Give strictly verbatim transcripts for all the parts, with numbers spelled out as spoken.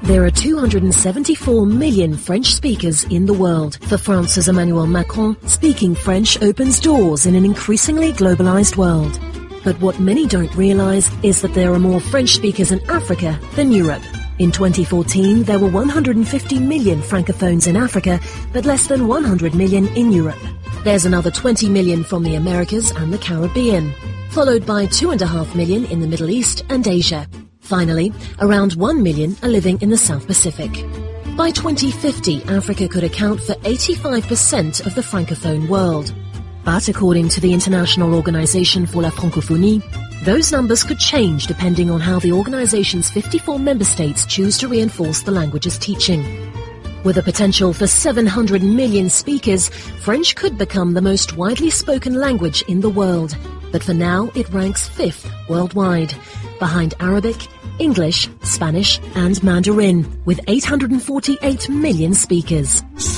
There are two hundred seventy-four million French speakers in the world. For France's Emmanuel Macron, speaking French opens doors in an increasingly globalized world. But what many don't realize is that there are more French speakers in Africa than Europe. In twenty fourteen, there were one hundred fifty million francophones in Africa, but less than one hundred million in Europe. There's another twenty million from the Americas and the Caribbean, followed by two and a half million in the Middle East and Asia. Finally, around one million are living in the South Pacific. By twenty fifty, Africa could account for eighty-five percent of the francophone world. But according to the International Organization for la Francophonie, those numbers could change depending on how the organization's fifty-four member states choose to reinforce the language's teaching. With a potential for seven hundred million speakers, French could become the most widely spoken language in the world. But for now, it ranks fifth worldwide, behind Arabic, English, Spanish and Mandarin, with eight hundred forty-eight million speakers.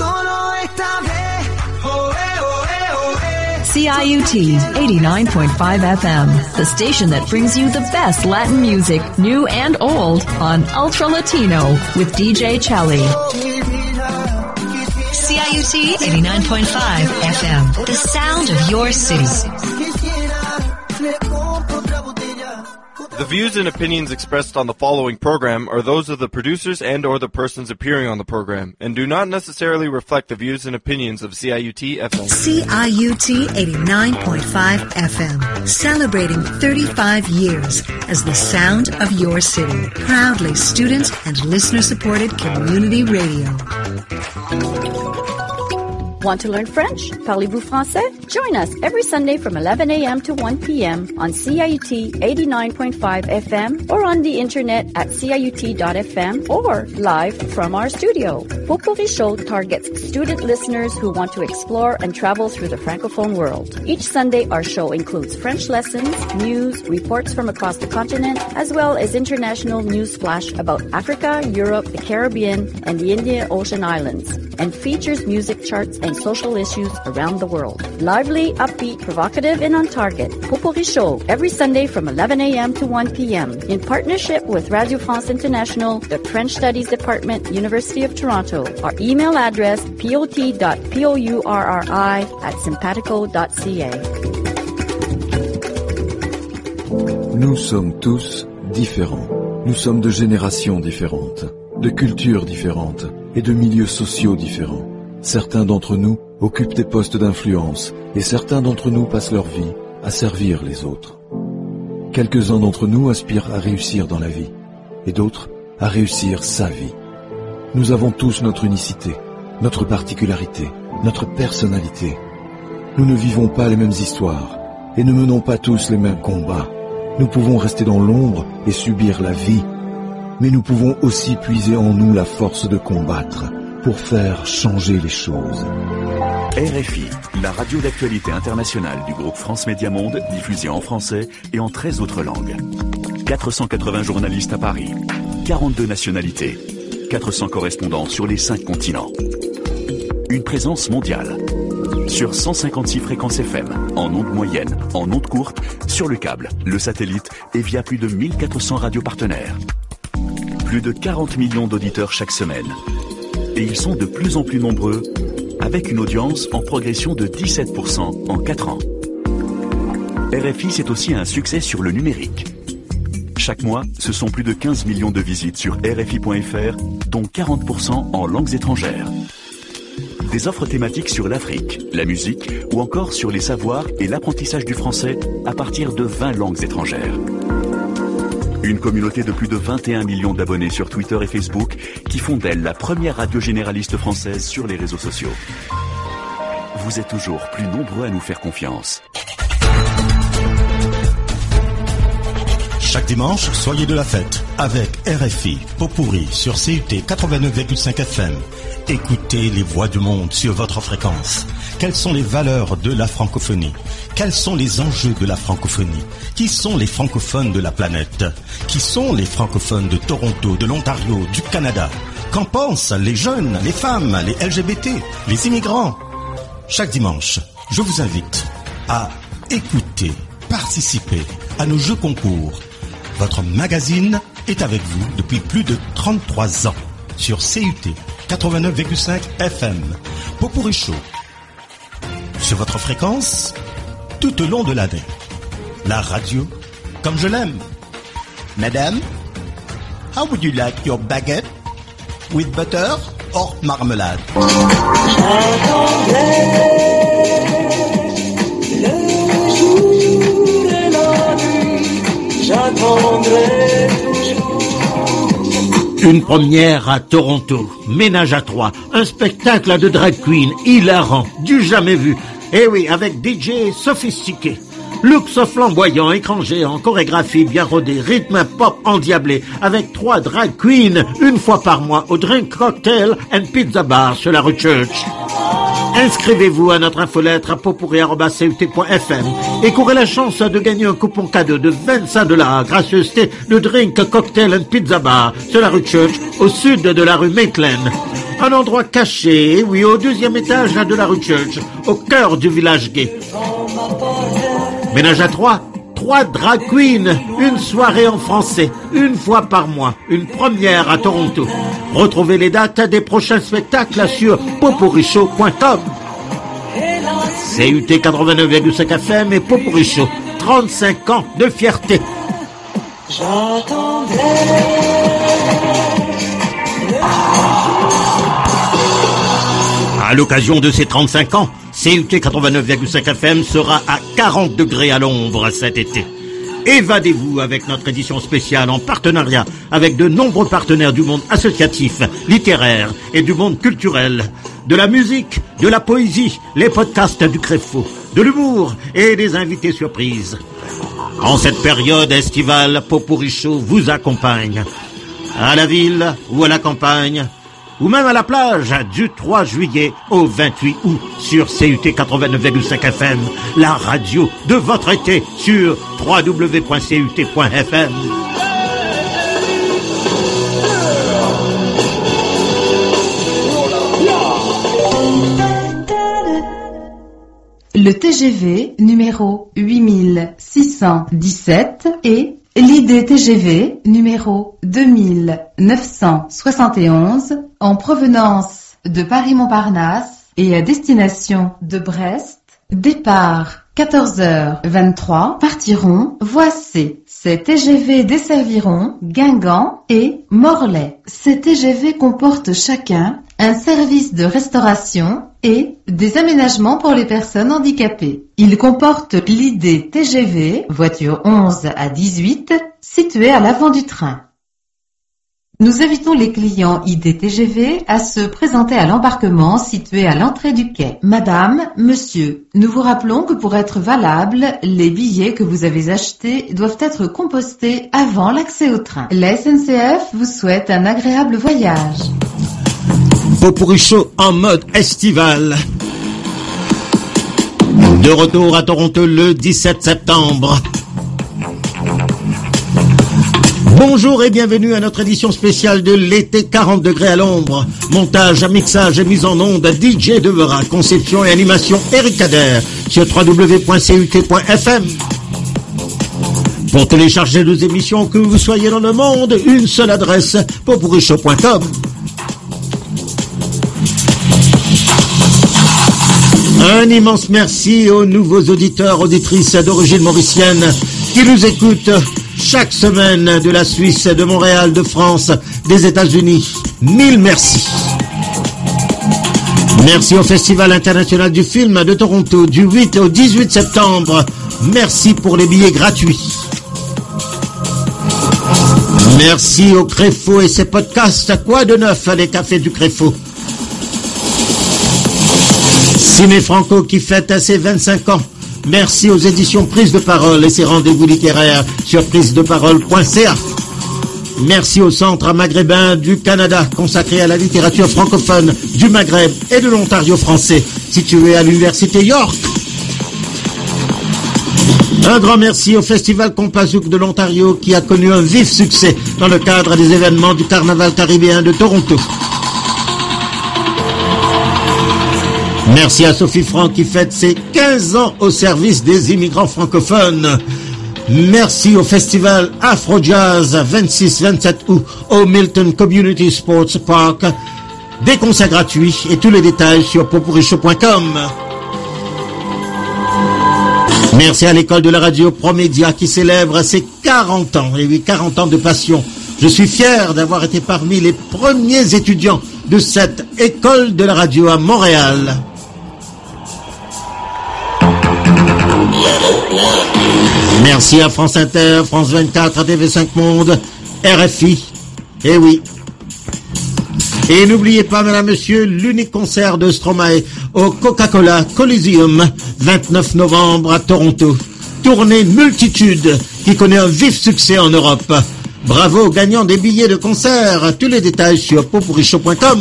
C I U T eighty-nine point five F M, the station that brings you the best Latin music, new and old, on Ultra Latino with D J Chelly. C I U T eighty-nine point five F M, the sound of your city. The views and opinions expressed on the following program are those of the producers and or the persons appearing on the program and do not necessarily reflect the views and opinions of C I U T F M. C I U T eighty-nine point five F M, celebrating thirty-five years as the sound of your city. Proudly student and listener-supported community radio. Want to learn French? Parlez-vous français? Join us every Sunday from eleven a.m. to one p.m. on C I U T eighty-nine point five F M or on the internet at C I U T dot F M or live from our studio. Potpourri Show targets student listeners who want to explore and travel through the Francophone world. Each Sunday, our show includes French lessons, news, reports from across the continent, as well as international news flash about Africa, Europe, the Caribbean, and the Indian Ocean Islands, and features music charts and social issues around the world. Lively, upbeat, provocative, and on target. Potpourri Show every Sunday from eleven a.m. to one p.m. in partnership with Radio France International, the French Studies Department, University of Toronto. Our email address pot dot pourri at simpatico dot c a. Nous sommes tous différents. Nous sommes de générations différentes, de cultures différentes et de milieux sociaux différents. Certains d'entre nous occupent des postes d'influence et certains d'entre nous passent leur vie à servir les autres. Quelques-uns d'entre nous aspirent à réussir dans la vie et d'autres à réussir sa vie. Nous avons tous notre unicité, notre particularité, notre personnalité. Nous ne vivons pas les mêmes histoires et ne menons pas tous les mêmes combats. Nous pouvons rester dans l'ombre et subir la vie, mais nous pouvons aussi puiser en nous la force de combattre pour faire changer les choses. R F I, la radio d'actualité internationale du groupe France Média Monde, diffusée en français et en treize autres langues. quatre cent quatre-vingts journalistes à Paris, quarante-deux nationalités, quatre cents correspondants sur les cinq continents. Une présence mondiale. Sur cent cinquante-six fréquences F M, en ondes moyennes, en ondes courtes, sur le câble, le satellite et via plus de mille quatre cents radios partenaires. Plus de quarante millions d'auditeurs chaque semaine. Et ils sont de plus en plus nombreux, avec une audience en progression de dix-sept pour cent en quatre ans. R F I, c'est aussi un succès sur le numérique. Chaque mois, ce sont plus de quinze millions de visites sur R F I point F R, dont quarante pour cent en langues étrangères. Des offres thématiques sur l'Afrique, la musique ou encore sur les savoirs et l'apprentissage du français à partir de vingt langues étrangères. Une communauté de plus de vingt et un millions d'abonnés sur Twitter et Facebook qui font d'elle la première radio généraliste française sur les réseaux sociaux. Vous êtes toujours plus nombreux à nous faire confiance. Chaque dimanche, soyez de la fête avec R F I, Potpourri sur C U T quatre-vingt-neuf virgule cinq F M. Écoutez les voix du monde sur votre fréquence. Quelles sont les valeurs de la francophonie? Quels sont les enjeux de la francophonie? Qui sont les francophones de la planète? Qui sont les francophones de Toronto, de l'Ontario, du Canada? Qu'en pensent les jeunes, les femmes, les L G B T, les immigrants? Chaque dimanche, je vous invite à écouter, participer à nos jeux concours. Votre magazine est avec vous depuis plus de trente-trois ans sur C U T quatre-vingt-neuf virgule cinq F M. Popurrí Show. Sur votre fréquence, tout au long de l'année. La radio, comme je l'aime. Madame, how would you like your baguette? With butter or marmelade? Une première à Toronto, Ménage à trois, un spectacle de drag queen hilarant, du jamais vu. Eh oui, avec D J sophistiqué. Looks flamboyant, écran géant, chorégraphie bien rodée, rythme pop endiablé, avec trois drag queens, une fois par mois, au Drink Cocktail and Pizza Bar sur la rue Church. Inscrivez-vous à notre infolettre à popurrí arobase c u t point f m et courez la chance de gagner un coupon cadeau de vingt-cinq dollars, gracieuseté de Drink Cocktail and Pizza Bar sur la rue Church, au sud de la rue Maitland. Un endroit caché, oui, au deuxième étage de la rue Church, au cœur du village gay. Ménage à trois, trois drag queens, une soirée en français, une fois par mois, une première à Toronto. Retrouvez les dates des prochains spectacles sur popurrí show point com. C U T quatre-vingt-neuf virgule cinq F M et Popurrí Show, trente-cinq ans de fierté. J'attendais. À l'occasion de ces trente-cinq ans, C U T quatre-vingt-neuf virgule cinq F M sera à quarante degrés à l'ombre cet été. Évadez-vous avec notre édition spéciale en partenariat avec de nombreux partenaires du monde associatif, littéraire et du monde culturel. De la musique, de la poésie, les podcasts du Créfo, de l'humour et des invités surprises. En cette période estivale, Popurrí Show vous accompagne. À la ville ou à la campagne, ou même à la plage, du trois juillet au vingt-huit août sur C U T quatre-vingt-neuf virgule cinq F M, la radio de votre été sur w w w point c u t point f m. Le T G V numéro huit mille six cent dix-sept et l'I D T G V numéro deux mille neuf cent soixante et onze en provenance de Paris-Montparnasse et à destination de Brest, départ quatorze heures vingt-trois, partiront voie C. Ces T G V desserviront Guingamp et Morlaix. Ces T G V comportent chacun un service de restauration et des aménagements pour les personnes handicapées. Ils comportent l'I D T G V, voiture onze à dix-huit, située à l'avant du train. Nous invitons les clients I D T G V à se présenter à l'embarquement situé à l'entrée du quai. Madame, monsieur, nous vous rappelons que pour être valables, les billets que vous avez achetés doivent être compostés avant l'accès au train. La S N C F vous souhaite un agréable voyage. Popurrí Show en mode estival. De retour à Toronto le dix-sept septembre. Bonjour et bienvenue à notre édition spéciale de l'été, quarante degrés à l'ombre. Montage, mixage et mise en onde D J Devera, conception et animation Eric Kader sur w w w point c u t point f m. Pour télécharger nos émissions, que vous soyez dans le monde, une seule adresse, popurrí show point com. Un immense merci aux nouveaux auditeurs, auditrices d'origine mauricienne qui nous écoutent chaque semaine de la Suisse, de Montréal, de France, des États-Unis. Mille merci. Merci au Festival international du film de Toronto du huit au dix-huit septembre. Merci pour les billets gratuits. Merci au Créfo et ses podcasts. Quoi de neuf, les cafés du Créfo? Ciné Franco qui fête ses vingt-cinq ans. Merci aux éditions Prise de Parole et ses rendez-vous littéraires sur prise de parole point c a. Merci au Centre maghrébin du Canada consacré à la littérature francophone du Maghreb et de l'Ontario français, situé à l'Université York. Un grand merci au Festival Compazouk de l'Ontario qui a connu un vif succès dans le cadre des événements du Carnaval caribéen de Toronto. Merci à Sophie Franck qui fête ses quinze ans au service des immigrants francophones. Merci au festival Afro Jazz vingt-six vingt-sept août au Milton Community Sports Park. Des concerts gratuits et tous les détails sur popurichaud point com. Merci à l'école de la radio Promédia qui célèbre ses quarante ans. Et oui, quarante ans de passion. Je suis fier d'avoir été parmi les premiers étudiants de cette école de la radio à Montréal. Merci à France Inter, France vingt-quatre, T V cinq Monde, R F I. Eh oui. Et n'oubliez pas, madame, monsieur, l'unique concert de Stromae au Coca-Cola Coliseum, vingt-neuf novembre à Toronto. Tournée multitude qui connaît un vif succès en Europe. Bravo aux gagnants des billets de concert. Tous les détails sur popurichaud point com.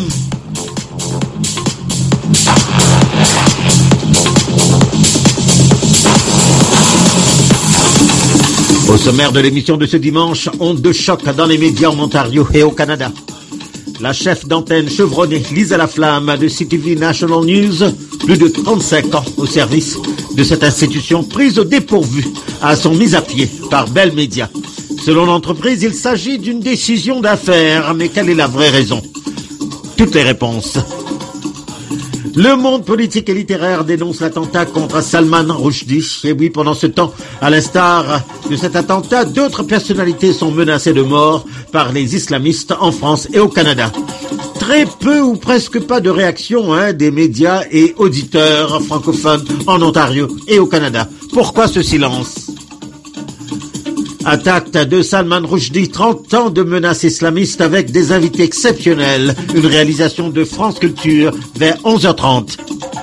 Au sommaire de l'émission de ce dimanche, onde de choc dans les médias en Ontario et au Canada. La chef d'antenne chevronnée Lisa Laflamme de C T V National News, plus de trente-cinq ans au service de cette institution prise au dépourvu à son mise à pied par Bell Media. Selon l'entreprise, il s'agit d'une décision d'affaires, mais quelle est la vraie raison? Toutes les réponses. Le monde politique et littéraire dénonce l'attentat contre Salman Rushdie. Et oui, pendant ce temps, à l'instar de cet attentat, d'autres personnalités sont menacées de mort par les islamistes en France et au Canada. Très peu ou presque pas de réaction hein, des médias et auditeurs francophones en Ontario et au Canada. Pourquoi ce silence? Attaque de Salman Rushdie, trente ans de menaces islamistes avec des invités exceptionnels. Une réalisation de France Culture vers onze heures trente.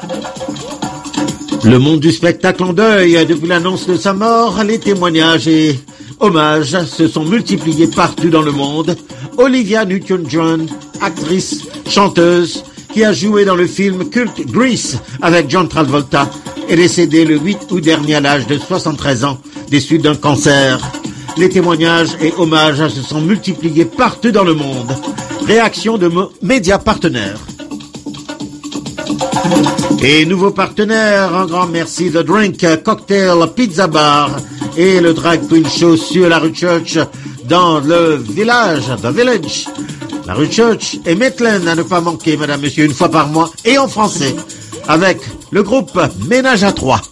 Le monde du spectacle en deuil. Depuis l'annonce de sa mort, les témoignages et hommages se sont multipliés partout dans le monde. Olivia Newton-John, actrice, chanteuse, qui a joué dans le film culte Grease avec John Travolta, est décédée le huit août dernier à l'âge de soixante-treize ans, des suites d'un cancer. Les témoignages et hommages se sont multipliés partout dans le monde. Réaction de médias partenaires. Et nouveaux partenaires, un grand merci The Drink, Cocktail, Pizza Bar et le Drag Queen Show sur la rue Church dans le village, The Village. La rue Church et Maitland à ne pas manquer, madame, monsieur, une fois par mois et en français avec le groupe Ménage à Trois.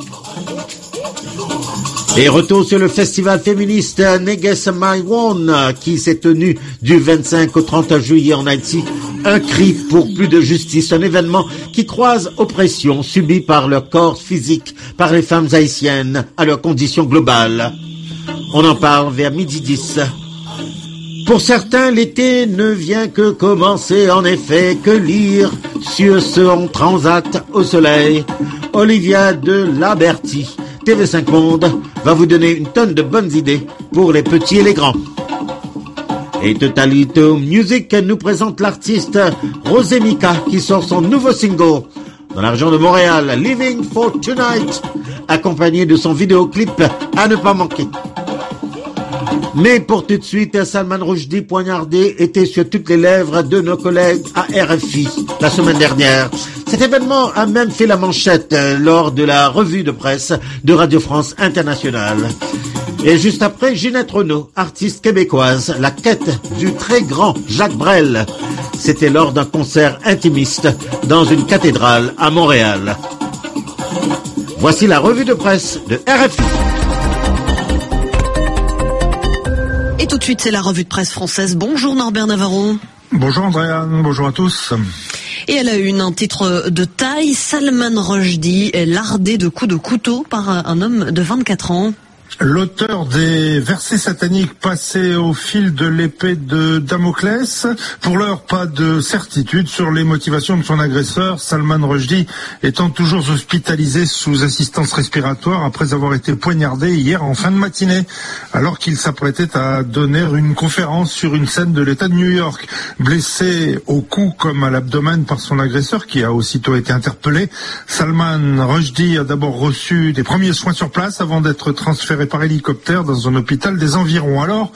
Et retour sur le festival féministe Neges Maiwon qui s'est tenu du vingt-cinq au trente juillet en Haïti. Un cri pour plus de justice, un événement qui croise oppression subie par leur corps physique, par les femmes haïtiennes à leurs conditions globales. On en parle vers midi dix. Pour certains, l'été ne vient que commencer, en effet, que lire sur son transat au soleil. Olivia de Laberty, T V cinq Monde, va vous donner une tonne de bonnes idées pour les petits et les grands. Et Totalito Music nous présente l'artiste Rosé Mika qui sort son nouveau single dans la région de Montréal, Living for Tonight, accompagné de son vidéoclip à ne pas manquer. Mais pour tout de suite, Salman Rushdie poignardé était sur toutes les lèvres de nos collègues à R F I la semaine dernière. Cet événement a même fait la manchette lors de la revue de presse de Radio France Internationale. Et juste après, Ginette Renaud, artiste québécoise, la quête du très grand Jacques Brel. C'était lors d'un concert intimiste dans une cathédrale à Montréal. Voici la revue de presse de R F I. Et tout de suite, c'est la revue de presse française. Bonjour Norbert Navarro. Bonjour Andréane, bonjour à tous. Et elle a eu un titre de taille, Salman Rushdie est lardé de coups de couteau par un homme de vingt-quatre ans. L'auteur des versets sataniques passés au fil de l'épée de Damoclès. Pour l'heure, pas de certitude sur les motivations de son agresseur, Salman Rushdie étant toujours hospitalisé sous assistance respiratoire après avoir été poignardé hier en fin de matinée, alors qu'il s'apprêtait à donner une conférence sur une scène de l'État de New York. Blessé au cou comme à l'abdomen par son agresseur, qui a aussitôt été interpellé, Salman Rushdie a d'abord reçu des premiers soins sur place avant d'être transféré par hélicoptère dans un hôpital des environs. Alors,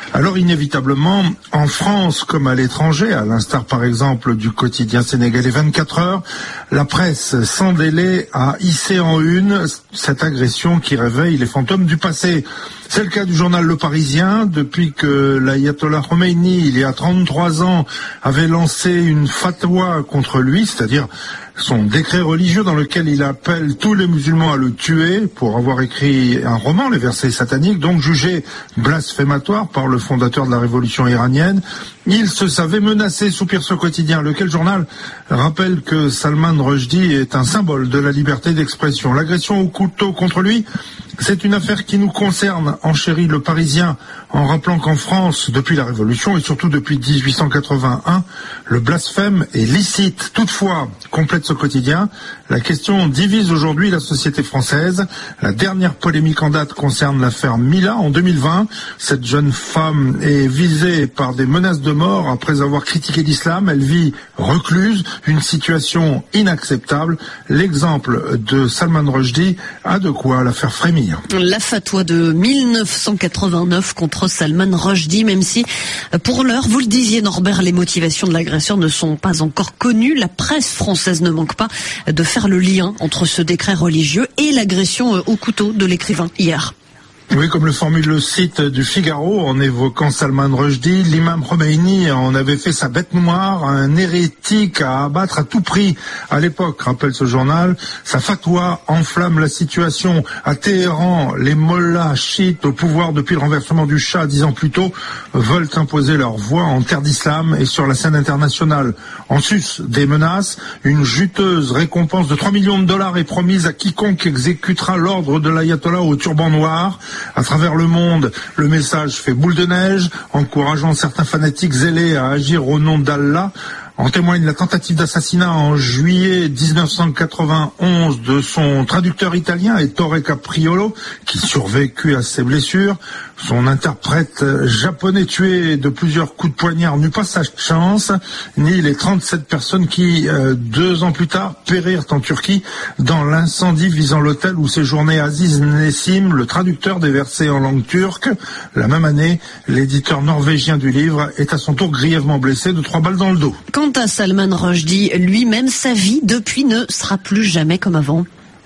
Alors inévitablement, en France comme à l'étranger, à l'instar par exemple du quotidien sénégalais vingt-quatre heures, la presse sans délai a hissé en une cette agression qui réveille les fantômes du passé. C'est le cas du journal Le Parisien, depuis que l'ayatollah Khomeini, il y a trente-trois ans, avait lancé une fatwa contre lui, c'est-à-dire son décret religieux dans lequel il appelle tous les musulmans à le tuer pour avoir écrit un roman, Les Versets sataniques, donc jugé blasphématoire par le fondateur de la révolution iranienne. Il se savait menacé, soupire ce quotidien, lequel journal rappelle que Salman Rushdie est un symbole de la liberté d'expression. L'agression au couteau contre lui, c'est une affaire qui nous concerne, enchérit Le Parisien, en rappelant qu'en France, depuis la Révolution et surtout depuis dix-huit cent quatre-vingt-un, le blasphème est licite. Toutefois, complète ce quotidien, la question divise aujourd'hui la société française. La dernière polémique en date concerne l'affaire Mila en deux mille vingt. Cette jeune femme est visée par des menaces de mort après avoir critiqué l'islam. Elle vit recluse, une situation inacceptable. L'exemple de Salman Rushdie a de quoi la faire frémir. La fatwa de mille neuf cent quatre-vingt-neuf contre Salman Rushdie, même si pour l'heure, vous le disiez Norbert, les motivations de l'agresseur ne sont pas encore connues. La presse française ne manque pas de faire le lien entre ce décret religieux et l'agression au couteau de l'écrivain hier. Oui, comme le formule le site du Figaro en évoquant Salman Rushdie, l'imam Khomeini en avait fait sa bête noire, un hérétique à abattre à tout prix. À l'époque, rappelle ce journal, sa fatwa enflamme la situation. À Téhéran, les mollahs chiites au pouvoir depuis le renversement du Shah dix ans plus tôt veulent imposer leur voix en terre d'islam et sur la scène internationale. En sus des menaces, une juteuse récompense de trois millions de dollars est promise à quiconque exécutera l'ordre de l'ayatollah au turban noir. À travers le monde, le message fait boule de neige, encourageant certains fanatiques zélés à agir au nom d'Allah. En témoigne la tentative d'assassinat en juillet dix-neuf cent quatre-vingt-onze de son traducteur italien Ettore Capriolo, qui survécut à ses blessures. Son interprète japonais tué de plusieurs coups de poignard n'eut pas sa chance, ni les trente-sept personnes qui, euh, deux ans plus tard, périrent en Turquie dans l'incendie visant l'hôtel où séjournait Aziz Nessim, le traducteur des versets en langue turque. La même année, l'éditeur norvégien du livre est à son tour grièvement blessé de trois balles dans le dos. Quant à Salman Rushdie, lui-même, sa vie depuis ne sera plus jamais comme avant.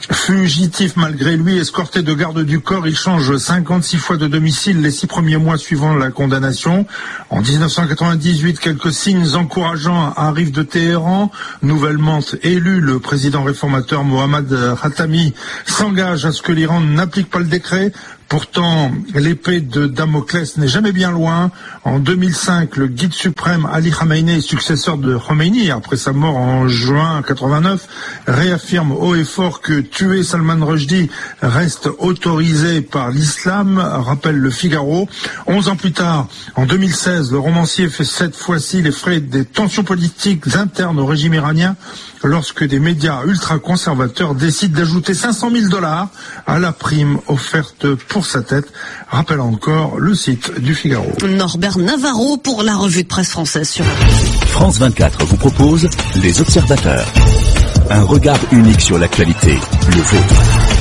Fugitif malgré lui, escorté de garde du corps, il change cinquante-six fois de domicile les six premiers mois suivant la condamnation. En dix-neuf cent quatre-vingt-dix-huit, quelques signes encourageants arrivent de Téhéran. Nouvellement élu, le président réformateur Mohammad Khatami s'engage à ce que l'Iran n'applique pas le décret. Pourtant, l'épée de Damoclès n'est jamais bien loin. En deux mille cinq, le guide suprême Ali Khamenei, successeur de Khomeini, après sa mort en juin quatre-vingt-neuf, réaffirme haut et fort que tuer Salman Rushdie reste autorisé par l'islam, rappelle le Figaro. Onze ans plus tard, en deux mille seize, le romancier fait cette fois-ci les frais des tensions politiques internes au régime iranien lorsque des médias ultra-conservateurs décident d'ajouter cinq cent mille dollars à la prime offerte pour sa tête, rappelle encore le site du Figaro. Norbert Navarro pour la revue de presse française sur France vingt-quatre vous propose Les Observateurs. Un regard unique sur l'actualité, le vôtre.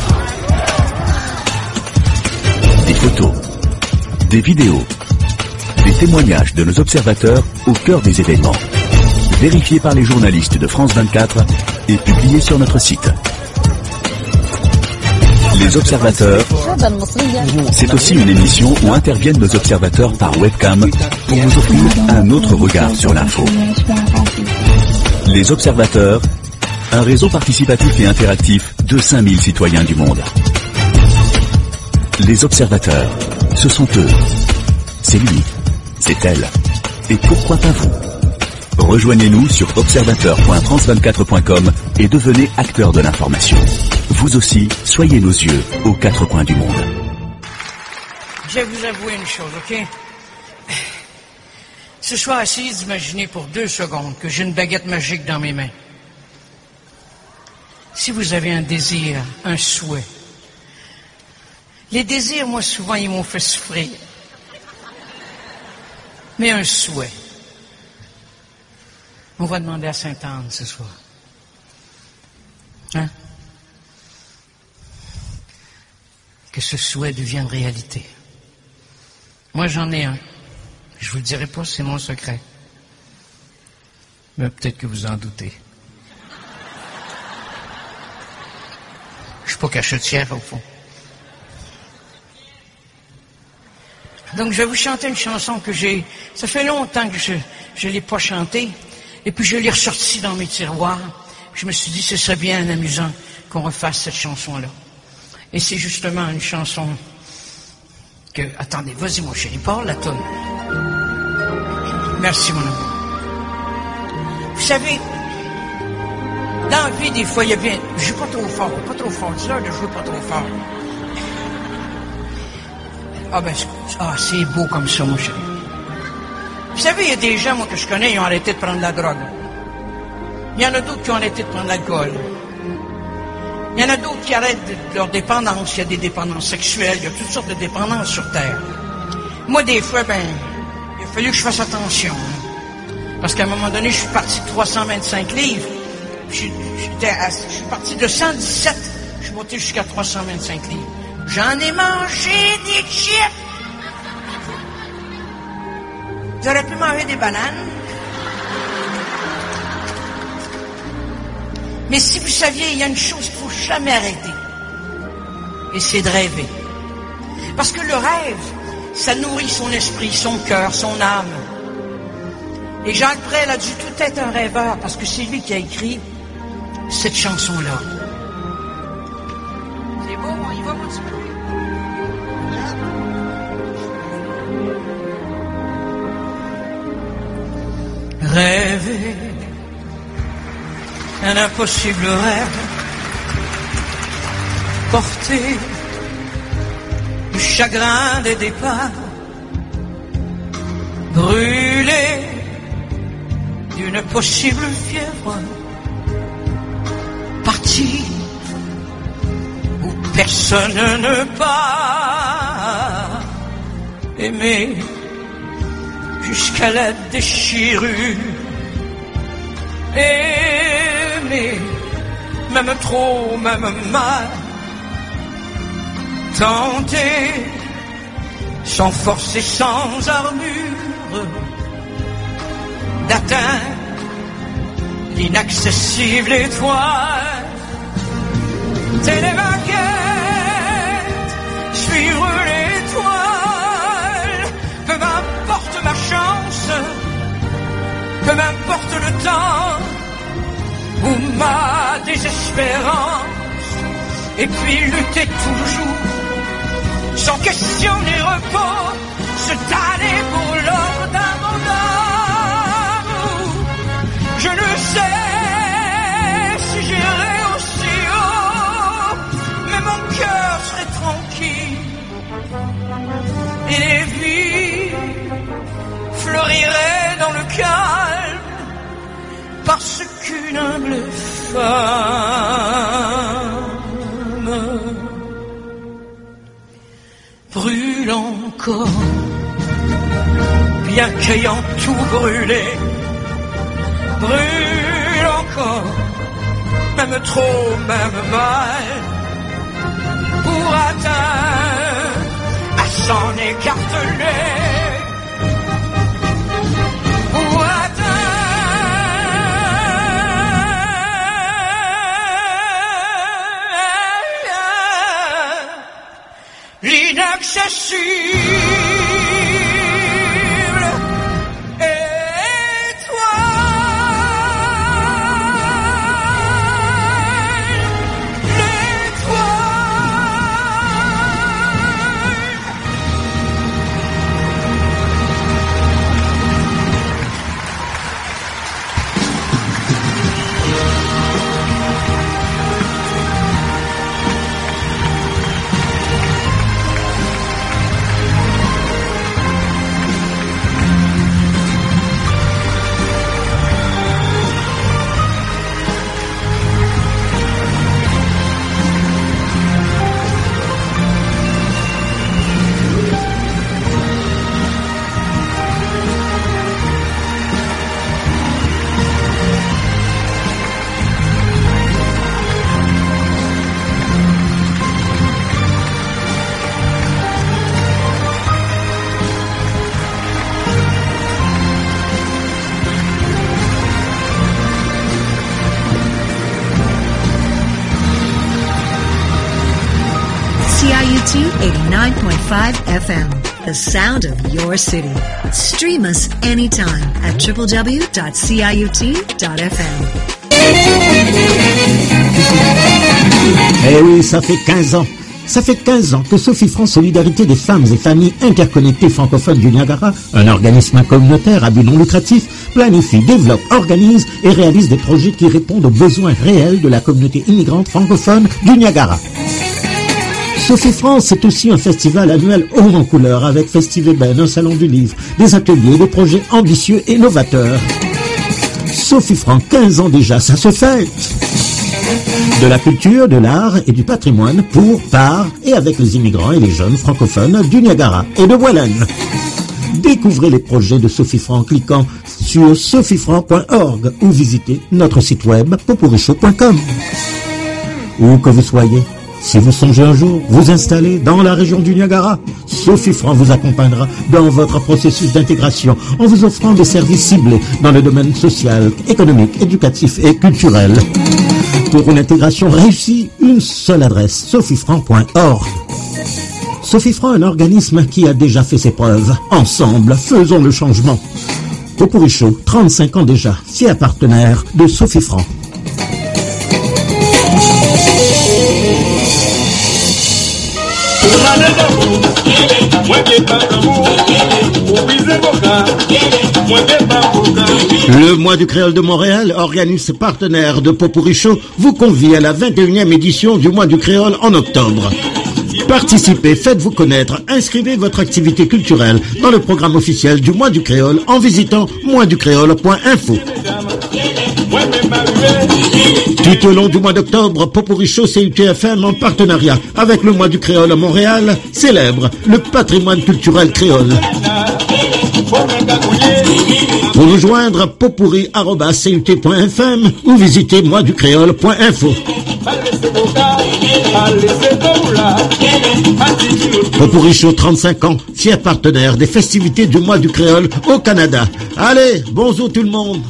Des photos, des vidéos, des témoignages de nos observateurs au cœur des événements. Vérifiés par les journalistes de France vingt-quatre et publiés sur notre site. Les Observateurs, c'est aussi une émission où interviennent nos observateurs par webcam pour vous offrir un autre regard sur l'info. Les Observateurs, un réseau participatif et interactif de cinq mille citoyens du monde. Les Observateurs, ce sont eux. C'est lui, c'est elle. Et pourquoi pas vous? Rejoignez-nous sur observateur point france vingt-quatre point com et devenez acteur de l'information. Vous aussi, soyez nos yeux aux quatre coins du monde. Je vais vous avouer une chose, ok? Ce soir, essayez d'imaginer pour deux secondes que j'ai une baguette magique dans mes mains. Si vous avez un désir, un souhait. Les désirs, moi, souvent, ils m'ont fait souffrir. Mais un souhait. On va demander à Sainte-Anne ce soir. Hein? Que ce souhait devienne réalité. Moi, j'en ai un. Je vous le dirai pas, c'est mon secret. Mais peut-être que vous en doutez. Je suis pas cachetière, au fond. Donc, je vais vous chanter une chanson que j'ai... Ça fait longtemps que je ne l'ai pas chantée. Et puis, je l'ai ressortie dans mes tiroirs. Je me suis dit, ce serait bien amusant qu'on refasse cette chanson-là. Et c'est justement une chanson que... Attendez, vas-y, mon chéri, parle la toune. Merci, mon amour. Vous savez, dans la vie, des fois, il y a bien... Je joue pas trop fort, pas trop fort. Dis-leur de jouer pas trop fort. Ah ben, ah, c'est beau comme ça, mon chéri. Vous savez, il y a des gens, moi, que je connais, ils ont arrêté de prendre la drogue. Il y en a d'autres qui ont arrêté de prendre l'alcool. Il y en a d'autres qui arrêtent de, de leur dépendance. Il y a des dépendances sexuelles, il y a toutes sortes de dépendances sur Terre. Moi, des fois, ben, il a fallu que je fasse attention. Hein. Parce qu'à un moment donné, je suis parti de trois cent vingt-cinq livres. Je, j'étais à, je suis parti de cent dix-sept. Je suis monté jusqu'à trois cent vingt-cinq livres. J'en ai mangé des chips. J'aurais pu manger des bananes. Mais si vous saviez, il y a une chose qu'il ne faut jamais arrêter. Et c'est de rêver. Parce que le rêve, ça nourrit son esprit, son cœur, son âme. Et Jacques Brel a dû tout être un rêveur, parce que c'est lui qui a écrit cette chanson-là. C'est beau, on y va, mon petit peu. Rêver un impossible rêve, porter du chagrin des départs, brûler d'une possible fièvre, partir où personne ne part, aimer jusqu'à la déchirure, aimer, même trop, même mal, tenter, sans force et sans armure, d'atteindre l'inaccessible étoile, télémaquette, suivre l'étoile, peu m'importe ma chance, peu m'importe le temps ou ma désespérance, et puis lutter toujours, sans question ni repos, se tanner pour l'or d'un monde d'amour. Je ne sais si j'irai aussi haut, mais mon cœur serait tranquille, et les vies fleuriraient dans le calme, parce qu'une humble femme brûle encore, bien qu'ayant tout brûlé, brûle encore, même trop, même mal, pour atteindre à s'en écarteler, pour atteindre l'inaccessible étoile, l'étoile. eighty-nine point five F M, the sound of your city. Stream us anytime at w w w dot c i u t dot f m. Eh oui, ça fait quinze ans. Ça fait quinze ans que Sophie France Solidarité des femmes et familles interconnectées francophones du Niagara, un organisme communautaire à but non lucratif, planifie, développe, organise et réalise des projets qui répondent aux besoins réels de la communauté immigrante francophone du Niagara. Sophie France, c'est aussi un festival annuel haut en couleur avec Festiveben, un salon du livre, des ateliers, des projets ambitieux et novateurs. Sophie France, quinze ans déjà, ça se fête. De la culture, de l'art et du patrimoine pour, par et avec les immigrants et les jeunes francophones du Niagara et de Welland. Découvrez les projets de Sophie France en cliquant sur sophie franc point org ou visitez notre site web popurichaud point com. Où que vous soyez, si vous songez un jour vous installer dans la région du Niagara, Sophie France vous accompagnera dans votre processus d'intégration en vous offrant des services ciblés dans le domaine social, économique, éducatif et culturel. Pour une intégration réussie, une seule adresse, sophie franc point org. Sophie France, un organisme qui a déjà fait ses preuves. Ensemble, faisons le changement. Popurichaud, trente-cinq ans déjà, fier partenaire de Sophie France. Le mois du créole de Montréal, organisme partenaire de Popurichaud, vous convie à la vingt et unième édition du mois du créole en octobre. Participez, faites-vous connaître, inscrivez votre activité culturelle dans le programme officiel du mois du créole en visitant mois du créole point info. Tout au long du mois d'octobre, Popurichaud C U T F M en partenariat avec le mois du créole à Montréal célèbre le patrimoine culturel créole. Pour nous joindre, popuri arobase c u t point f m ou visitez mois du créole point info. Popurichaud, trente-cinq ans, fier partenaire des festivités du mois du créole au Canada. Allez, bonjour tout le monde.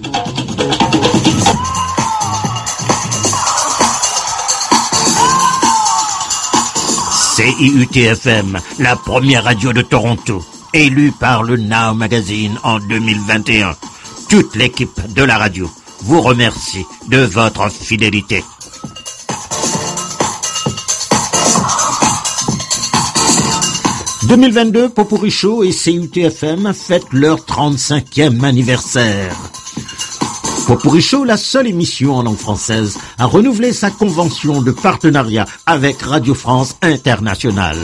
C I U T F M, la première radio de Toronto, élue par le Now Magazine en deux mille vingt et un. Toute l'équipe de la radio vous remercie de votre fidélité. deux mille vingt-deux, Popurichaud et C U T F M fêtent leur trente-cinquième anniversaire. Popurichaud, la seule émission en langue française, a renouvelé sa convention de partenariat avec Radio France Internationale.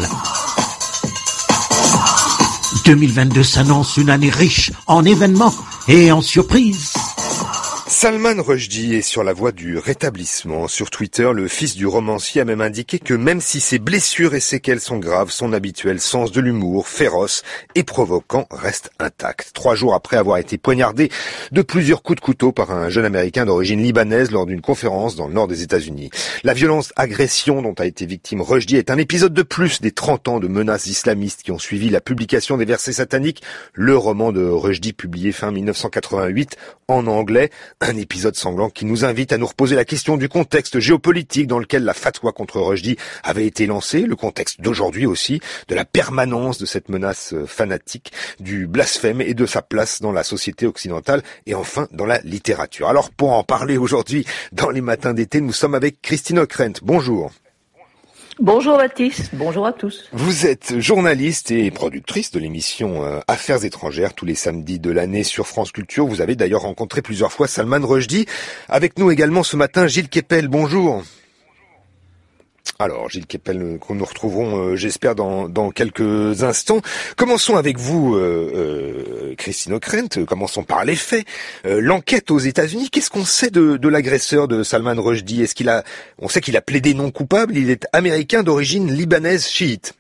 deux mille vingt-deux s'annonce une année riche en événements et en surprises. Salman Rushdie est sur la voie du rétablissement. Sur Twitter, le fils du romancier a même indiqué que même si ses blessures et séquelles sont graves, son habituel sens de l'humour, féroce et provoquant, reste intact. Trois jours après avoir été poignardé de plusieurs coups de couteau par un jeune Américain d'origine libanaise lors d'une conférence dans le nord des États-Unis. La violence agression dont a été victime Rushdie est un épisode de plus des trente ans de menaces islamistes qui ont suivi la publication des versets sataniques, le roman de Rushdie publié fin mille neuf cent quatre-vingt-huit en anglais. Un épisode sanglant qui nous invite à nous reposer la question du contexte géopolitique dans lequel la fatwa contre Rushdie avait été lancée, le contexte d'aujourd'hui aussi, de la permanence de cette menace fanatique, du blasphème et de sa place dans la société occidentale et enfin dans la littérature. Alors pour en parler aujourd'hui dans les matins d'été, nous sommes avec Christine Ockrent. Bonjour. Bonjour Baptiste, bonjour à tous. Vous êtes journaliste et productrice de l'émission euh, Affaires étrangères tous les samedis de l'année sur France Culture. Vous avez d'ailleurs rencontré plusieurs fois Salman Rushdie. Avec nous également ce matin Gilles Kepel, bonjour. Alors Gilles Kepel, que nous retrouverons euh, j'espère dans, dans quelques instants. Commençons avec vous euh, euh, Christine Ockrent, commençons par les faits. Euh, l'enquête aux États-Unis, qu'est-ce qu'on sait de, de l'agresseur de Salman Rushdie? Est-ce qu'il a, on sait qu'il a plaidé non coupable, il est américain d'origine libanaise chiite.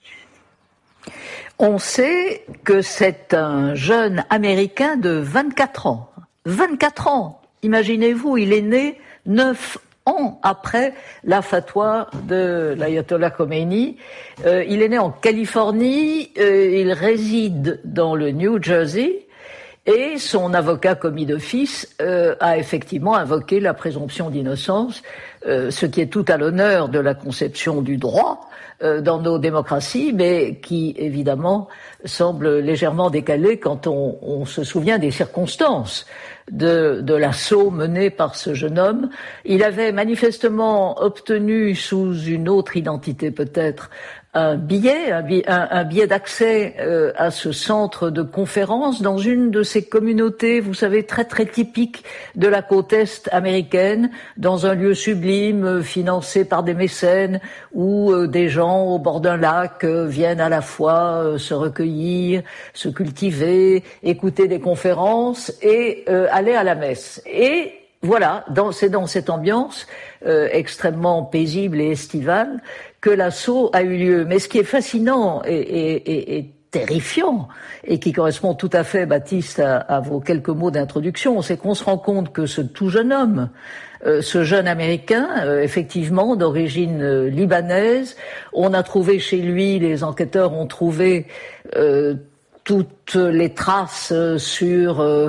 On sait que c'est un jeune Américain de vingt-quatre ans. vingt-quatre ans, imaginez-vous, il est né neuf ans après la fatwa de l'ayatollah Khomeini. Euh, il est né en Californie, euh, il réside dans le New Jersey Et son avocat commis d'office euh, a effectivement invoqué la présomption d'innocence, euh, ce qui est tout à l'honneur de la conception du droit euh, dans nos démocraties, mais qui évidemment semble légèrement décalé quand on, on se souvient des circonstances de, de l'assaut mené par ce jeune homme. Il avait manifestement obtenu, sous une autre identité peut-être, un billet, un billet, un, un billet d'accès euh, à ce centre de conférence dans une de ces communautés, vous savez, très très typiques de la côte est américaine, dans un lieu sublime, euh, financé par des mécènes, où euh, des gens au bord d'un lac euh, viennent à la fois euh, se recueillir, se cultiver, écouter des conférences et euh, aller à la messe. Et voilà, dans, c'est dans cette ambiance euh, extrêmement paisible et estivale que l'assaut a eu lieu. Mais ce qui est fascinant et, et, et, et terrifiant, et qui correspond tout à fait, Baptiste, à, à vos quelques mots d'introduction, c'est qu'on se rend compte que ce tout jeune homme, euh, ce jeune Américain, euh, effectivement, d'origine euh, libanaise, on a trouvé chez lui, les enquêteurs ont trouvé euh, toutes les traces sur euh,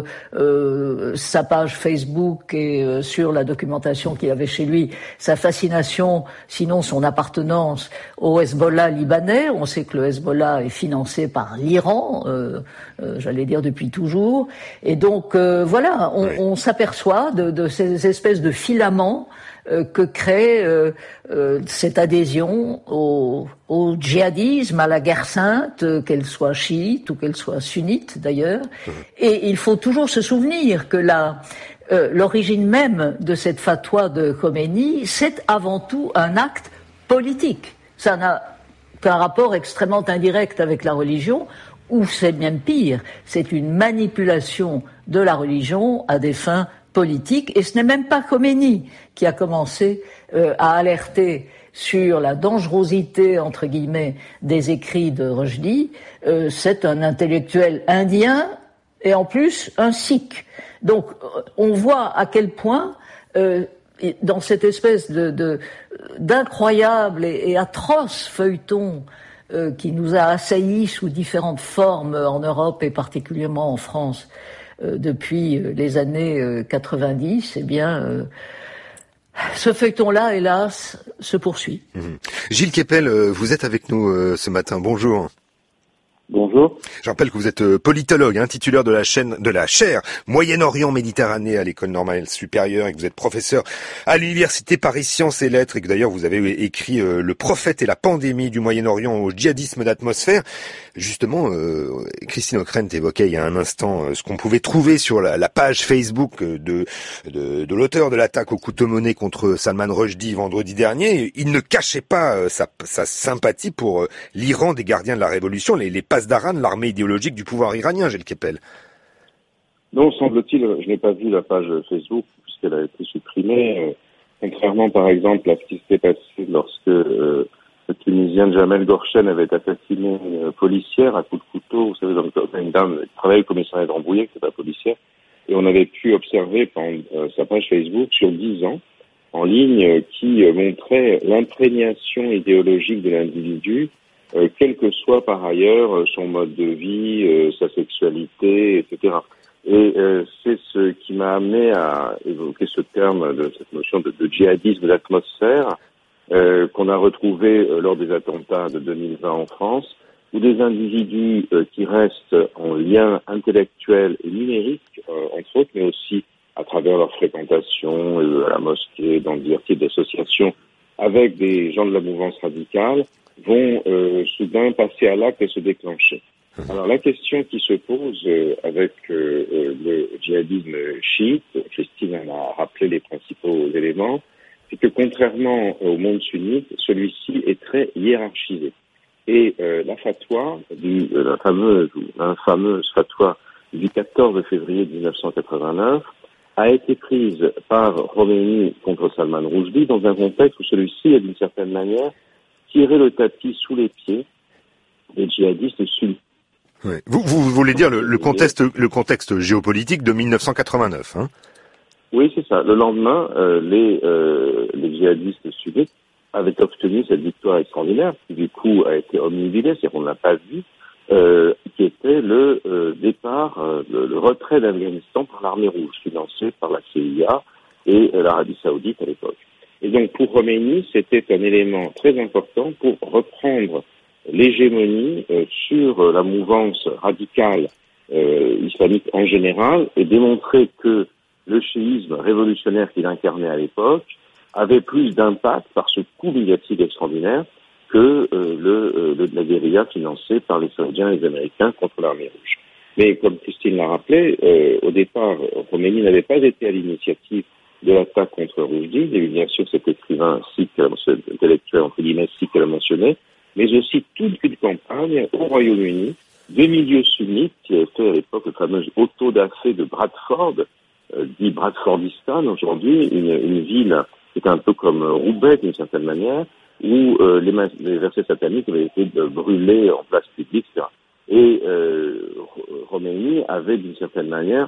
euh, sa page Facebook et euh, sur la documentation qu'il avait chez lui, sa fascination, sinon son appartenance au Hezbollah libanais. On sait que le Hezbollah est financé par l'Iran, euh, euh, j'allais dire depuis toujours. Et donc euh, voilà, on, oui. on s'aperçoit de, de ces espèces de filaments Euh, que crée euh, euh, cette adhésion au, au djihadisme, à la guerre sainte, euh, qu'elle soit chiite ou qu'elle soit sunnite d'ailleurs. Mmh. Et il faut toujours se souvenir que la, euh, l'origine même de cette fatwa de Khomeini, c'est avant tout un acte politique. Ça n'a qu'un rapport extrêmement indirect avec la religion, ou c'est même pire, c'est une manipulation de la religion à des fins politique, et ce n'est même pas Khomeini qui a commencé euh, à alerter sur la dangerosité, entre guillemets, des écrits de Rushdie. Euh, c'est un intellectuel indien et en plus un sikh. Donc on voit à quel point, euh, dans cette espèce de, de d'incroyable et, et atroce feuilleton euh, qui nous a assaillis sous différentes formes en Europe et particulièrement en France, Euh, depuis euh, les années euh, quatre-vingt-dix, eh bien, euh, ce feuilleton-là, hélas, se poursuit. Mmh. Gilles Kepel, euh, vous êtes avec nous euh, ce matin. Bonjour. Bonjour. Je rappelle que vous êtes politologue, hein, titulaire de la chaîne, de la chaire Moyen-Orient Méditerranée à l'École normale supérieure, et que vous êtes professeur à l'Université Paris Sciences et Lettres, et que d'ailleurs vous avez écrit euh, Le prophète et la pandémie du Moyen-Orient au djihadisme d'atmosphère. Justement, euh, Christine Ockrent évoquait il y a un instant euh, ce qu'on pouvait trouver sur la, la page Facebook de, de, de l'auteur de l'attaque au couteau-monnaie contre Salman Rushdie vendredi dernier. Il ne cachait pas euh, sa, sa sympathie pour euh, l'Iran des gardiens de la révolution, les, les Pasdaran, l'armée idéologique du pouvoir iranien, Gilles Kepel. Non, semble-t-il, je n'ai pas vu la page Facebook puisqu'elle a été supprimée. Euh, contrairement, par exemple, à ce qui s'était passé lorsque euh, le Tunisien Jamel Gorshen avait assassiné une policière à coups de couteau. Vous savez, donc, une dame qui travaillait au commissariat de Rambouillet, qui n'est pas policière, et on avait pu observer par euh, sa page Facebook sur dix ans en ligne euh, qui euh, montrait l'imprégnation idéologique de l'individu, Euh, quel que soit par ailleurs euh, son mode de vie, euh, sa sexualité, et cetera. Et euh, c'est ce qui m'a amené à évoquer ce terme, de cette notion de, de djihadisme d'atmosphère, euh, qu'on a retrouvé euh, lors des attentats de deux mille vingt en France, où des individus euh, qui restent en lien intellectuel et numérique, euh, entre autres, mais aussi à travers leur fréquentation euh, à la mosquée, dans divers types d'associations, avec des gens de la mouvance radicale, vont euh, soudain passer à l'acte et se déclencher. Alors la question qui se pose euh, avec euh, le djihadisme chiite, Christine en a rappelé les principaux éléments, c'est que contrairement au monde sunnite, celui-ci est très hiérarchisé. Et euh, la fatwa, du, euh, la fameuse, la fameuse fatwa du quatorze février dix-neuf cent quatre-vingt-neuf, a été prise par Khomeini contre Salman Rushdie dans un contexte où celui-ci est d'une certaine manière tirer le tapis sous les pieds des djihadistes sunnites. Oui. Vous, vous, vous voulez dire le, le contexte, le contexte géopolitique de mille neuf cent quatre-vingt-neuf, hein? Oui, c'est ça. Le lendemain, euh, les, euh, les djihadistes sunnites avaient obtenu cette victoire extraordinaire, qui du coup a été omnibilée, c'est-à-dire qu'on ne l'a pas vu, euh, qui était le euh, départ, euh, le, le retrait d'Afghanistan par l'armée rouge, financée par la C I A et euh, l'Arabie Saoudite à l'époque. Et donc pour Khomeini, c'était un élément très important pour reprendre l'hégémonie euh, sur euh, la mouvance radicale euh, islamique en général et démontrer que le chiisme révolutionnaire qu'il incarnait à l'époque avait plus d'impact par ce coup médiatique extraordinaire que euh, le, euh, le, la guérilla financée par les Saoudiens et les Américains contre l'armée rouge. Mais comme Christine l'a rappelé, euh, au départ, Khomeini n'avait pas été à l'initiative de l'attaque contre Rushdie. Il y a eu bien sûr cet écrivain sikh, cet intellectuel entre guillemets sikh qu'elle a mentionné, mais aussi toute une campagne au Royaume-Uni de milieux sunnites qui a fait à l'époque le fameux auto-da-fé de Bradford, euh, dit Bradfordistan aujourd'hui, une, une ville qui est un peu comme Roubaix d'une certaine manière, où euh, les, les versets sataniques avaient été brûlés en place publique, et cetera. Et euh, Khomeini avait d'une certaine manière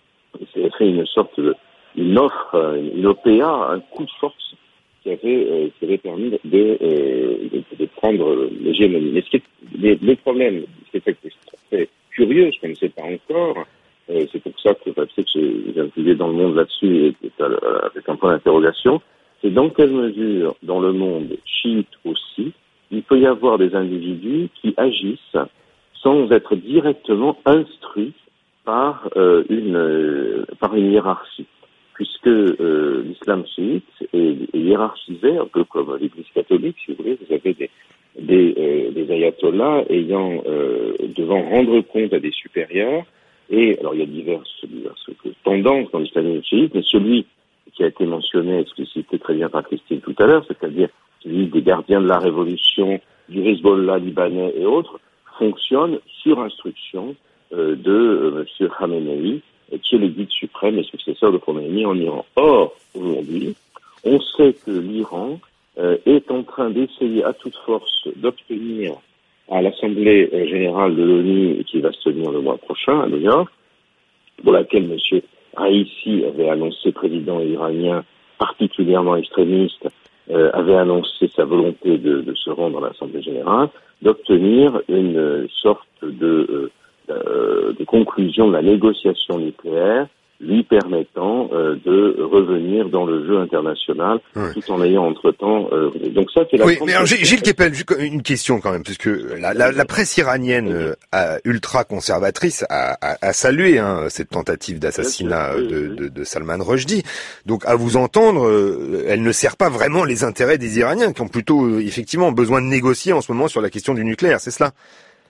fait une sorte de une offre, une O P A, un coup de force qui avait, euh, qui avait permis de, euh, de, de prendre l'hégémonie. Mais ce qui est, les, les problèmes, ce qui est très, très curieux, je ne sais pas encore, euh, c'est pour ça que peut-être que j'ai impliqué dans le monde là-dessus et, et avec un point d'interrogation, c'est dans quelle mesure, dans le monde chiite aussi, il peut y avoir des individus qui agissent sans être directement instruits par euh, une euh, par une hiérarchie, puisque euh, l'islam chiite est, est hiérarchisé, un peu comme l'Église catholique, si vous voulez. Vous avez des des, euh, des ayatollahs ayant euh, devant rendre compte à des supérieurs. Et alors il y a diverses, diverses tendances dans l'islamisme chiite, mais celui qui a été mentionné, explicité très bien par Christine tout à l'heure, c'est-à-dire celui des gardiens de la révolution, du Hezbollah libanais et autres, fonctionne sur instruction euh, de euh, M. Khamenei, qui est le guide suprême et successeur de Khomeini en Iran. Or, aujourd'hui, on sait que l'Iran euh, est en train d'essayer à toute force d'obtenir à l'Assemblée générale de l'ONU, qui va se tenir le mois prochain à New York, pour laquelle M. Raisi avait annoncé, président iranien particulièrement extrémiste, euh, avait annoncé sa volonté de, de se rendre à l'Assemblée générale, d'obtenir une sorte de, euh, de conclusion de la négociation nucléaire, lui permettant euh, de revenir dans le jeu international, ouais. tout en ayant entre-temps... Euh, donc ça, c'est la... Oui, mais alors, Gilles Kepel, une question quand même, puisque la, la, la presse iranienne euh, ultra-conservatrice a, a, a salué hein, cette tentative d'assassinat oui, de, de, de Salman Rushdie. Donc, à vous entendre, euh, elle ne sert pas vraiment les intérêts des Iraniens, qui ont plutôt, euh, effectivement, besoin de négocier en ce moment sur la question du nucléaire, c'est cela ?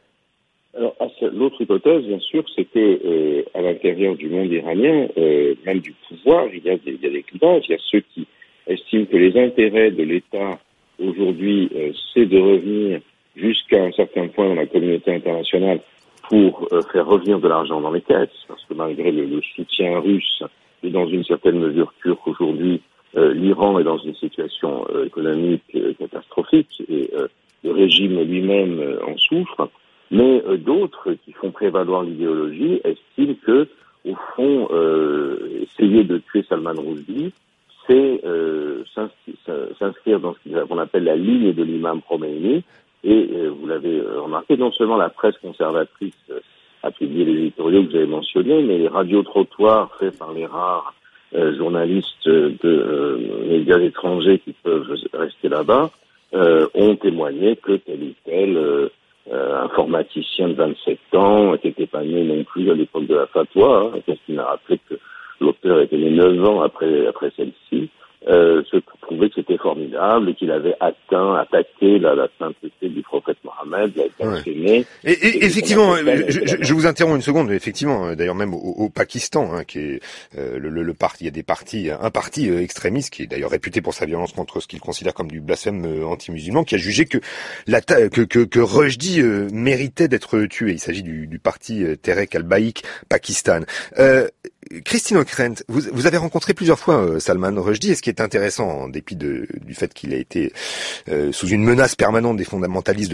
Alors, l'autre hypothèse, bien sûr, c'est que euh, à l'intérieur du monde iranien, euh, même du pouvoir, il y a des, il y a des clivages. Il y a ceux qui estiment que les intérêts de l'État aujourd'hui, euh, c'est de revenir jusqu'à un certain point dans la communauté internationale pour euh, faire revenir de l'argent dans les caisses, parce que malgré le, le soutien russe et dans une certaine mesure turque aujourd'hui, euh, l'Iran est dans une situation euh, économique euh, catastrophique et euh, le régime lui-même euh, en souffre. Mais euh, d'autres qui font prévaloir l'idéologie estiment que, au fond, euh, essayer de tuer Salman Rushdie, c'est euh, s'inscrire dans ce qu'on appelle la ligne de l'imam Khomeini. Et euh, vous l'avez remarqué, non seulement la presse conservatrice euh, a publié les éditoriaux que vous avez mentionnés, mais les radios-trottoirs faits par les rares euh, journalistes de euh, médias étrangers qui peuvent rester là-bas euh, ont témoigné que tel ou tel... Euh, Euh, informaticien de vingt-sept ans, qui n'était pas né non plus à l'époque de la fatwa, hein, parce qu'il a rappelé que l'auteur était né neuf ans après, après celle-ci, euh, se trouvait que c'était formidable et qu'il avait atteint, attaqué la, la sainteté du prophète Mohammed, l'a été enchaîné. Et, et, et effectivement, je, je, je vous interromps une seconde, effectivement, d'ailleurs même au, au Pakistan, hein, qui est euh, le, le, le parti, il y a des partis, un parti euh, extrémiste qui est d'ailleurs réputé pour sa violence contre ce qu'il considère comme du blasphème euh, anti-musulman, qui a jugé que la que que, que Rushdie euh, méritait d'être tué. Il s'agit du, du parti euh, Tehreek al-Baik Pakistan. Euh, Christine Ockrent, vous, vous avez rencontré plusieurs fois euh, Salman Rushdie, et ce qui est intéressant, en dépit de, du fait qu'il a été euh, sous une menace permanente des fondamentalistes depuis trente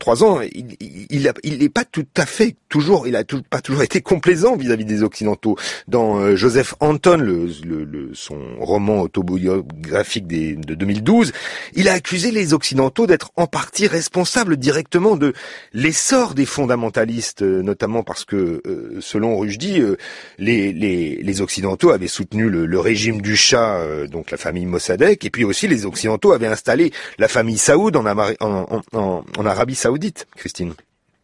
soixante-trois ans, il, il, a, il n'est pas tout à fait toujours, il a tout, pas toujours été complaisant vis-à-vis des Occidentaux. Dans euh, Joseph Anton, le, le, le, son roman autobiographique des, de deux mille douze, il a accusé les Occidentaux d'être en partie responsables directement de l'essor des fondamentalistes, notamment parce que, euh, selon Rushdie, euh, les, les, les Occidentaux avaient soutenu le, le régime du Shah, euh, donc la famille Mossadegh, et puis aussi les Occidentaux avaient installé la famille Saoud en, Amari- en, en, en, en Arabie Saoudite. Christine.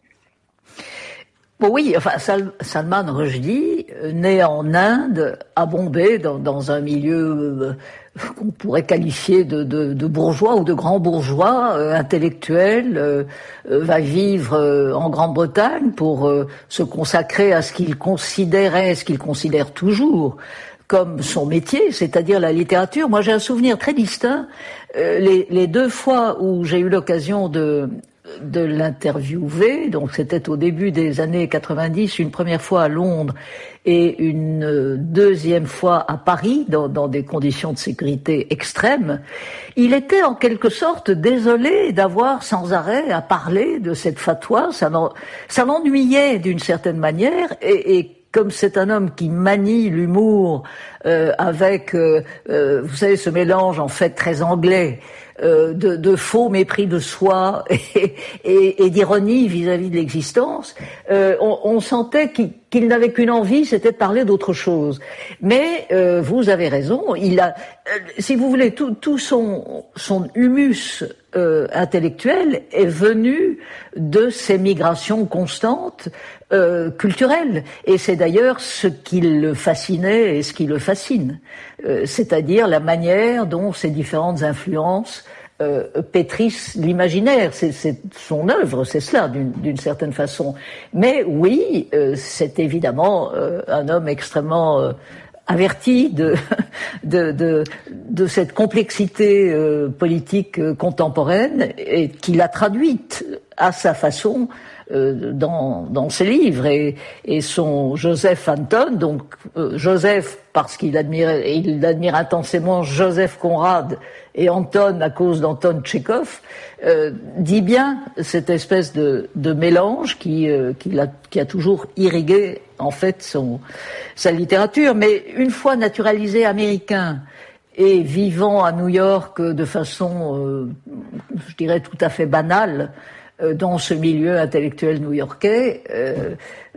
Bon, oui, enfin, Sal- Salman Rushdie, né en Inde, à Bombay, dans, dans un milieu euh, qu'on pourrait qualifier de, de, de bourgeois ou de grand bourgeois, euh, intellectuel, euh, euh, va vivre euh, en Grande-Bretagne pour euh, se consacrer à ce qu'il considérait, ce qu'il considère toujours comme son métier, c'est-à-dire la littérature. Moi, j'ai un souvenir très distinct. Euh, les, les deux fois où j'ai eu l'occasion de de l'interviewer, donc c'était au début des années quatre-vingt-dix, une première fois à Londres et une deuxième fois à Paris, dans, dans des conditions de sécurité extrêmes, il était en quelque sorte désolé d'avoir sans arrêt à parler de cette fatwa. Ça, ça l'ennuyait d'une certaine manière, et, et comme c'est un homme qui manie l'humour euh, avec, euh, euh, vous savez, ce mélange en fait très anglais, Euh, de, de faux mépris de soi et, et, et d'ironie vis-à-vis de l'existence, euh, on, on sentait qu'il, qu'il n'avait qu'une envie, c'était de parler d'autre chose. Mais euh, vous avez raison, il a, euh, si vous voulez, tout, tout son, son humus euh, intellectuel est venu de ces migrations constantes euh, culturelles. Et c'est d'ailleurs ce qui le fascinait et ce qui le fascine, euh, c'est-à-dire la manière dont ces différentes influences Euh, pétrissent l'imaginaire. C'est, c'est son œuvre, c'est cela d'une, d'une certaine façon. Mais oui, euh, c'est évidemment euh, un homme extrêmement euh, averti de, de, de, de cette complexité euh, politique euh, contemporaine, et qu'il a traduite à sa façon euh, dans, dans ses livres. Et, et son Joseph Anton, donc euh, Joseph parce qu'il admire, il admire intensément Joseph Conrad, et Anton à cause d'Anton Tchekhov, euh, dit bien cette espèce de, de mélange qui, euh, qui, a, qui a toujours irrigué en fait son, sa littérature. Mais une fois naturalisé américain et vivant à New York de façon, euh, je dirais, tout à fait banale, euh, dans ce milieu intellectuel new-yorkais, euh,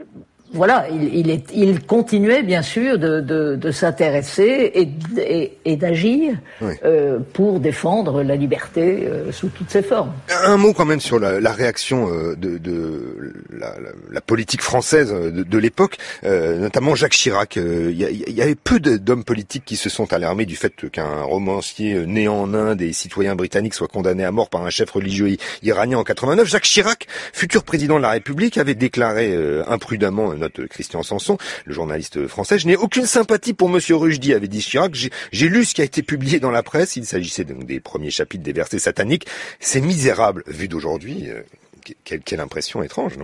voilà, il, il, est, il continuait bien sûr de, de, de s'intéresser et, et, et d'agir oui. euh, pour défendre la liberté euh, sous toutes ses formes. Un mot quand même sur la, la réaction euh, de, de la, la, la politique française de, de l'époque, euh, notamment Jacques Chirac. Il euh, y, y avait peu de, d'hommes politiques qui se sont alarmés du fait qu'un romancier né en Inde et citoyen britannique soit condamné à mort par un chef religieux iranien en quatre-vingt-neuf. Jacques Chirac, futur président de la République, avait déclaré euh, imprudemment, note Christian Sanson, le journaliste français, « Je n'ai aucune sympathie pour Monsieur Rushdie », avait dit Chirac. J'ai, j'ai lu ce qui a été publié dans la presse. Il s'agissait donc des premiers chapitres des versets sataniques. C'est misérable, vu d'aujourd'hui. Euh, quelle, quelle impression étrange, non ?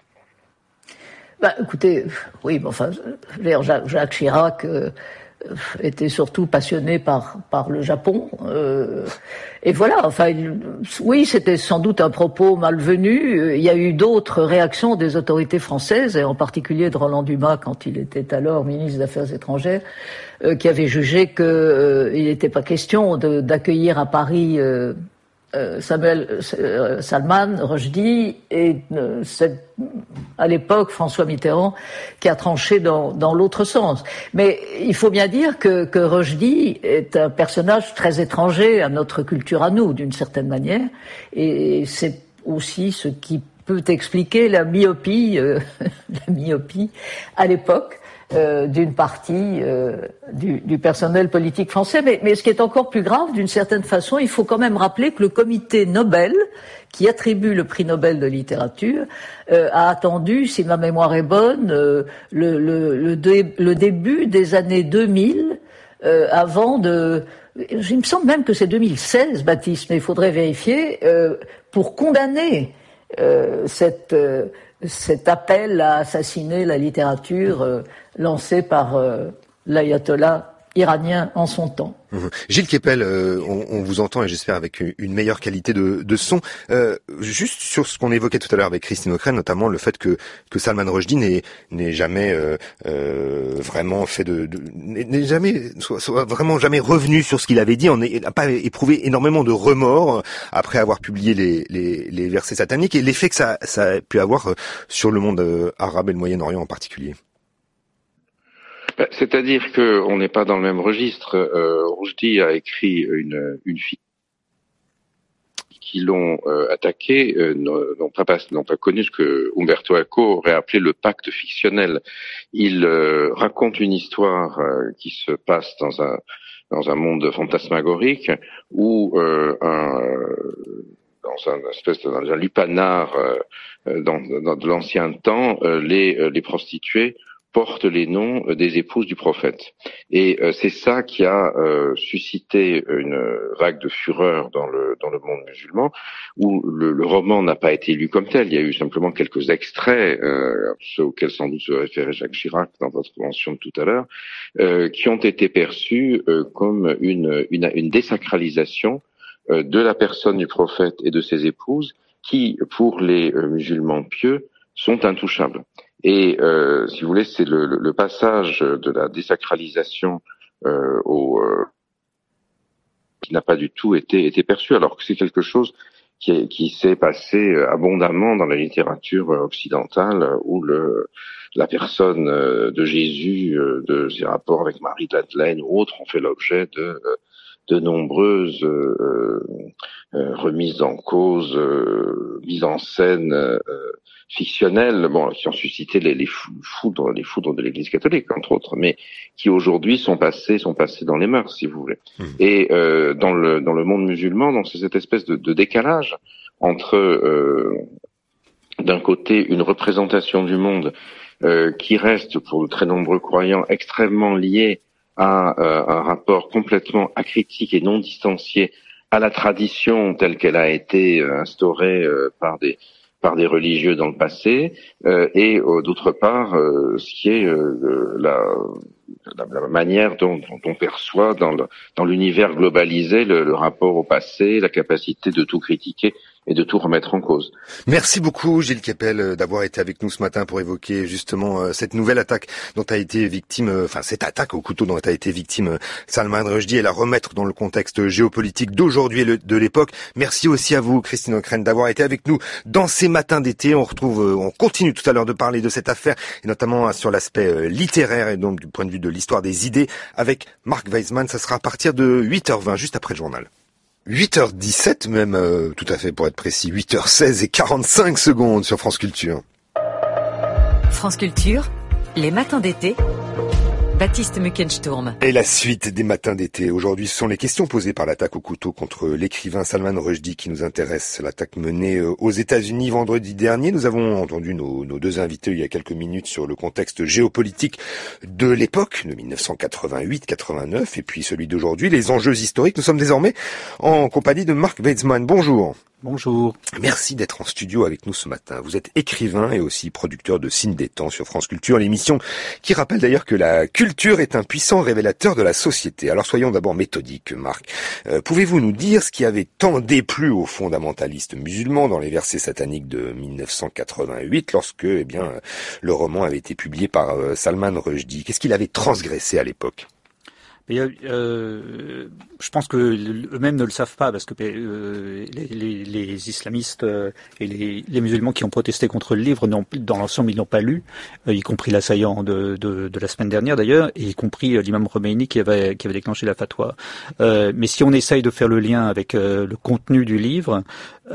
Bah, écoutez, oui, mais enfin, Jacques, Jacques Chirac euh, était surtout passionné par par le Japon, euh, et voilà. Enfin, il, oui, c'était sans doute un propos malvenu. Il y a eu d'autres réactions des autorités françaises, et en particulier de Roland Dumas quand il était alors ministre des Affaires étrangères, euh, qui avait jugé que euh, il n'était pas question de, d'accueillir à Paris Euh, Euh, Samuel euh, Salman Rushdie, et euh, c'est à l'époque François Mitterrand qui a tranché dans, dans l'autre sens. Mais il faut bien dire que, que Rushdie est un personnage très étranger à notre culture à nous, d'une certaine manière, et c'est aussi ce qui peut expliquer la myopie, euh, la myopie à l'époque. Euh, d'une partie euh, du, du personnel politique français. Mais, mais ce qui est encore plus grave, d'une certaine façon, il faut quand même rappeler que le comité Nobel, qui attribue le prix Nobel de littérature, euh, a attendu, si ma mémoire est bonne, euh, le, le, le, dé, le début des années deux mille, euh, avant de... Il me semble même que c'est deux mille seize, Baptiste, mais il faudrait vérifier, euh, pour condamner euh, cette... Euh, cet appel à assassiner la littérature euh, lancé par euh, l'ayatollah iranien en son temps. Mmh. Gilles Kepel, euh, on, on vous entend et j'espère avec une meilleure qualité de, de son. Euh, juste sur ce qu'on évoquait tout à l'heure avec Christine O'Krent, notamment le fait que, que Salman Rushdie n'ait, n'ait jamais euh, euh, vraiment fait de, de n'ait jamais soit, soit vraiment jamais revenu sur ce qu'il avait dit, on n'a pas éprouvé énormément de remords après avoir publié les, les, les versets sataniques et l'effet que ça, ça a pu avoir sur le monde arabe et le Moyen-Orient en particulier. C'est-à-dire qu'on n'est pas dans le même registre. Euh, Rushdie a écrit une, une fille qui l'ont euh, attaqué, euh, n'ont pas, n'ont pas connu ce que Umberto Eco aurait appelé le pacte fictionnel. Il euh, raconte une histoire euh, qui se passe dans un dans un monde fantasmagorique où euh, un dans un espèce de, dans un lupanar euh, dans, dans de l'ancien temps, euh, les euh, les prostituées portent les noms des épouses du prophète. Et euh, c'est ça qui a euh, suscité une vague de fureur dans le dans le monde musulman, où le, le roman n'a pas été lu comme tel. Il y a eu simplement quelques extraits, euh, ceux auxquels sans doute se référait Jacques Chirac dans votre mention de tout à l'heure, euh, qui ont été perçus euh, comme une, une, une désacralisation euh, de la personne du prophète et de ses épouses, qui, pour les euh, musulmans pieux, sont intouchables. Et euh, si vous voulez, c'est le, le, le passage de la désacralisation euh, au euh, qui n'a pas du tout été, été perçu, alors que c'est quelque chose qui, est, qui s'est passé abondamment dans la littérature occidentale, où le, la personne de Jésus, de ses rapports avec Marie de Madeleine ou autres, ont fait l'objet de de nombreuses euh, euh, remises en cause, euh, mises en scène euh, fictionnelles, bon, qui ont suscité les, les foudres, les foudres de l'Église catholique, entre autres, mais qui aujourd'hui sont passées, sont passées dans les mœurs, si vous voulez. Mmh. Et euh, dans le dans le monde musulman, donc c'est cette espèce de, de décalage entre euh, d'un côté une représentation du monde euh, qui reste pour de très nombreux croyants extrêmement liée à euh, un rapport complètement acritique et non distancié à la tradition telle qu'elle a été euh, instaurée euh, par des par des religieux dans le passé, euh, et euh, d'autre part euh, ce qui est euh, la, la, la manière dont, dont on perçoit dans le, dans l'univers globalisé le, le rapport au passé, la capacité de tout critiquer et de tout remettre en cause. Merci beaucoup Gilles Kepel d'avoir été avec nous ce matin pour évoquer justement cette nouvelle attaque dont a été victime, enfin cette attaque au couteau dont a été victime Salman Rushdie et la remettre dans le contexte géopolitique d'aujourd'hui et de l'époque. Merci aussi à vous Christine O'Krent d'avoir été avec nous dans ces matins d'été. On retrouve, on continue tout à l'heure de parler de cette affaire et notamment sur l'aspect littéraire et donc du point de vue de l'histoire des idées avec Marc Weisman. Ça sera à partir de huit heures vingt, juste après le journal. huit heures dix-sept même, euh, tout à fait pour être précis, huit heures seize et quarante-cinq secondes sur France Culture. France Culture, les matins d'été, Baptiste Muckensturm. Et la suite des matins d'été. Aujourd'hui, ce sont les questions posées par l'attaque au couteau contre l'écrivain Salman Rushdie qui nous intéresse. L'attaque menée aux États-Unis vendredi dernier. Nous avons entendu nos, nos deux invités il y a quelques minutes sur le contexte géopolitique de l'époque, de dix-neuf cent quatre-vingt-huit quatre-vingt-neuf, et puis celui d'aujourd'hui, les enjeux historiques. Nous sommes désormais en compagnie de Marc Weisman. Bonjour. Bonjour. Merci d'être en studio avec nous ce matin. Vous êtes écrivain et aussi producteur de Signes des Temps sur France Culture, l'émission qui rappelle d'ailleurs que la culture est un puissant révélateur de la société. Alors soyons d'abord méthodiques, Marc. Euh, pouvez-vous nous dire ce qui avait tant déplu aux fondamentalistes musulmans dans les versets sataniques de dix-neuf cent quatre-vingt-huit lorsque, eh bien, le roman avait été publié par euh, Salman Rushdie? Qu'est-ce qu'il avait transgressé à l'époque? Mais, euh, je pense que eux-mêmes ne le savent pas parce que euh, les, les, les islamistes euh, et les, les musulmans qui ont protesté contre le livre, n'ont, dans l'ensemble, ils n'ont pas lu, euh, y compris l'assaillant de, de, de la semaine dernière d'ailleurs, et y compris euh, l'imam Khomeini qui avait, qui avait déclenché la fatwa. Euh, mais si on essaye de faire le lien avec euh, le contenu du livre,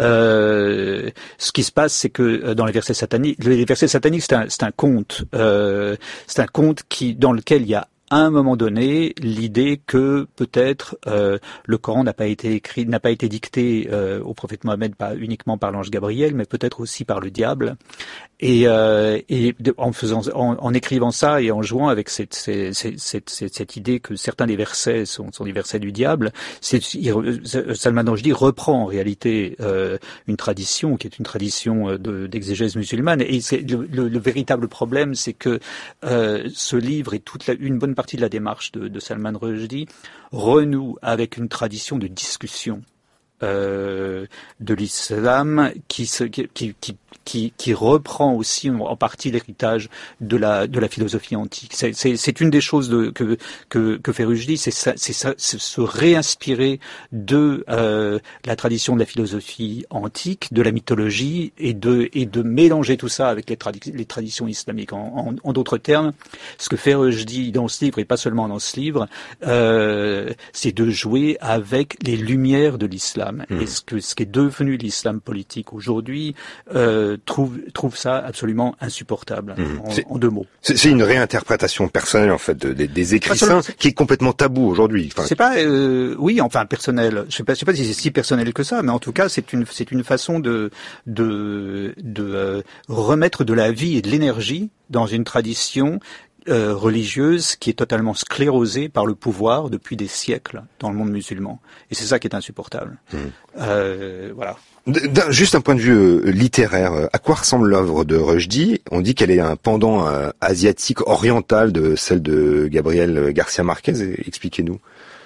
euh, ce qui se passe, c'est que euh, dans les versets sataniques, les versets sataniques, c'est un, c'est un conte, euh, c'est un conte qui, dans lequel il y a à un moment donné, l'idée que peut-être euh, le Coran n'a pas été écrit, n'a pas été dicté euh, au prophète Mohammed pas uniquement par l'ange Gabriel, mais peut-être aussi par le diable. Et, euh, et de, en faisant, en, en écrivant ça et en jouant avec cette, cette, cette, cette, cette idée que certains des versets sont, sont des versets du diable, c'est, il, Salman Rushdie reprend en réalité euh, une tradition qui est une tradition de, d'exégèse musulmane. Et c'est le, le, le véritable problème, c'est que euh, ce livre et toute la, une bonne partie de la démarche de, de Salman Rushdie renoue avec une tradition de discussion euh, de l'islam qui, se, qui, qui, qui, qui reprend aussi en partie l'héritage de la, de la philosophie antique. C'est, c'est, c'est une des choses de, que, que, que fait Rushdie, c'est, ça, c'est, ça, c'est se réinspirer de euh, la tradition de la philosophie antique, de la mythologie, et de, et de mélanger tout ça avec les, tradi- les traditions islamiques. En, en, en d'autres termes, ce que fait Rushdie dans ce livre, et pas seulement dans ce livre, euh, c'est de jouer avec les lumières de l'islam. Mmh. Et ce, que, ce qui est devenu l'islam politique aujourd'hui euh, trouve, trouve ça absolument insupportable, mmh. en, en deux mots. C'est, c'est une réinterprétation personnelle en fait de, de, des écrits saints qui est complètement tabou aujourd'hui. Enfin, c'est pas, euh, oui, enfin personnel. Je sais pas, je sais pas si c'est si personnel que ça, mais en tout cas c'est une, c'est une façon de, de, de euh, remettre de la vie et de l'énergie dans une tradition Euh, religieuse qui est totalement sclérosée par le pouvoir depuis des siècles dans le monde musulman. Et c'est ça qui est insupportable. Mmh. Euh, voilà. D'un, juste un point de vue euh, littéraire, à quoi ressemble l'œuvre de Rushdie ? On dit qu'elle est un pendant euh, asiatique oriental de celle de Gabriel Garcia Marquez. Expliquez-nous.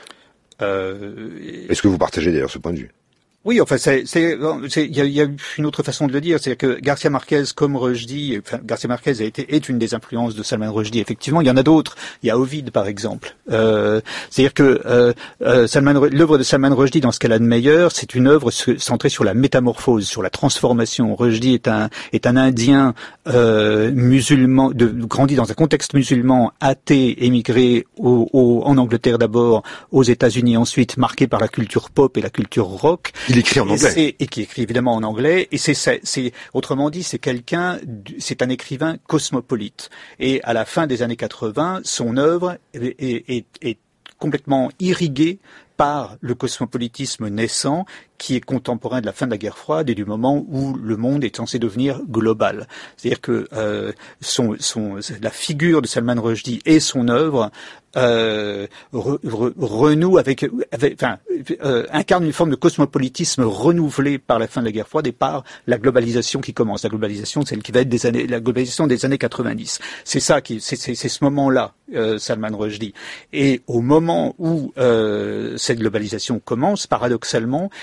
Euh... Est-ce que vous partagez d'ailleurs ce point de vue ? Oui, enfin, c'est, c'est, c'est, il y a, y a une autre façon de le dire, c'est que Garcia Marquez, comme Rushdie, enfin, Garcia Marquez a été, est une des influences de Salman Rushdie. Effectivement, il y en a d'autres. Il y a Ovid, par exemple. Euh, c'est-à-dire que euh, euh, Salman, l'œuvre de Salman Rushdie, dans ce qu'elle a de meilleur, c'est une œuvre centrée sur la métamorphose, sur la transformation. Rushdie est un, est un Indien euh, musulman, de, grandi dans un contexte musulman, athée, émigré au, au, en Angleterre d'abord, aux États-Unis ensuite, marqué par la culture pop et la culture rock. Il écrit en anglais. Et, et qui écrit évidemment en anglais. Et c'est, c'est, c'est, autrement dit, c'est quelqu'un, c'est un écrivain cosmopolite. Et à la fin des années quatre-vingts, son œuvre est, est, est, est complètement irriguée par le cosmopolitisme naissant qui est contemporain de la fin de la guerre froide et du moment où le monde est censé devenir global. C'est-à-dire que euh, son, son, la figure de Salman Rushdie et son œuvre euh, re, re, renoue avec, avec enfin, euh, incarne une forme de cosmopolitisme renouvelé par la fin de la guerre froide et par la globalisation qui commence. La globalisation, celle qui va être des années, la globalisation des années quatre-vingt-dix. C'est ça qui, c'est, c'est, c'est ce moment-là, euh, Salman Rushdie. Et au moment où euh, cette globalisation commence, paradoxalement,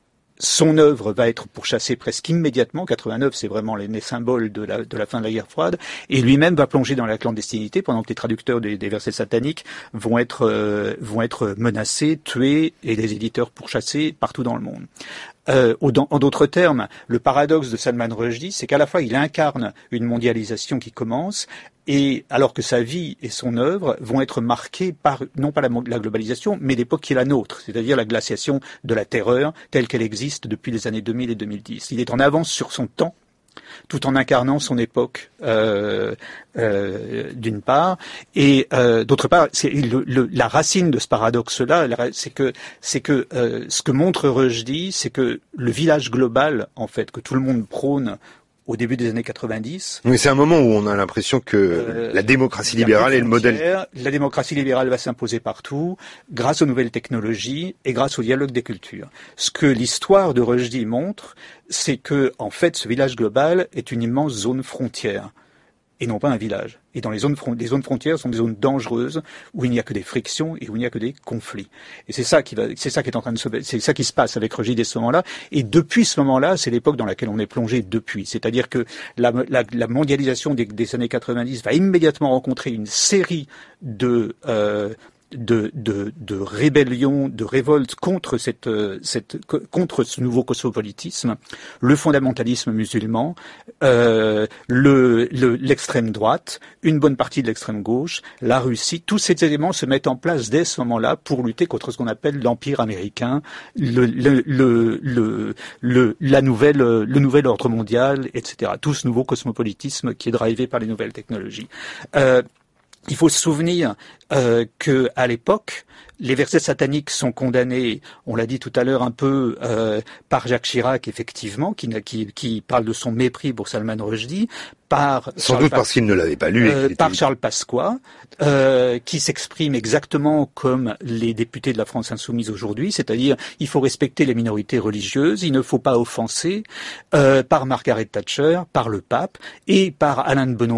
son œuvre va être pourchassée presque immédiatement. quatre-vingt-neuf, c'est vraiment les, les symboles de la, de la fin de la guerre froide. Et lui-même va plonger dans la clandestinité pendant que les traducteurs des, des versets sataniques vont être, euh, vont être menacés, tués et les éditeurs pourchassés partout dans le monde. Euh, en d'autres termes, le paradoxe de Salman Rushdie, c'est qu'à la fois il incarne une mondialisation qui commence, et alors que sa vie et son œuvre vont être marquées par, non pas la, la globalisation, mais l'époque qui est la nôtre, c'est-à-dire la glaciation de la terreur telle qu'elle existe depuis les années deux mille et deux mille dix. Il est en avance sur son temps, tout en incarnant son époque, euh, euh, d'une part, et euh, d'autre part, c'est le, le, la racine de ce paradoxe-là, c'est que c'est que euh, ce que montre Rushdie, c'est que le village global, en fait, que tout le monde prône au début des années quatre-vingt-dix. Oui, c'est un moment où on a l'impression que euh, la démocratie libérale est le modèle. La démocratie libérale va s'imposer partout, grâce aux nouvelles technologies et grâce au dialogue des cultures. Ce que l'histoire de Rushdie montre, c'est que, en fait, ce village global est une immense zone frontière, et non pas un village. Et dans les zones, les zones frontières sont des zones dangereuses où il n'y a que des frictions et où il n'y a que des conflits. Et c'est ça qui va, c'est ça qui est en train de se, c'est ça qui se passe avec Rushdie dès ce moment-là. Et depuis ce moment-là, c'est l'époque dans laquelle on est plongé depuis. C'est-à-dire que la, la, la mondialisation des, des années quatre-vingt-dix va immédiatement rencontrer une série de, euh, de, de, de rébellion, de révolte contre cette, cette, contre ce nouveau cosmopolitisme, le fondamentalisme musulman, euh, le, le, l'extrême droite, une bonne partie de l'extrême gauche, la Russie, tous ces éléments se mettent en place dès ce moment-là pour lutter contre ce qu'on appelle l'empire américain, le, le, le, le, le, la nouvelle, le nouvel ordre mondial, et cetera. Tout ce nouveau cosmopolitisme qui est drivé par les nouvelles technologies. Euh, Il faut se souvenir euh, que à l'époque, les versets sataniques sont condamnés, on l'a dit tout à l'heure un peu, euh, par Jacques Chirac, effectivement, qui, qui, qui parle de son mépris pour Salman Rushdie, par sans Charles doute Pas- parce qu'il ne l'avait pas lu. euh, était... par Charles Pasqua, euh, qui s'exprime exactement comme les députés de la France insoumise aujourd'hui, c'est-à-dire il faut respecter les minorités religieuses, il ne faut pas offenser, euh, par Margaret Thatcher, par le pape et par Alain de Benoît,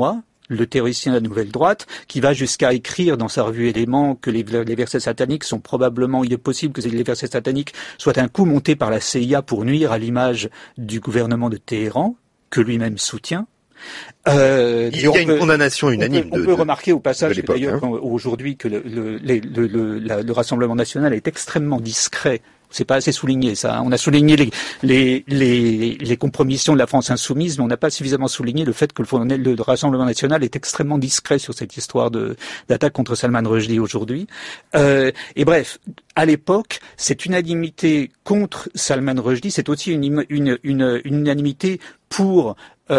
le théoricien de la nouvelle droite, qui va jusqu'à écrire dans sa revue Éléments que les, les versets sataniques sont probablement, il est possible que les versets sataniques soient un coup monté par la C I A pour nuire à l'image du gouvernement de Téhéran, que lui-même soutient. Euh, il y a peut, une condamnation unanime. On peut, de, on peut de, remarquer au passage que d'ailleurs hein. aujourd'hui que le, le, le, le, le, le Rassemblement national est extrêmement discret. C'est pas assez souligné, ça. On a souligné les, les, les, les compromissions de la France insoumise, mais on n'a pas suffisamment souligné le fait que le, le Rassemblement national est extrêmement discret sur cette histoire de, d'attaque contre Salman Rushdie aujourd'hui. Euh, et bref, à l'époque, cette unanimité contre Salman Rushdie, c'est aussi une, une, une, une unanimité pour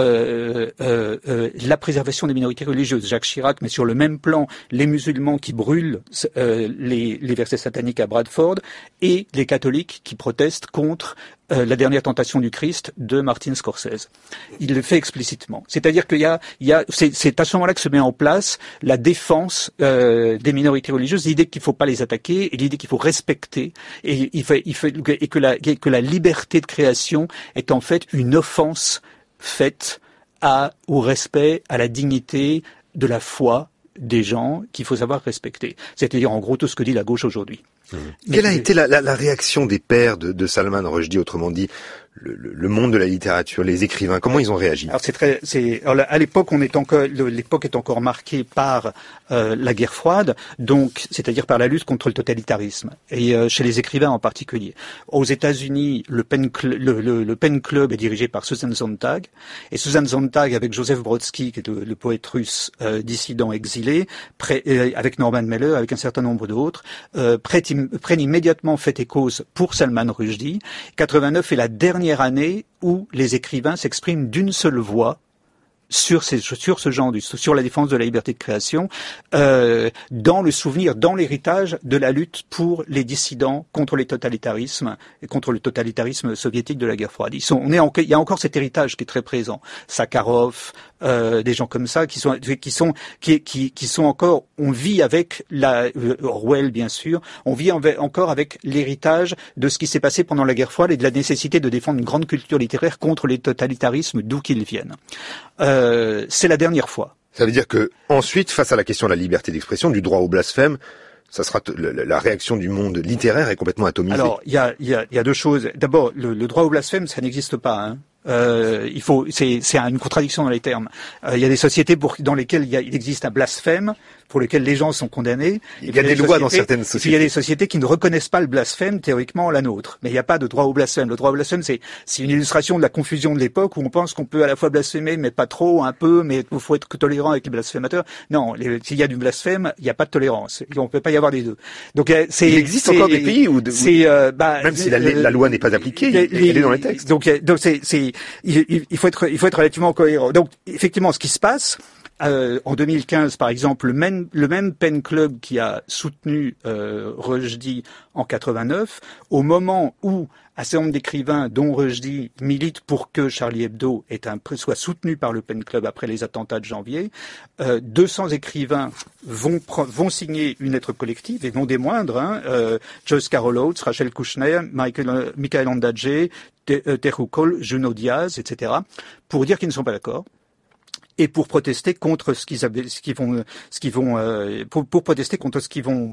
Euh, euh, euh, la préservation des minorités religieuses. Jacques Chirac met sur le même plan les musulmans qui brûlent euh, les, les versets sataniques à Bradford et les catholiques qui protestent contre euh, la dernière tentation du Christ de Martin Scorsese. Il le fait explicitement. C'est-à-dire qu'il y a, il y a, c'est, c'est à ce moment-là que se met en place la défense euh, des minorités religieuses, l'idée qu'il ne faut pas les attaquer et l'idée qu'il faut respecter et, il fait, il fait, et que la, que la liberté de création est en fait une offense faite à, au respect, à la dignité de la foi des gens qu'il faut savoir respecter. C'est-à-dire, en gros, tout ce que dit la gauche aujourd'hui. Mmh. Quelle a été la, la, la réaction des pairs de, de Salman Rushdie, autrement dit, le, le monde de la littérature, les écrivains, comment ils ont réagi? Alors c'est très, c'est, alors à l'époque, on est encore, l'époque est encore marquée par euh, la guerre froide, donc c'est-à-dire par la lutte contre le totalitarisme, et euh, chez les écrivains en particulier. Aux États-Unis, le Pen, Cl- le, le, le Pen Club est dirigé par Susan Sontag, et Susan Sontag avec Joseph Brodsky, qui est le, le poète russe euh, dissident exilé, prêt, euh, avec Norman Mailer, avec un certain nombre d'autres, euh, prête, prennent immédiatement fait et cause pour Salman Rushdie. quatre-vingt-neuf est la dernière année où les écrivains s'expriment d'une seule voix sur, ces, sur ce genre, sur la défense de la liberté de création, euh, dans le souvenir, dans l'héritage de la lutte pour les dissidents contre les totalitarismes et contre le totalitarisme soviétique de la guerre froide. Ils sont, on est en, il y a encore cet héritage qui est très présent. Sakharov, euh, des gens comme ça qui sont, qui sont, qui, qui, qui sont encore. On vit avec la euh, Orwell, bien sûr. On vit en, encore avec l'héritage de ce qui s'est passé pendant la guerre froide et de la nécessité de défendre une grande culture littéraire contre les totalitarismes d'où qu'ils viennent. Euh, c'est la dernière fois. Ça veut dire que ensuite, face à la question de la liberté d'expression, du droit au blasphème, ça sera t- la, la réaction du monde littéraire est complètement atomisée. Alors, il y a, y, a, y a deux choses. D'abord, le, le droit au blasphème, ça n'existe pas. Hein. Euh, il faut, c'est, c'est une contradiction dans les termes. Euh, il y a des sociétés pour, dans lesquelles il, y a, il existe un blasphème, pour lesquelles les gens sont condamnés. Il y a des lois dans certaines sociétés. Et puis il y a des sociétés qui ne reconnaissent pas le blasphème, théoriquement, la nôtre. Mais il n'y a pas de droit au blasphème. Le droit au blasphème, c'est, c'est une illustration de la confusion de l'époque où on pense qu'on peut à la fois blasphémer, mais pas trop, un peu, mais il faut être tolérant avec les blasphémateurs. Non, les, s'il y a du blasphème, il n'y a pas de tolérance. On ne peut pas y avoir les deux. Donc, c'est, il existe c'est, encore des pays où, de, c'est, euh, bah, même si la, euh, la loi n'est pas appliquée, les, elle est dans les textes. Donc, donc c'est, c'est, il, il faut être, il faut être relativement cohérent. Donc, effectivement, ce qui se passe, Euh, en deux mille quinze, par exemple, le même, le même Pen Club qui a soutenu euh, Rushdie en quatre-vingt-neuf, au moment où un certain nombre d'écrivains, dont Rushdie, militent pour que Charlie Hebdo ait un, soit soutenu par le Pen Club après les attentats de janvier, euh, deux cents écrivains vont, vont signer une lettre collective, et non des moindres, hein, euh, Joyce Carol Oates, Rachel Kushner, Michael, Michael Ondaatje, Teju Cole, Junot Diaz, et cetera, pour dire qu'ils ne sont pas d'accord. Et pour protester contre ce qu'ils, avaient, ce qu'ils vont, ce qu'ils vont, euh, pour, pour protester contre ce qu'ils vont,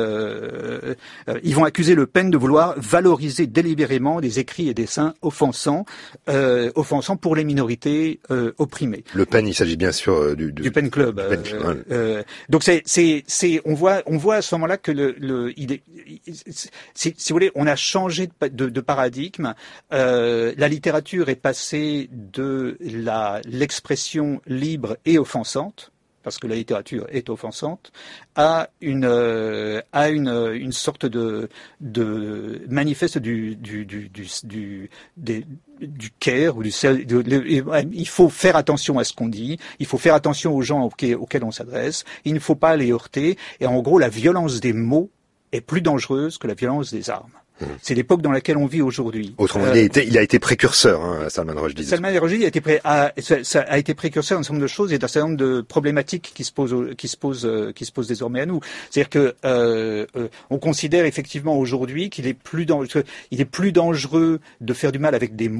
euh, euh, ils vont accuser Le Pen de vouloir valoriser délibérément des écrits et dessins offensants, euh, offensants pour les minorités euh, opprimées. Le Pen, il s'agit bien sûr euh, du, du, du Pen Club. Du Pen Club euh, euh, donc c'est, c'est, c'est, on voit, on voit à ce moment-là que le, le, il est, si, si vous voulez, on a changé de, de, de paradigme. Euh, la littérature est passée de la l'expression libre et offensante, parce que la littérature est offensante, à une euh, à une une sorte de de manifeste du du du du du, des, du care ou du de, de, il faut faire attention à ce qu'on dit, il faut faire attention aux gens auxquels, auxquels on s'adresse, il ne faut pas les heurter, et en gros la violence des mots est plus dangereuse que la violence des armes. C'est l'époque dans laquelle on vit aujourd'hui. Autrement, euh, il, a été, il a été précurseur, hein, Salman Rushdie. Salman Rushdie a été, pré, a, ça a été précurseur d'un certain nombre de choses et d'un certain nombre de problématiques qui se posent, qui se posent, qui se posent désormais à nous. C'est-à-dire que euh, euh, on considère effectivement aujourd'hui qu'il est plus dangereux, il est plus dangereux de faire du mal avec des mots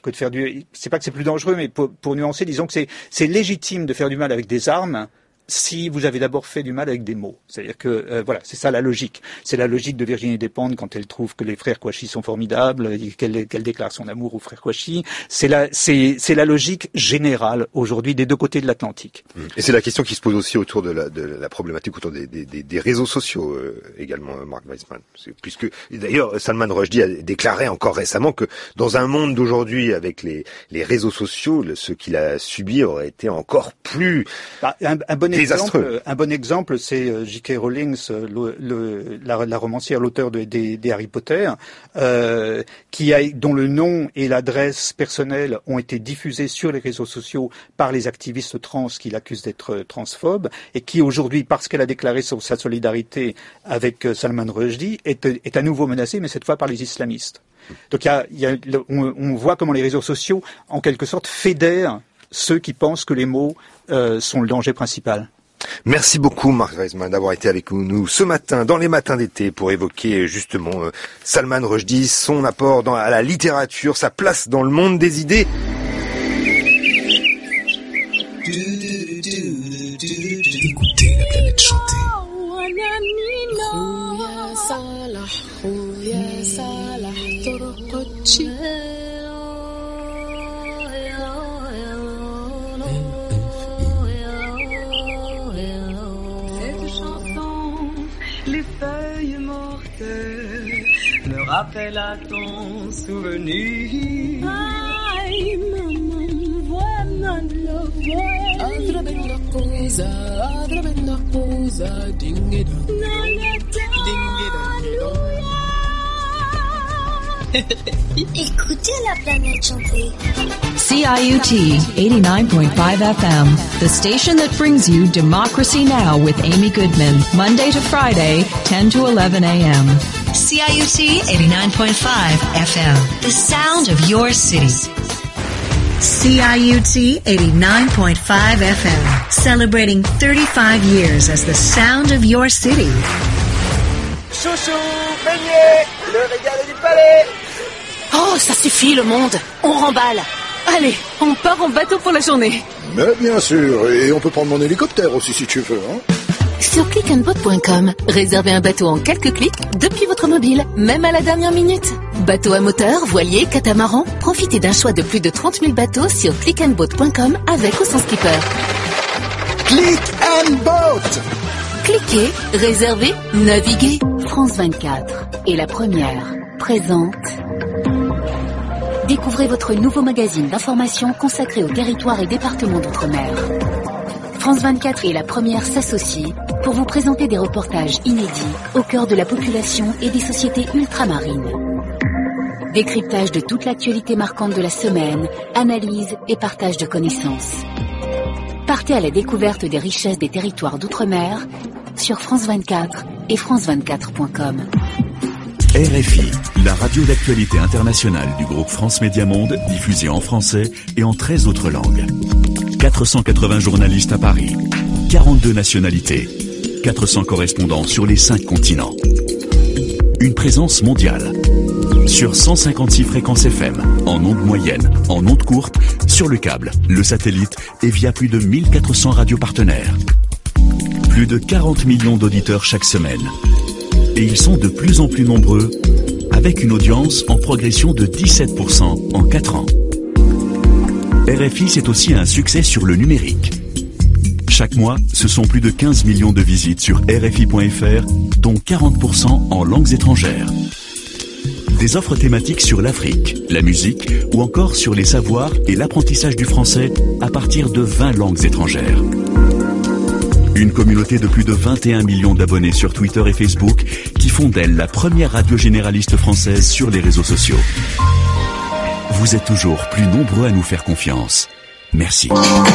que de faire du. C'est pas que c'est plus dangereux, mais pour, pour nuancer, disons que c'est c'est légitime de faire du mal avec des armes. Si vous avez d'abord fait du mal avec des mots. C'est-à-dire que, euh, voilà, c'est ça la logique. C'est la logique de Virginie Despentes quand elle trouve que les frères Kouachi sont formidables, et qu'elle, qu'elle déclare son amour aux frères Kouachi. C'est la, c'est, c'est la logique générale, aujourd'hui, des deux côtés de l'Atlantique. Et c'est la question qui se pose aussi autour de la, de la problématique autour des, des, des, des réseaux sociaux, euh, également, Mark Weissman. Puisque, d'ailleurs, Salman Rushdie a déclaré encore récemment que dans un monde d'aujourd'hui, avec les, les réseaux sociaux, ce qu'il a subi aurait été encore plus bah, un, un bon désastreux. Exemple, un bon exemple, c'est euh, J K. Rowling, le, le, la, la romancière, l'auteur de, des, des Harry Potter, euh, qui a, dont le nom et l'adresse personnelle ont été diffusés sur les réseaux sociaux par les activistes trans qui l'accusent d'être transphobe, et qui aujourd'hui, parce qu'elle a déclaré sa solidarité avec euh, Salman Rushdie, est, est à nouveau menacée, mais cette fois par les islamistes. Donc il y a, il y a, on, on voit comment les réseaux sociaux, en quelque sorte, fédèrent ceux qui pensent que les mots euh, sont le danger principal. Merci beaucoup Mark Weissman d'avoir été avec nous ce matin dans les matins d'été pour évoquer justement euh, Salman Rushdie, son apport dans, à la littérature, sa place dans le monde des idées. Écoutez la planète chanter. Les feuilles mortelles me rappellent à ton souvenir. Ay, maman, voilà le voile. Adrabenda cosa, adrabenda cosa, dingida. Écoutez la planète chanter. C I U T eighty-nine point five F M, the station that brings you Democracy Now! With Amy Goodman, Monday to Friday, ten to eleven a.m. C I U T eighty-nine point five F M, the sound of your city. C I U T eighty-nine point five F M, celebrating thirty-five years as the sound of your city. Chouchou, beignet, le régal du palais. Oh, ça suffit le monde, on remballe. Allez, on part en bateau pour la journée. Mais bien sûr, et on peut prendre mon hélicoptère aussi si tu veux. Hein. Sur click and boat point com, réservez un bateau en quelques clics depuis votre mobile, même à la dernière minute. Bateau à moteur, voilier, catamaran, profitez d'un choix de plus de trente mille bateaux sur click and boat point com avec ou sans skipper. Click and Boat. Cliquez, réservez, naviguez. France vingt-quatre est la première présente. Découvrez votre nouveau magazine d'information consacré aux territoires et départements d'outre-mer. France vingt-quatre et la première s'associent pour vous présenter des reportages inédits au cœur de la population et des sociétés ultramarines. Décryptage de toute l'actualité marquante de la semaine, analyse et partage de connaissances. Partez à la découverte des richesses des territoires d'outre-mer sur France vingt-quatre et France vingt-quatre point com. R F I, la radio d'actualité internationale du groupe France Média Monde, diffusée en français et en treize autres langues. quatre cent quatre-vingts journalistes à Paris, quarante-deux nationalités, quatre cents correspondants sur les cinq continents. Une présence mondiale. Sur cent cinquante-six fréquences F M, en ondes moyennes, en ondes courtes, sur le câble, le satellite et via plus de mille quatre cents radios partenaires. Plus de quarante millions d'auditeurs chaque semaine. Et ils sont de plus en plus nombreux, avec une audience en progression de dix-sept pour cent en quatre ans. R F I, c'est aussi un succès sur le numérique. Chaque mois, ce sont plus de quinze millions de visites sur R F I point F R, dont quarante pour cent en langues étrangères. Des offres thématiques sur l'Afrique, la musique ou encore sur les savoirs et l'apprentissage du français à partir de vingt langues étrangères. Une communauté de plus de vingt et un millions d'abonnés sur Twitter et Facebook qui font d'elle la première radio généraliste française sur les réseaux sociaux. Vous êtes toujours plus nombreux à nous faire confiance. Merci.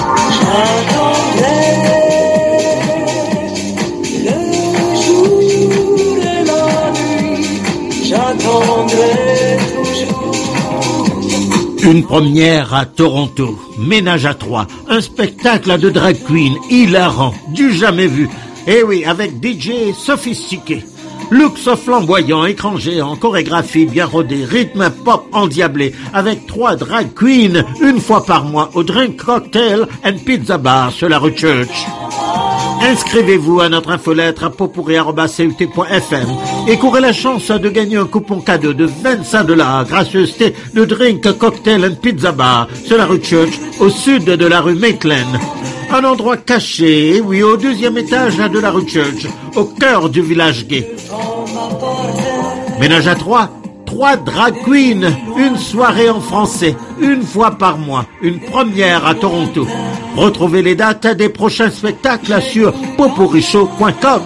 Une première à Toronto, Ménage à trois, un spectacle de drag queen hilarant, du jamais vu. Eh oui, avec D J sophistiqué. Luxe flamboyant, écran géant, chorégraphie bien rodée, rythme pop endiablé, avec trois drag queens, une fois par mois, au Drink Cocktail and Pizza Bar sur la rue Church. Inscrivez-vous à notre infolettre à potpourri arobase c u t point f m et courez la chance de gagner un coupon cadeau de vingt-cinq dollars gracieuseté de Drink Cocktail and Pizza Bar sur la rue Church, au sud de la rue Maitland. Un endroit caché, oui, au deuxième étage de la rue Church, au cœur du village gay. Ménage à trois, trois drag queens, une soirée en français, une fois par mois, une première à Toronto. Retrouvez les dates des prochains spectacles sur potpourri show point com.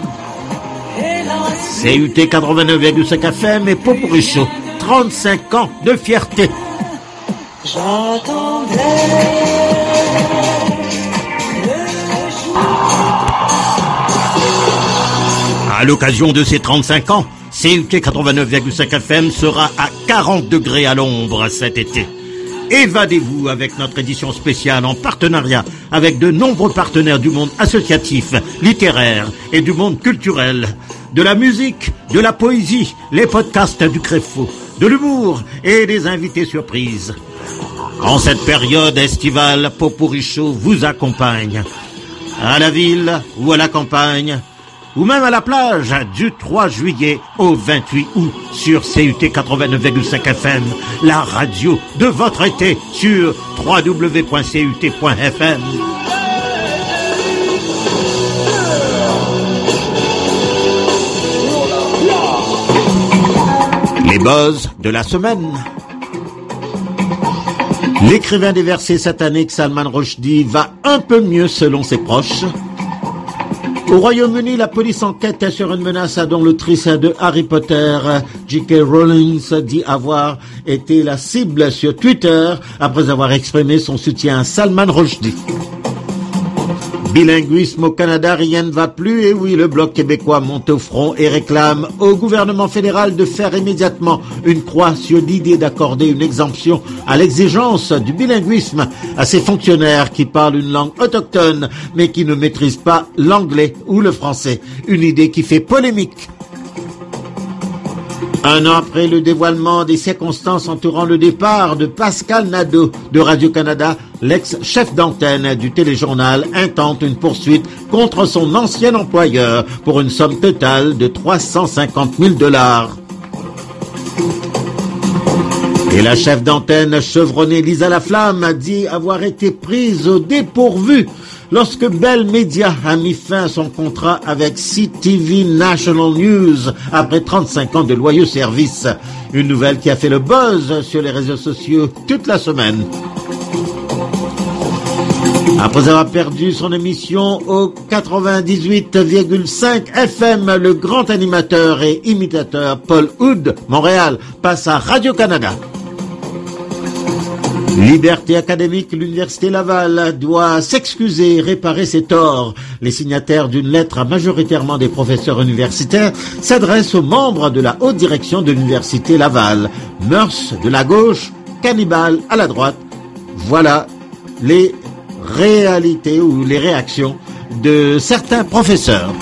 C U T quatre-vingt-neuf virgule cinq F M et Potpourri Show, trente-cinq ans de fierté. J'attendais. À l'occasion de ces trente-cinq ans, C U T quatre-vingt-neuf virgule cinq F M sera à quarante degrés à l'ombre cet été. Évadez-vous avec notre édition spéciale en partenariat avec de nombreux partenaires du monde associatif, littéraire et du monde culturel. De la musique, de la poésie, les podcasts du Créfo, de l'humour et des invités surprises. En cette période estivale, Potpourri Show vous accompagne. À la ville ou à la campagne, ou même à la plage, du trois juillet au vingt-huit août sur C U T quatre-vingt-neuf virgule cinq F M, la radio de votre été sur w w w point c u t point f m. Les buzz de la semaine. L'écrivain des versets sataniques Salman Rushdie va un peu mieux selon ses proches. Au Royaume-Uni, la police enquête sur une menace dont l'autrice de Harry Potter, J K Rowling, dit avoir été la cible sur Twitter après avoir exprimé son soutien à Salman Rushdie. Bilinguisme au Canada, rien ne va plus, et oui, le Bloc québécois monte au front et réclame au gouvernement fédéral de faire immédiatement une croix sur l'idée d'accorder une exemption à l'exigence du bilinguisme à ces fonctionnaires qui parlent une langue autochtone mais qui ne maîtrisent pas l'anglais ou le français, une idée qui fait polémique. Un an après le dévoilement des circonstances entourant le départ de Pascal Nadeau de Radio-Canada, l'ex-chef d'antenne du téléjournal intente une poursuite contre son ancien employeur pour une somme totale de trois cent cinquante mille dollars. Et la chef d'antenne chevronnée Lisa Laflamme dit avoir été prise au dépourvu lorsque Bell Media a mis fin à son contrat avec C T V National News après trente-cinq ans de loyaux services. Une nouvelle qui a fait le buzz sur les réseaux sociaux toute la semaine. Après avoir perdu son émission au quatre-vingt-dix-huit virgule cinq F M, le grand animateur et imitateur Paul Hood, Montréal, passe à Radio-Canada. Liberté académique, l'Université Laval doit s'excuser et réparer ses torts. Les signataires d'une lettre à majoritairement des professeurs universitaires s'adressent aux membres de la haute direction de l'Université Laval. Mœurs de la gauche, cannibales à la droite. Voilà les réalités ou les réactions de certains professeurs.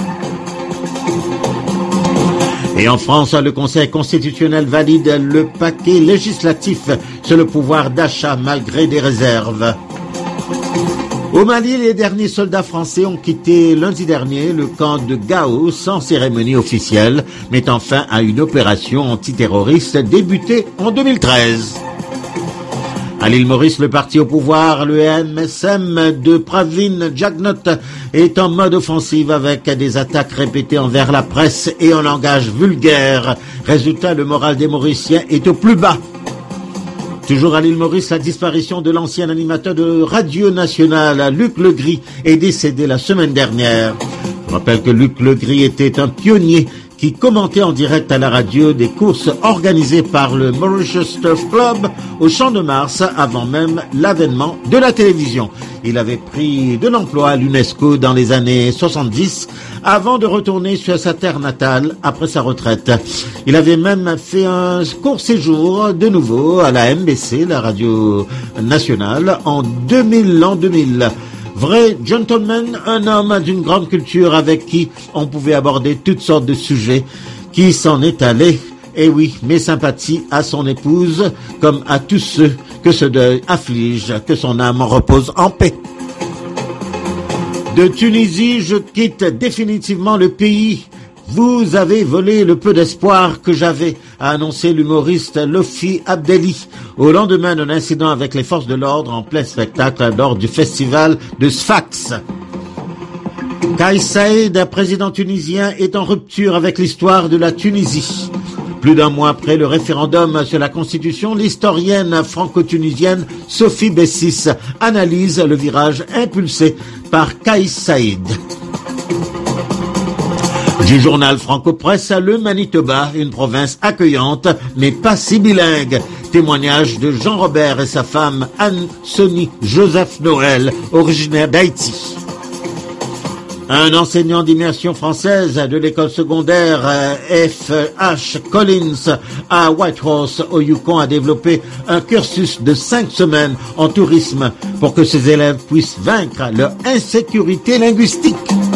Et en France, le Conseil constitutionnel valide le paquet législatif sur le pouvoir d'achat malgré des réserves. Au Mali, les derniers soldats français ont quitté lundi dernier le camp de Gao sans cérémonie officielle, mettant fin à une opération antiterroriste débutée en deux mille treize. À l'île Maurice, le parti au pouvoir, le M S M de Pravin Jagnot, est en mode offensive avec des attaques répétées envers la presse et un langage vulgaire. Résultat, le moral des Mauriciens est au plus bas. Toujours à l'île Maurice, la disparition de l'ancien animateur de Radio Nationale, Luc Legris, est décédé la semaine dernière. Je rappelle que Luc Legris était un pionnier qui commentait en direct à la radio des courses organisées par le Mauritius Turf Club au Champ de Mars avant même l'avènement de la télévision. Il avait pris de l'emploi à l'UNESCO dans les années soixante-dix avant de retourner sur sa terre natale après sa retraite. Il avait même fait un court séjour de nouveau à la M B C, la radio nationale, en deux mille, l'an deux mille. Vrai gentleman, un homme d'une grande culture avec qui on pouvait aborder toutes sortes de sujets, qui s'en est allé. Et oui, mes sympathies à son épouse, comme à tous ceux que ce deuil afflige, que son âme repose en paix. De Tunisie, je quitte définitivement le pays. Vous avez volé le peu d'espoir que j'avais, a annoncé l'humoriste Lofi Abdelli au lendemain d'un incident avec les forces de l'ordre en plein spectacle lors du festival de Sfax. Kais Saïed, président tunisien, est en rupture avec l'histoire de la Tunisie. Plus d'un mois après le référendum sur la Constitution, l'historienne franco-tunisienne Sophie Bessis analyse le virage impulsé par Kais Saïed. Du journal Franco-Presse, le Manitoba, une province accueillante mais pas si bilingue. Témoignage de Jean-Robert et sa femme Anne-Sonie Joseph Noël, originaire d'Haïti. Un enseignant d'immersion française de l'école secondaire F H Collins à Whitehorse au Yukon a développé un cursus de cinq semaines en tourisme pour que ses élèves puissent vaincre leur insécurité linguistique.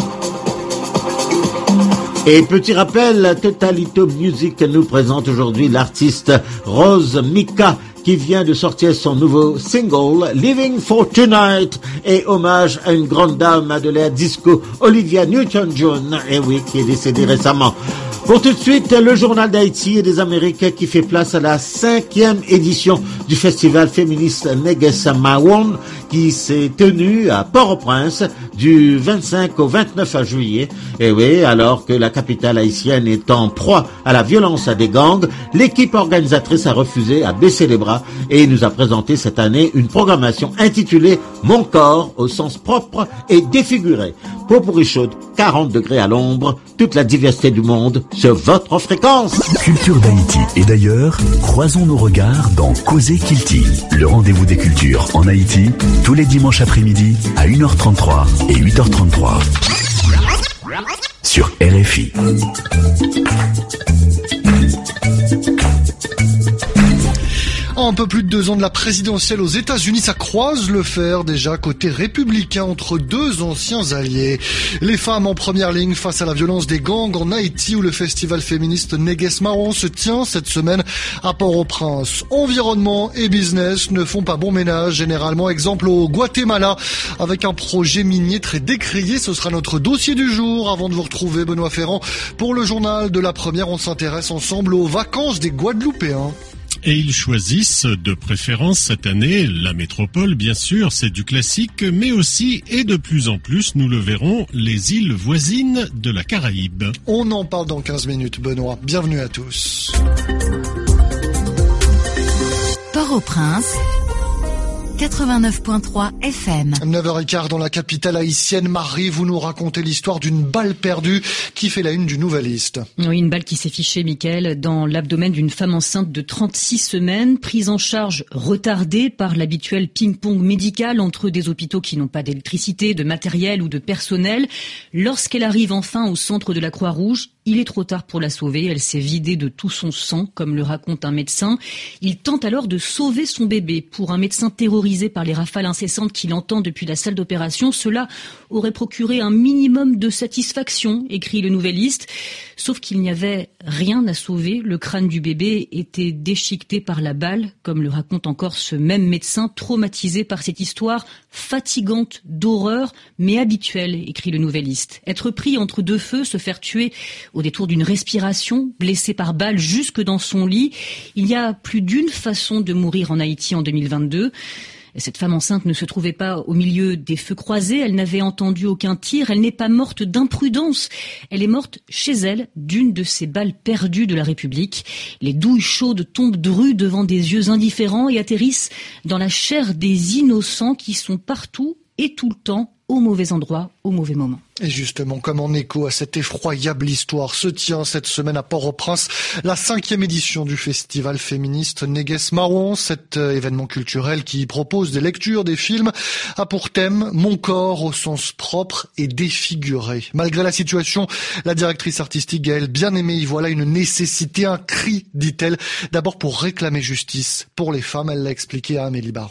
Et petit rappel, Totalito Music nous présente aujourd'hui l'artiste Rose Mika qui vient de sortir son nouveau single Living for Tonight et hommage à une grande dame de l'ère disco, Olivia Newton-John, et oui, qui est décédée récemment. Pour tout de suite, le journal d'Haïti et des Amériques qui fait place à la cinquième édition du festival féministe Neges Mawon qui s'est tenu à Port-au-Prince du vingt-cinq au vingt-neuf juillet. Et oui, alors que la capitale haïtienne est en proie à la violence des gangs, l'équipe organisatrice a refusé à baisser les bras et nous a présenté cette année une programmation intitulée Mon corps au sens propre et défiguré. Pot-pourri chaude, quarante degrés à l'ombre, toute la diversité du monde sur votre fréquence. Culture d'Haïti et d'ailleurs, croisons nos regards dans Causer Kilti, le rendez-vous des cultures en Haïti, tous les dimanches après-midi à une heure trente-trois et huit heures trente-trois sur R F I. Un peu plus de deux ans de la présidentielle aux États-Unis, ça croise le fer déjà côté républicain entre deux anciens alliés. Les femmes en première ligne face à la violence des gangs en Haïti où le festival féministe Neges Mawon se tient cette semaine à Port-au-Prince. Environnement et business ne font pas bon ménage généralement. Exemple au Guatemala avec un projet minier très décrié. Ce sera notre dossier du jour. Avant de vous retrouver, Benoît Ferrand, pour le journal de la première, on s'intéresse ensemble aux vacances des Guadeloupéens. Et ils choisissent de préférence cette année la métropole, bien sûr, c'est du classique, mais aussi, et de plus en plus, nous le verrons, les îles voisines de la Caraïbe. On en parle dans quinze minutes, Benoît. Bienvenue à tous. Port-au-Prince, quatre-vingt-neuf point trois F M. neuf heures quinze dans la capitale haïtienne. Marie, vous nous racontez l'histoire d'une balle perdue qui fait la une du Nouvelliste. Oui, une balle qui s'est fichée, Mickaël, dans l'abdomen d'une femme enceinte de trente-six semaines, prise en charge retardée par l'habituel ping-pong médical entre des hôpitaux qui n'ont pas d'électricité, de matériel ou de personnel. Lorsqu'elle arrive enfin au centre de la Croix-Rouge, il est trop tard pour la sauver. Elle s'est vidée de tout son sang, comme le raconte un médecin. Il tente alors de sauver son bébé. Pour un médecin terrorisé par les rafales incessantes qu'il entend depuis la salle d'opération, cela aurait procuré un minimum de satisfaction, écrit le Nouvelliste. Sauf qu'il n'y avait rien à sauver. Le crâne du bébé était déchiqueté par la balle, comme le raconte encore ce même médecin, traumatisé par cette histoire fatigante d'horreur, mais habituelle, écrit le Nouvelliste. Être pris entre deux feux, se faire tuer au détour d'une respiration, blessé par balle jusque dans son lit. Il y a plus d'une façon de mourir en Haïti en deux mille vingt-deux. Cette femme enceinte ne se trouvait pas au milieu des feux croisés, elle n'avait entendu aucun tir, elle n'est pas morte d'imprudence. Elle est morte chez elle d'une de ces balles perdues de la République. Les douilles chaudes tombent dru devant des yeux indifférents et atterrissent dans la chair des innocents qui sont partout et tout le temps au mauvais endroit, au mauvais moment. Et justement, comme en écho à cette effroyable histoire, se tient cette semaine à Port-au-Prince la cinquième édition du festival féministe Neges Mawon, cet événement culturel qui propose des lectures, des films, a pour thème Mon corps au sens propre et défiguré. Malgré la situation, la directrice artistique Gaëlle Bien-Aimée y voilà une nécessité, un cri, dit-elle, d'abord pour réclamer justice pour les femmes, elle l'a expliqué à Amélie Baron.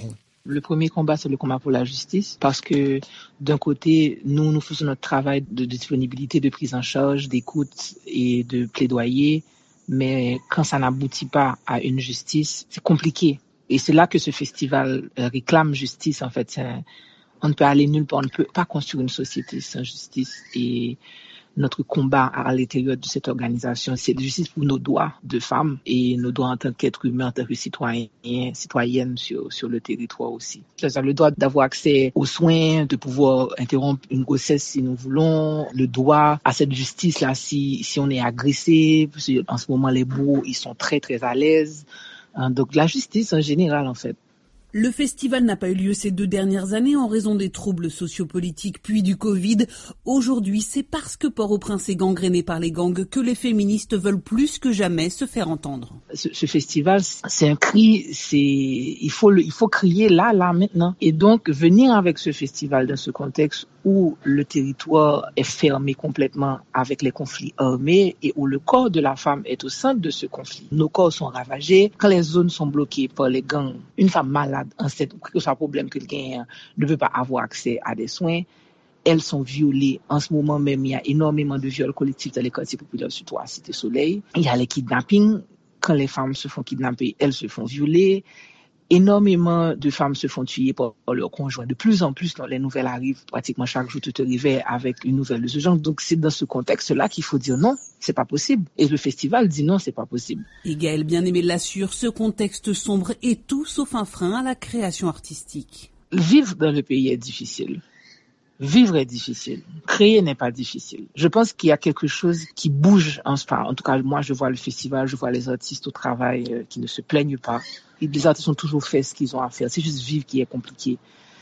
Le premier combat, c'est le combat pour la justice, parce que d'un côté, nous, nous faisons notre travail de disponibilité, de prise en charge, d'écoute et de plaidoyer, mais quand ça n'aboutit pas à une justice, c'est compliqué. Et c'est là que ce festival réclame justice, en fait. C'est un, on ne peut aller nulle part, on ne peut pas construire une société sans justice. Et notre combat à l'intérieur de cette organisation, c'est de justice pour nos droits de femmes et nos droits en tant qu'être humain, en tant que citoyen, citoyenne sur, sur le territoire aussi. C'est le droit d'avoir accès aux soins, de pouvoir interrompre une grossesse si nous voulons, le droit à cette justice-là si, si on est agressé. En ce moment, les bourgs, ils sont très, très à l'aise. Donc la justice en général, en fait. Le festival n'a pas eu lieu ces deux dernières années en raison des troubles sociopolitiques puis du Covid. Aujourd'hui, c'est parce que Port-au-Prince est gangréné par les gangs que les féministes veulent plus que jamais se faire entendre. Ce, ce festival, c'est un cri, c'est, il faut le, il faut crier là, là, maintenant. Et donc, venir avec ce festival dans ce contexte où le territoire est fermé complètement avec les conflits armés et où le corps de la femme est au centre de ce conflit. Nos corps sont ravagés. Quand les zones sont bloquées par les gangs, une femme malade, enceinte, que ce soit problème que quelqu'un ne veut pas avoir accès à des soins, elles sont violées. En ce moment même, il y a énormément de viols collectifs dans les quartiers populaires, surtout à Cité Soleil. Il y a les kidnappings. Quand les femmes se font kidnapper, elles se font violer. Énormément de femmes se font tuer par leur conjoint. De plus en plus, les nouvelles arrivent pratiquement chaque jour, tu te réveilles avec une nouvelle de ce genre. Donc c'est dans ce contexte-là qu'il faut dire non, c'est pas possible. Et le festival dit non, c'est pas possible. Et Gaël Bien-Aimé l'assure, ce contexte sombre est tout sauf un frein à la création artistique. Vivre dans le pays est difficile. Vivre est difficile. Créer n'est pas difficile. Je pense qu'il y a quelque chose qui bouge. En, en tout cas, moi, je vois le festival, je vois les artistes au travail euh, qui ne se plaignent pas. Les artistes ont toujours fait ce qu'ils ont à faire. C'est juste vivre qui est compliqué.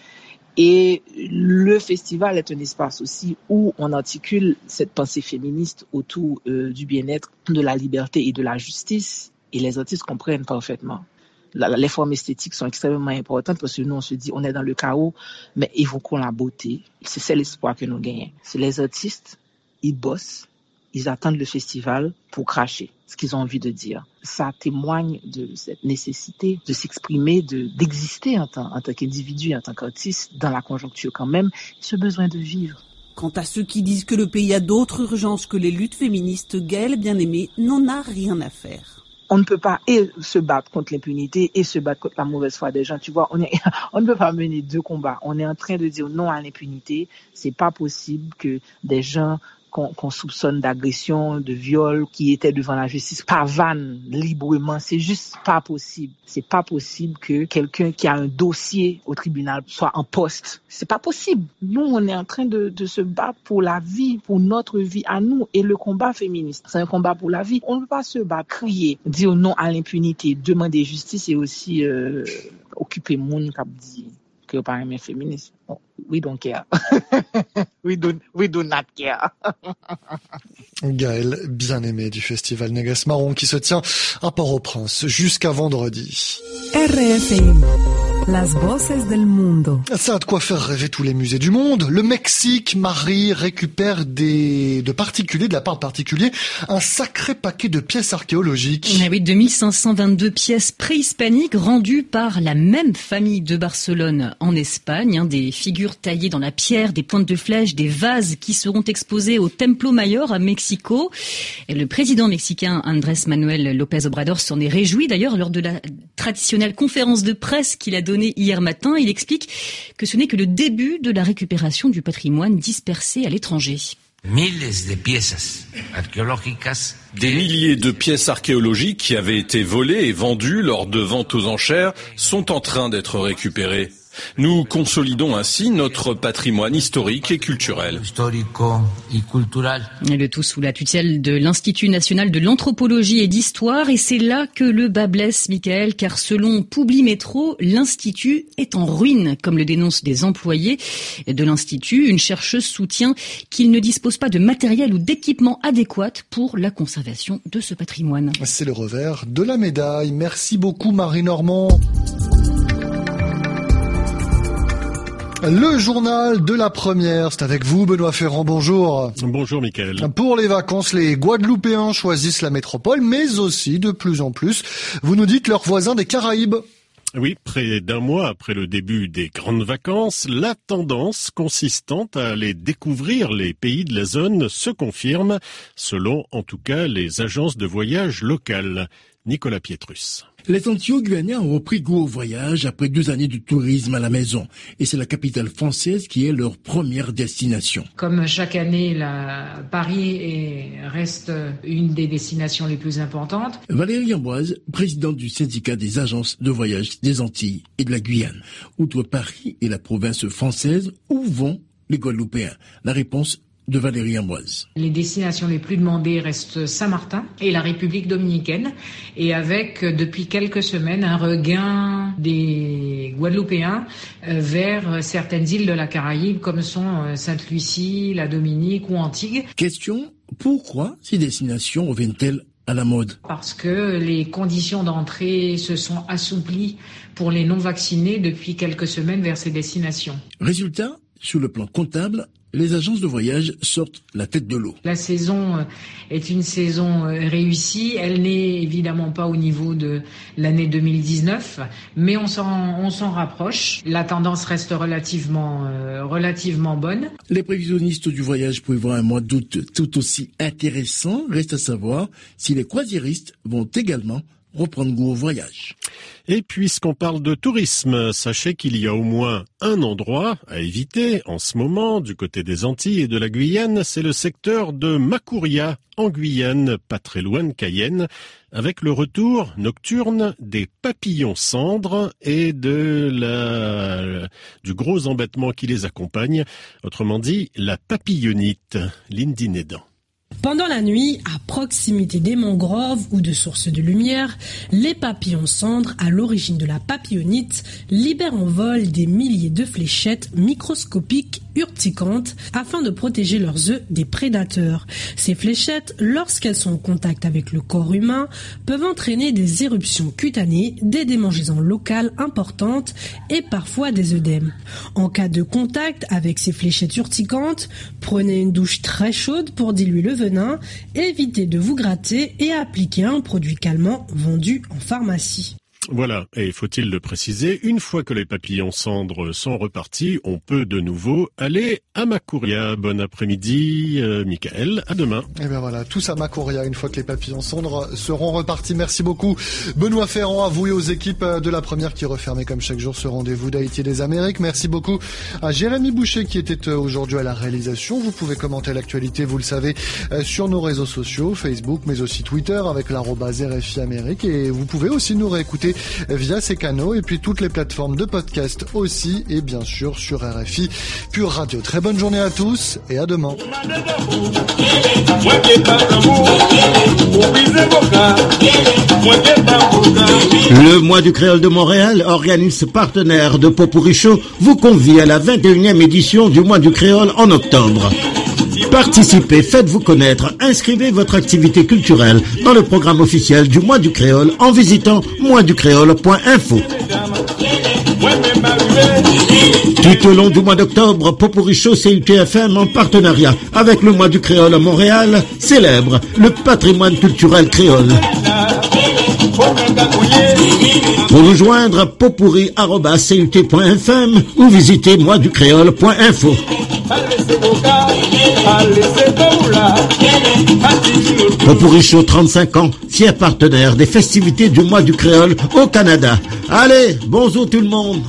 Et le festival est un espace aussi où on articule cette pensée féministe autour euh, du bien-être, de la liberté et de la justice. Et les artistes comprennent parfaitement. La, les formes esthétiques sont extrêmement importantes parce que nous, on se dit, on est dans le chaos, mais évoquons la beauté. C'est, c'est l'espoir que nous gagnons. C'est les artistes, ils bossent, ils attendent le festival pour cracher ce qu'ils ont envie de dire. Ça témoigne de cette nécessité de s'exprimer, de, d'exister en tant, en tant qu'individu, en tant qu'artiste, dans la conjoncture quand même, ce besoin de vivre. Quant à ceux qui disent que le pays a d'autres urgences que les luttes féministes, Gaël Bien-Aimé n'en a rien à faire. On ne peut pas et se battre contre l'impunité et se battre contre la mauvaise foi des gens. Tu vois, on est, on ne peut pas mener deux combats. On est en train de dire non à l'impunité. C'est pas possible que des gens qu'on, qu'on soupçonne d'agression, de viol, qui étaient devant la justice, pavanent librement. C'est juste pas possible. C'est pas possible que quelqu'un qui a un dossier au tribunal soit en poste. C'est pas possible. Nous, on est en train de, de se battre pour la vie, pour notre vie à nous. Et le combat féministe, c'est un combat pour la vie. On ne peut pas se battre, crier, dire non à l'impunité, demander justice et aussi euh, occuper moun kap di que pas un féministe. Oh, we don't care. we, do, we do not care. Gaël Bien-Aimé du festival Négresse Marron qui se tient à Port-au-Prince jusqu'à vendredi. R F M, las voces del mundo. Ça a de quoi faire rêver tous les musées du monde. Le Mexique, Marie, récupère des, de particuliers, de la part de particuliers, un sacré paquet de pièces archéologiques. Ah oui, deux mille cinq cent vingt-deux pièces préhispaniques rendues par la même famille de Barcelone en Espagne, hein, des figures taillées dans la pierre, des pointes de flèches, des vases qui seront exposés au Templo Mayor à Mexico. Et le président mexicain Andrés Manuel López Obrador s'en est réjoui d'ailleurs lors de la traditionnelle conférence de presse qu'il a donnée hier matin. Il explique que ce n'est que le début de la récupération du patrimoine dispersé à l'étranger. Des milliers de pièces archéologiques qui avaient été volées et vendues lors de ventes aux enchères sont en train d'être récupérées. Nous consolidons ainsi notre patrimoine historique et culturel. Le tout sous la tutelle de l'Institut national de l'anthropologie et d'histoire. Et c'est là que le bas blesse, Michael, car selon Publimetro, l'Institut est en ruine, comme le dénoncent des employés de l'Institut. Une chercheuse soutient qu'il ne dispose pas de matériel ou d'équipement adéquat pour la conservation de ce patrimoine. C'est le revers de la médaille. Merci beaucoup, Marie Normand. Le journal de la première, c'est avec vous, Benoît Ferrand, bonjour. Bonjour, Mickaël. Pour les vacances, les Guadeloupéens choisissent la métropole, mais aussi, de plus en plus, vous nous dites, leurs voisins des Caraïbes. Oui, près d'un mois après le début des grandes vacances, la tendance consistant à aller découvrir les pays de la zone se confirme, selon en tout cas les agences de voyage locales. Nicolas Pietrus. Les Antillais-Guyanais ont repris goût au voyage après deux années de tourisme à la maison. Et c'est la capitale française qui est leur première destination. Comme chaque année, la Paris est, reste une des destinations les plus importantes. Valérie Ambroise, présidente du syndicat des agences de voyage des Antilles et de la Guyane. Outre Paris et la province française, où vont les Guadeloupéens? La réponse de Valérie Ambroise. Les destinations les plus demandées restent Saint-Martin et la République dominicaine, et avec depuis quelques semaines un regain des Guadeloupéens vers certaines îles de la Caraïbe comme sont Sainte-Lucie, la Dominique ou Antigua. Question, pourquoi ces destinations reviennent-elles à la mode? Parce que les conditions d'entrée se sont assouplies pour les non-vaccinés depuis quelques semaines vers ces destinations. Résultat, sur le plan comptable, les agences de voyage sortent la tête de l'eau. La saison est une saison réussie. Elle n'est évidemment pas au niveau de l'année deux mille dix-neuf, mais on s'en, on s'en rapproche. La tendance reste relativement, euh, relativement bonne. Les prévisionnistes du voyage prévoient un mois d'août tout aussi intéressant. Reste à savoir si les croisiéristes vont également reprendre goût au voyage. Et puisqu'on parle de tourisme, sachez qu'il y a au moins un endroit à éviter en ce moment du côté des Antilles et de la Guyane, c'est le secteur de Macouria en Guyane, pas très loin de Cayenne, avec le retour nocturne des papillons cendres et de la du gros embêtement qui les accompagne, autrement dit la papillonite, Lindy Nédan. Pendant la nuit, à proximité des mangroves ou de sources de lumière, les papillons cendres, à l'origine de la papillonite, libèrent en vol des milliers de fléchettes microscopiques urticantes afin de protéger leurs œufs des prédateurs. Ces fléchettes, lorsqu'elles sont en contact avec le corps humain, peuvent entraîner des éruptions cutanées, des démangeaisons locales importantes et parfois des œdèmes. En cas de contact avec ces fléchettes urticantes, prenez une douche très chaude pour diluer le venin, évitez de vous gratter et appliquez un produit calmant vendu en pharmacie. Voilà, et faut-il le préciser, une fois que les papillons cendres sont repartis, on peut de nouveau aller à Macouria. Bon après-midi, euh, Michael, à demain. Et bien voilà, tous à Macouria, une fois que les papillons cendres seront repartis. Merci beaucoup Benoît Ferrand, à vous et aux équipes de la première qui refermaient comme chaque jour ce rendez-vous d'Haïti et des Amériques. Merci beaucoup à Jérémy Boucher qui était aujourd'hui à la réalisation. Vous pouvez commenter l'actualité, vous le savez, sur nos réseaux sociaux, Facebook, mais aussi Twitter avec l'arobase R F I Amérique, et vous pouvez aussi nous réécouter via ces canaux et puis toutes les plateformes de podcast aussi, et bien sûr sur R F I Pure Radio. Très bonne journée à tous et à demain. Le mois du créole de Montréal, organisme partenaire de Popurrí Show, vous convie à la vingt et unième édition du mois du créole en octobre. Participez, faites-vous connaître, inscrivez votre activité culturelle dans le programme officiel du mois du créole en visitant mois du créole point info. Tout au long du mois d'octobre, Popurrí Show C U T F M en partenariat avec le mois du créole à Montréal célèbre le patrimoine culturel créole. Pour nous joindre, popurrí arobase c u t point f m ou visitez mois du créole point info. Popurrí Show, trente-cinq ans, fier partenaire des festivités du mois du créole au Canada. Allez, bonjour tout le monde.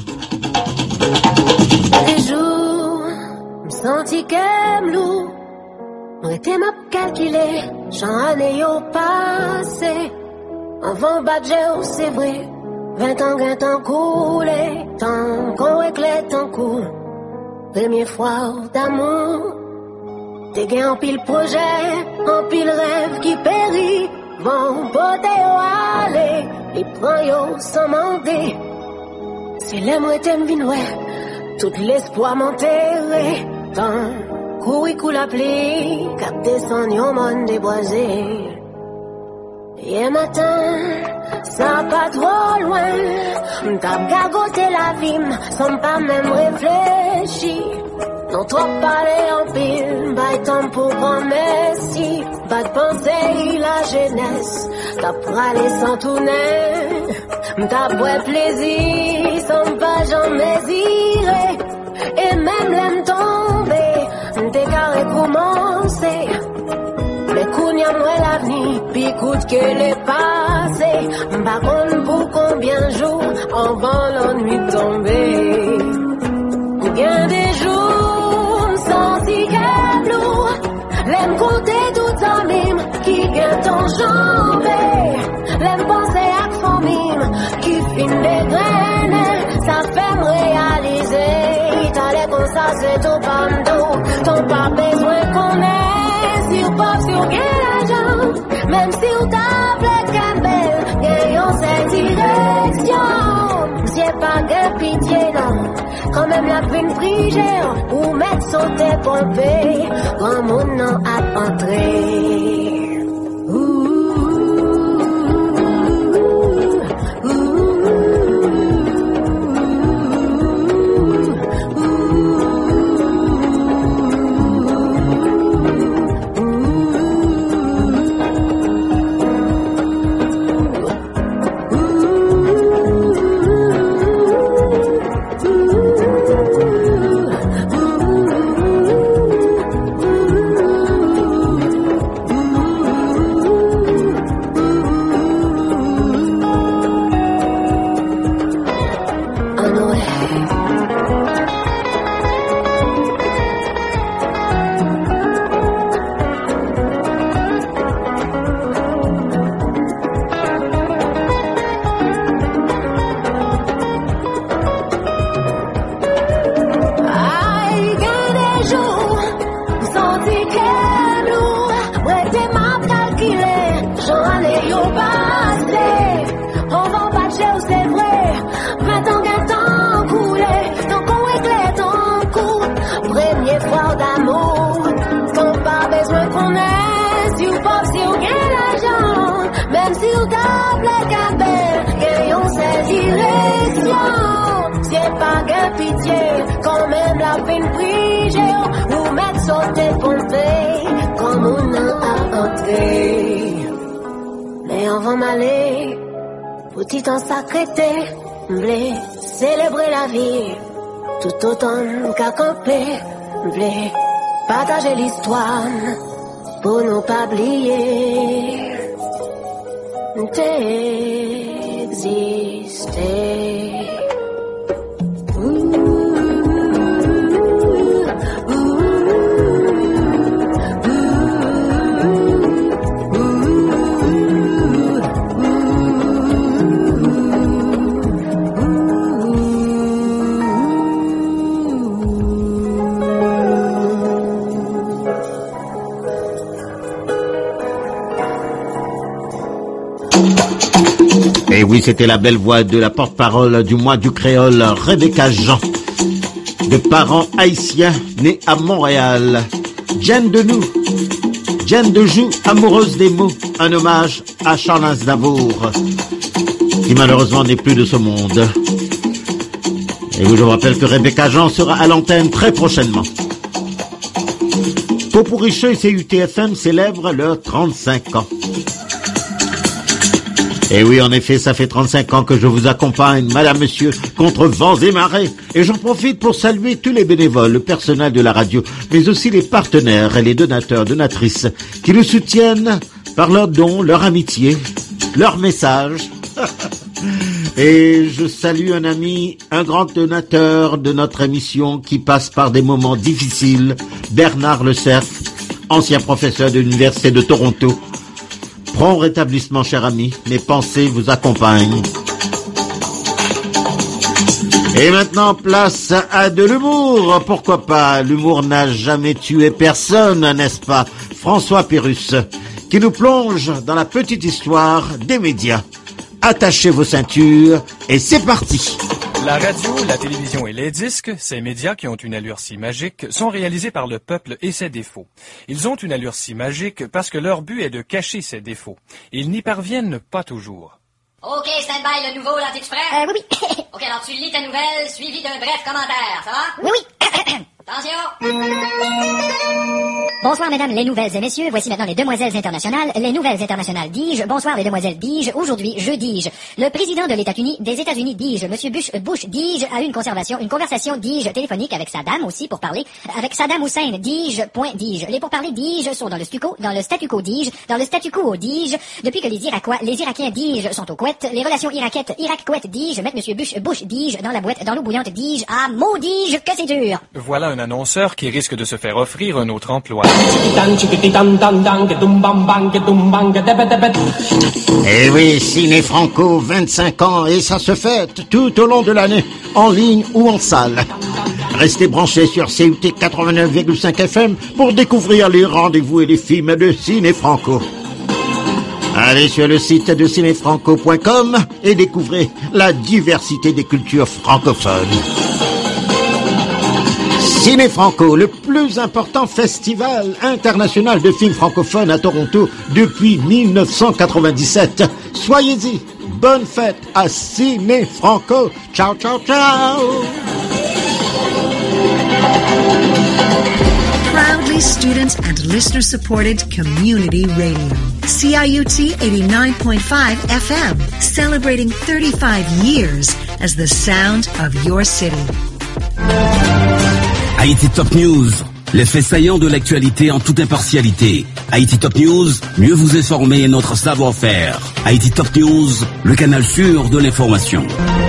Les jours, me senti comme loup, moi t'es m'a calculé, j'en ai yo passé, avant badge c'est vrai, vingt ans gain temps coulé, tant qu'on éclaire tant cool, première fois d'amour, t'es gain en pile projet, en pile rêve qui périt, bon pote yo aller, et prend yo sans demander, c'est les moi t'aime vin ouais. Tout l'espoir m'enterrer, tant courir coule la pluie, cap descend yon monde déboisé. Hier matin, ça pas trop loin, m'tap gagoté la vie, sans pas même réfléchir. Non trop parler en pile, pas temps pour grand merci. Pas de penser la jeunesse, t'as pralé sans tourner. T'as beau plaisir, sans pas jamais désiré. Et même l'aime tomber, t'es carré commencer. Mais kounya moi l'avenir, pis coûte que le passé. Par contre pour combien de jours, avant la nuit tomber. Bien des jours, sans si lourd. L'aime compter tout en mime, qui gagne ton jambé. L'aime penser à famille, qui fin des graines. Ça fait me réaliser, t'allais comme ça c'est tout bando. T'as pas besoin qu'on ait, si ou pas, si ou bien l'argent. Même si ou t'as blé Campbell, gagnons cette direction. C'est pas de pitié, non. Quand même la peine frigère, ou mettre sauter pompé, quand mon nom a entré. Ouh. Petit en sacrété, blé, célébrer la vie, tout autant qu'à camper, blé, partager l'histoire, pour nous pas oublier, d'exister. Et oui, c'était la belle voix de la porte-parole du mois du créole, Rebecca Jean, de parents haïtiens nés à Montréal. Jeanne de nous, Jeanne de Joux, amoureuse des mots, un hommage à Charles Aznavour, qui malheureusement n'est plus de ce monde. Et oui, je vous rappelle que Rebecca Jean sera à l'antenne très prochainement. Popuricheux et C U T F M célèbre leurs trente-cinq ans. Et oui, en effet, ça fait trente-cinq ans que je vous accompagne, madame, monsieur, contre vents et marées. Et j'en profite pour saluer tous les bénévoles, le personnel de la radio, mais aussi les partenaires et les donateurs, donatrices, qui nous soutiennent par leurs dons, leur amitié, leurs messages. Et je salue un ami, un grand donateur de notre émission qui passe par des moments difficiles, Bernard Le Cerf, ancien professeur de l'Université de Toronto. Prompt rétablissement, cher ami, mes pensées vous accompagnent. Et maintenant, place à de l'humour. Pourquoi pas? L'humour n'a jamais tué personne, n'est-ce pas? François Pérusse, qui nous plonge dans la petite histoire des médias. Attachez vos ceintures et c'est parti. La radio, la télévision et les disques, ces médias qui ont une allure si magique, sont réalisés par le peuple et ses défauts. Ils ont une allure si magique parce que leur but est de cacher ces défauts. Ils n'y parviennent pas toujours. OK, stand-by, le nouveau, là, t'es-tu prêt? Euh, oui, oui. OK, alors tu lis ta nouvelle, suivie d'un bref commentaire, ça va? Oui, oui. Attention! Bonsoir mesdames les nouvelles et messieurs, voici maintenant les demoiselles internationales, les nouvelles internationales dis-je, bonsoir les demoiselles dis-je, aujourd'hui je dis-je, le président de l'État-Unis, des États-Unis dis-je, monsieur Bush, Bush dis-je, a eu une conservation, une conversation dis-je téléphonique avec Saddam aussi pour parler, avec Saddam Hussein dis-je, point dis-je, les pourparlers dis-je sont dans le stuco, dans le statu quo dis-je, dans le statu quo dis-je, depuis que les Iraquois, les Irakiens dis-je sont aux couettes, les relations iraquettes, Irak-couettes dis-je, mettre monsieur Bush, Bush dis-je, dans la boîte, dans l'eau bouillante dis-je, ah maudis-je que c'est dur. Voilà un annonceur qui risque de se faire offrir un autre emploi. Eh oui, Ciné Franco, vingt-cinq ans, et ça se fête tout au long de l'année, en ligne ou en salle. Restez branchés sur C U T quatre-vingt-neuf virgule cinq F M pour découvrir les rendez-vous et les films de Ciné Franco. Allez sur le site de ciné franco point com et découvrez la diversité des cultures francophones. Ciné Franco, le plus important festival international de films francophones à Toronto depuis mille neuf cent quatre-vingt-dix-sept. Soyez-y, bonne fête à Ciné Franco. Ciao, ciao, ciao. Proudly student and listener supported community radio. C I U T eighty-nine point five F M, celebrating thirty-five years as the sound of your city. Haïti Top News, les faits saillants de l'actualité en toute impartialité. Haïti Top News, mieux vous informer et notre savoir-faire. Haïti Top News, le canal sûr de l'information.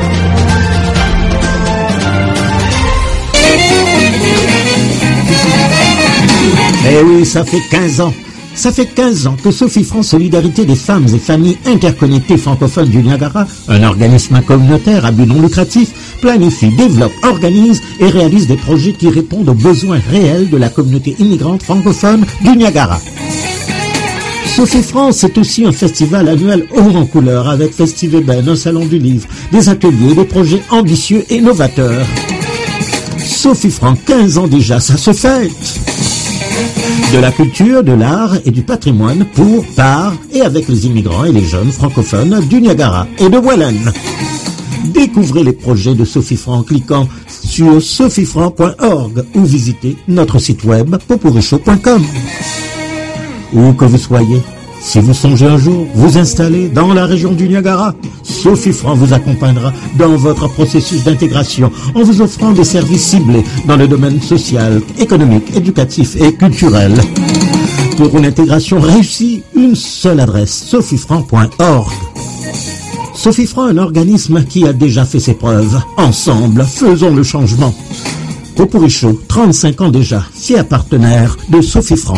Eh oui, ça fait quinze ans. Ça fait quinze ans que Sophie France Solidarité des femmes et familles interconnectées francophones du Niagara, un organisme communautaire à but non lucratif, planifie, développe, organise et réalise des projets qui répondent aux besoins réels de la communauté immigrante francophone du Niagara. Sophie France, c'est aussi un festival annuel haut en couleur avec Festiveben, un salon du livre, des ateliers, des projets ambitieux et novateurs. Sophie France, quinze ans déjà, ça se fête. De la culture, de l'art et du patrimoine pour, par et avec les immigrants et les jeunes francophones du Niagara et de Welland. Découvrez les projets de Sophie Franc en cliquant sur sophie franc point org ou visitez notre site web popurichaud point com. Où que vous soyez, si vous songez un jour vous installer dans la région du Niagara, Sophie Franc vous accompagnera dans votre processus d'intégration en vous offrant des services ciblés dans le domaine social, économique, éducatif et culturel. Pour une intégration réussie, une seule adresse, sophie franc point org. Sophie Franc, un organisme qui a déjà fait ses preuves. Ensemble, faisons le changement. Popurichaud, trente-cinq ans déjà, fier partenaire de Sophie Franc.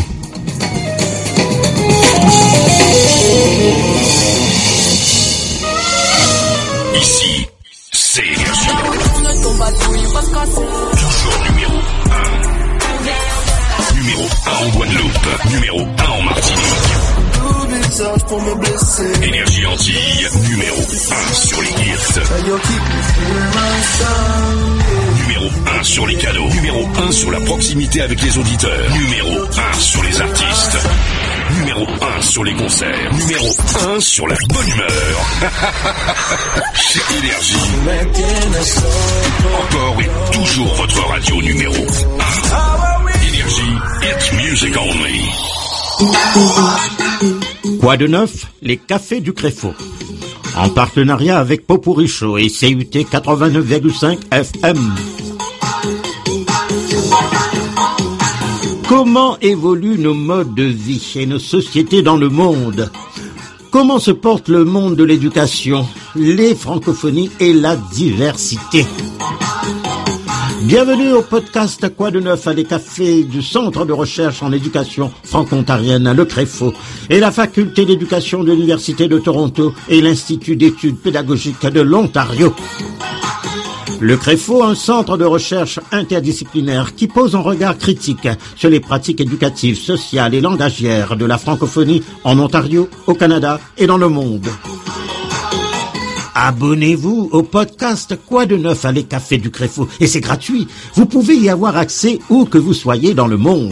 Ici, c'est Énergie. Toujours numéro un. Numéro un en Guadeloupe. Numéro un en Martinique. Énergie Antilles, numéro un sur les gifts. Numéro un sur les cadeaux. Numéro un sur la proximité avec les auditeurs. Numéro un sur les artistes. Numéro un sur les concerts. Numéro un sur la bonne humeur. C'est Énergie. Encore et toujours votre radio numéro un. Énergie, it's music only. Quoi de neuf? Les cafés du Créfo. En partenariat avec Popurichaud et C U T quatre-vingt-neuf virgule cinq F M. Comment évoluent nos modes de vie et nos sociétés dans le monde? Comment se porte le monde de l'éducation, les francophonies et la diversité? Bienvenue au podcast Quoi de neuf à des cafés du Centre de recherche en éducation franco-ontarienne, le Créfo, et la Faculté d'éducation de l'Université de Toronto et l'Institut d'études pédagogiques de l'Ontario. Le Créfo, un centre de recherche interdisciplinaire qui pose un regard critique sur les pratiques éducatives, sociales et langagières de la francophonie en Ontario, au Canada et dans le monde. Abonnez-vous au podcast Quoi de neuf à les cafés du Créfo et c'est gratuit. Vous pouvez y avoir accès où que vous soyez dans le monde.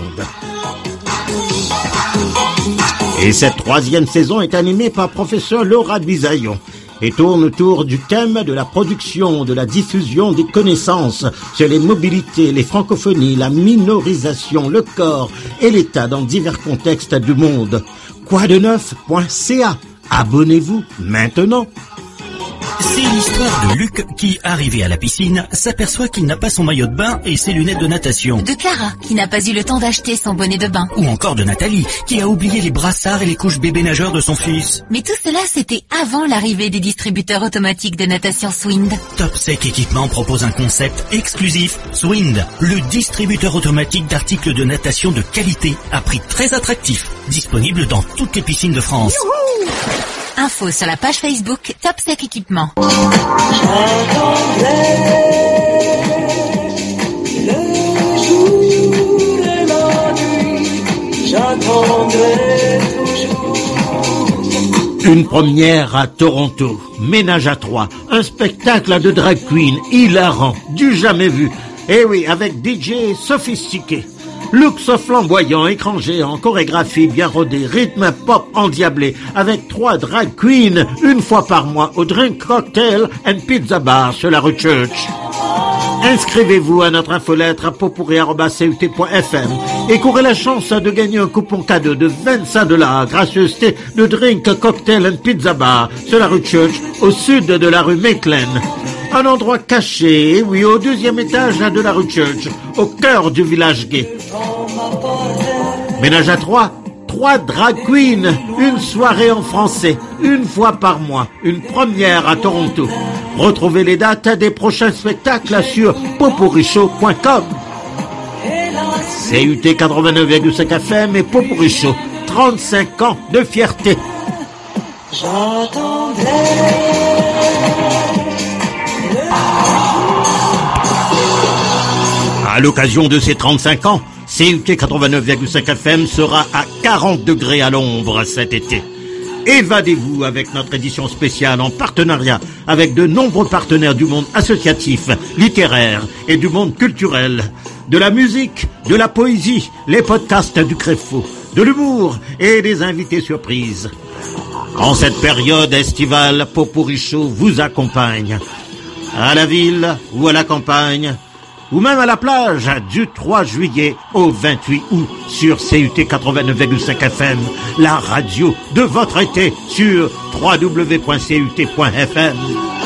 Et cette troisième saison est animée par professeur Laura Bisaillon. et tourne autour du thème de la production, de la diffusion des connaissances sur les mobilités, les francophonies, la minorisation, le corps et l'État dans divers contextes du monde. quoi de neuf point c a. Abonnez-vous maintenant. C'est l'histoire de Luc qui, arrivé à la piscine, s'aperçoit qu'il n'a pas son maillot de bain et ses lunettes de natation. De Clara, qui n'a pas eu le temps d'acheter son bonnet de bain. Ou encore de Nathalie, qui a oublié les brassards et les couches bébé nageurs de son fils. Mais tout cela, c'était avant l'arrivée des distributeurs automatiques de natation Swind. Topsec Équipement propose un concept exclusif, Swind, le distributeur automatique d'articles de natation de qualité à prix très attractif, disponible dans toutes les piscines de France. Youhou! Info sur la page Facebook Topsec Équipement. Une première à Toronto, Ménage à trois, un spectacle de drag queen hilarant, du jamais vu. Eh oui, avec D J sophistiqué. Looks flamboyant, écran géant, chorégraphie bien rodée, rythme pop endiablé, avec trois drag queens, une fois par mois, au Drink Cocktail and Pizza Bar sur la rue Church. Inscrivez-vous à notre infolettre à potpourri arobase c u t point f m et courez la chance de gagner un coupon cadeau de vingt-cinq dollars, gracieuseté de Drink Cocktail and Pizza Bar sur la rue Church, au sud de la rue Maitland. Un endroit caché, oui, au deuxième étage de la rue Church, au cœur du village gay. Ménage à trois, trois drag queens, une soirée en français, une fois par mois, une première à Toronto. Retrouvez les dates des prochains spectacles sur potpourri show point com. C U T quatre-vingt-neuf virgule cinq F M et Potpourri Show, trente-cinq ans de fierté. J'entendrai. À l'occasion de ces trente-cinq ans, C U T quatre-vingt-neuf virgule cinq F M sera à quarante degrés à l'ombre cet été. Évadez-vous avec notre édition spéciale en partenariat avec de nombreux partenaires du monde associatif, littéraire et du monde culturel. De la musique, de la poésie, les podcasts du Créfo, de l'humour et des invités surprises. En cette période estivale, Potpourri Show vous accompagne. À la ville ou à la campagne, ou même à la plage, du trois juillet au vingt-huit août sur C U T quatre-vingt-neuf virgule cinq F M, la radio de votre été sur w w w point c u t point f m.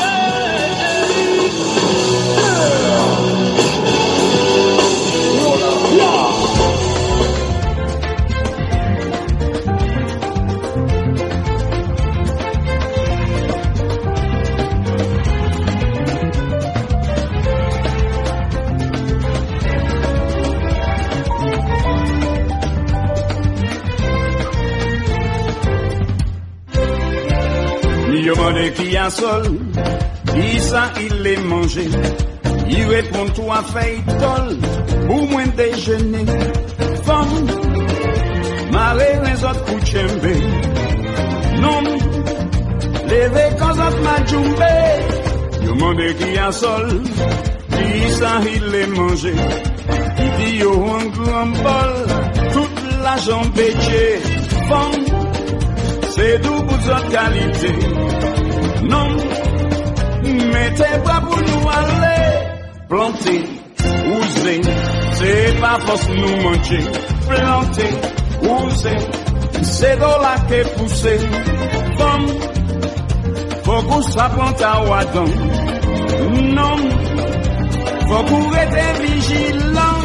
Qui a sol, qui ça il est mangé, il répond toi fait tol, pour moins déjeuner, femme, marée les autres couchembe, non, levé quand autres m'a djoumbé, yo monde qui a sol, qui ça il est mangé, il dit yo un grand bol, toute la jambe béché, femme, c'est d'où vous autres qualité. Non, mettez pas pour nous aller, planter, oser, c'est pas force nous manger, planter, oser, c'est dans la que pousser, comme, faut qu'on soit plante à Ouadon, non, faut qu'on reste vigilant,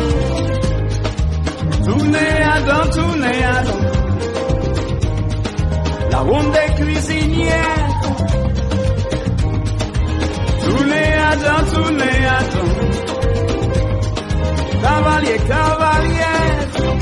tournez à dents, tournez à dents, la ronde des cuisinières, tournez à dents, tournez à dents. Cavalier, cavalier.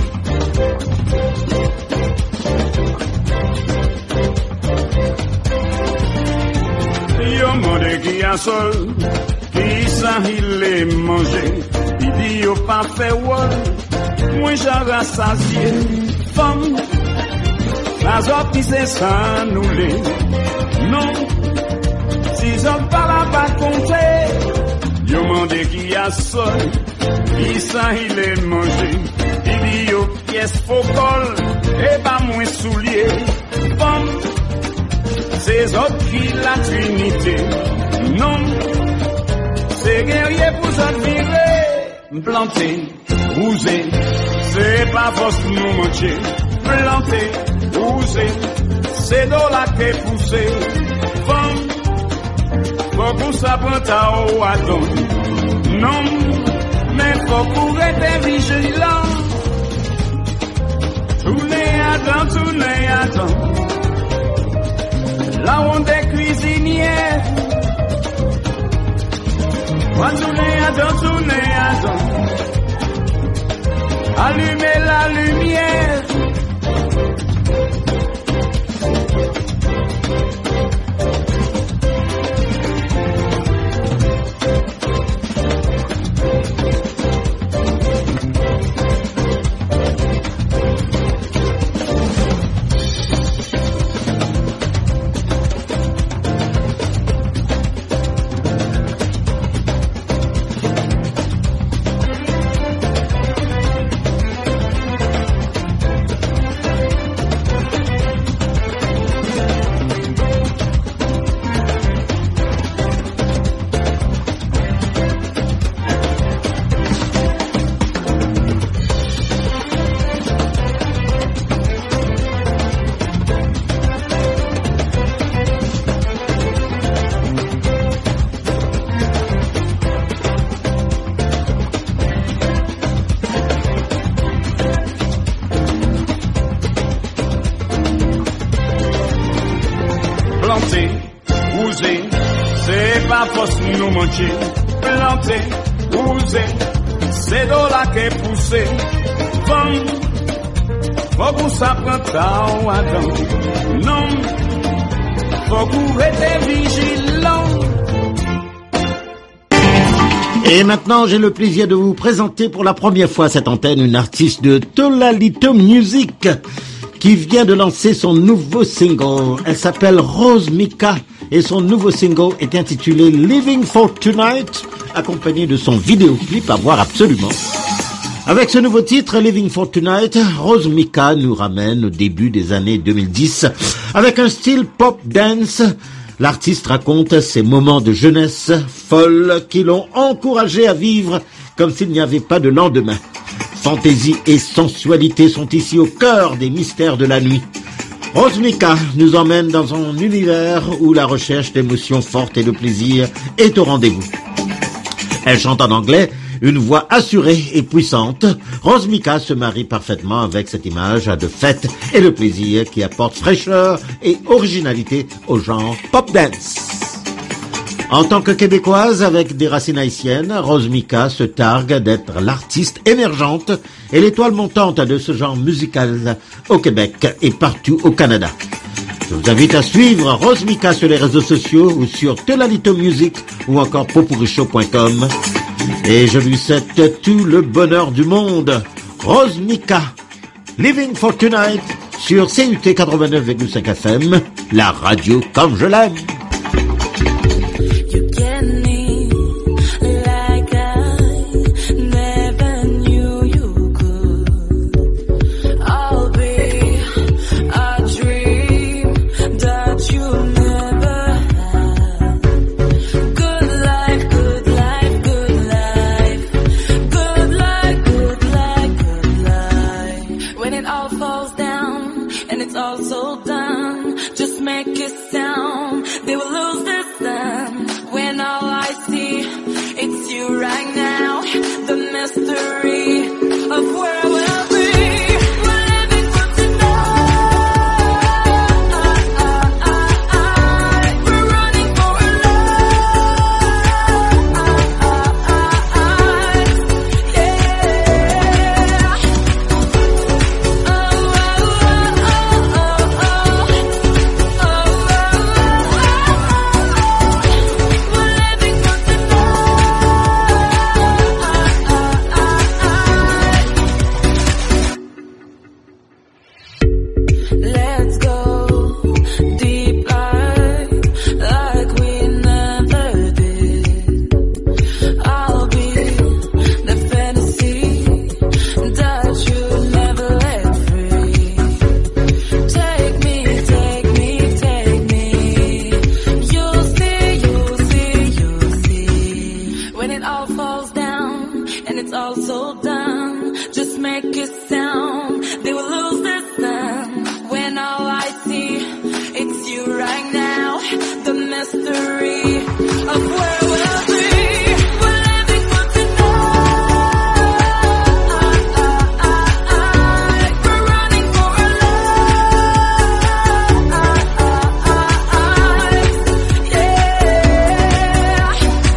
Yo monde qui a sol, qui ça il est mangé. Il dit yo pas fait wol, moi j'ai rassasié. Femme, la zop qui c'est ça nous les. Non. Si j'en parle pas compter, yo mande qui a sol, qui ça il est mangé, il dit yo pièce faux col, et pas moins soulier, pomme, c'est autres qui la trinité. Non, c'est guerrier pour s'en virer. Planter, rouser, c'est pas force nous manger. Planter, rouser, c'est dans la quai poussé. Femme, faut qu'on s'apprête à haut à don. Non, mais faut qu'on reste vigilant. Tournez à temps, tournez à temps. Là on est cuisinière. Tournez à temps, tournez à temps. Allumez la lumière. Planter, pousser, c'est dans la quai poussé. Femme, faut qu'on s'apprête à attendre. Non, faut qu'on reste vigilant. Et maintenant, j'ai le plaisir de vous présenter pour la première fois à cette antenne une artiste de Tolalito Music qui vient de lancer son nouveau single. Elle s'appelle Rose Mika. Et son nouveau single est intitulé Living for Tonight, accompagné de son vidéoclip à voir absolument. Avec ce nouveau titre, Living for Tonight, Rose Mika nous ramène au début des années deux mille dix. Avec un style pop dance, l'artiste raconte ses moments de jeunesse folle qui l'ont encouragé à vivre comme s'il n'y avait pas de lendemain. Fantaisie et sensualité sont ici au cœur des mystères de la nuit. Rose Mika nous emmène dans un univers où la recherche d'émotions fortes et de plaisir est au rendez-vous. Elle chante en anglais, une voix assurée et puissante. Rose Mika se marie parfaitement avec cette image de fête et de plaisir qui apporte fraîcheur et originalité au genre pop dance. En tant que québécoise avec des racines haïtiennes, Rose Mika se targue d'être l'artiste émergente et l'étoile montante de ce genre musical au Québec et partout au Canada. Je vous invite à suivre Rose Mika sur les réseaux sociaux ou sur Tolalito Music ou encore popurichow point com. Et je lui souhaite tout le bonheur du monde. Rose Mika, Living for Tonight sur C U T quatre-vingt-neuf virgule cinq F M, la radio comme je l'aime. make a sound, they will lose their sound. When all I see, it's you right now, the mystery of where we'll be. We're living for tonight. We're running for our lives. Yeah.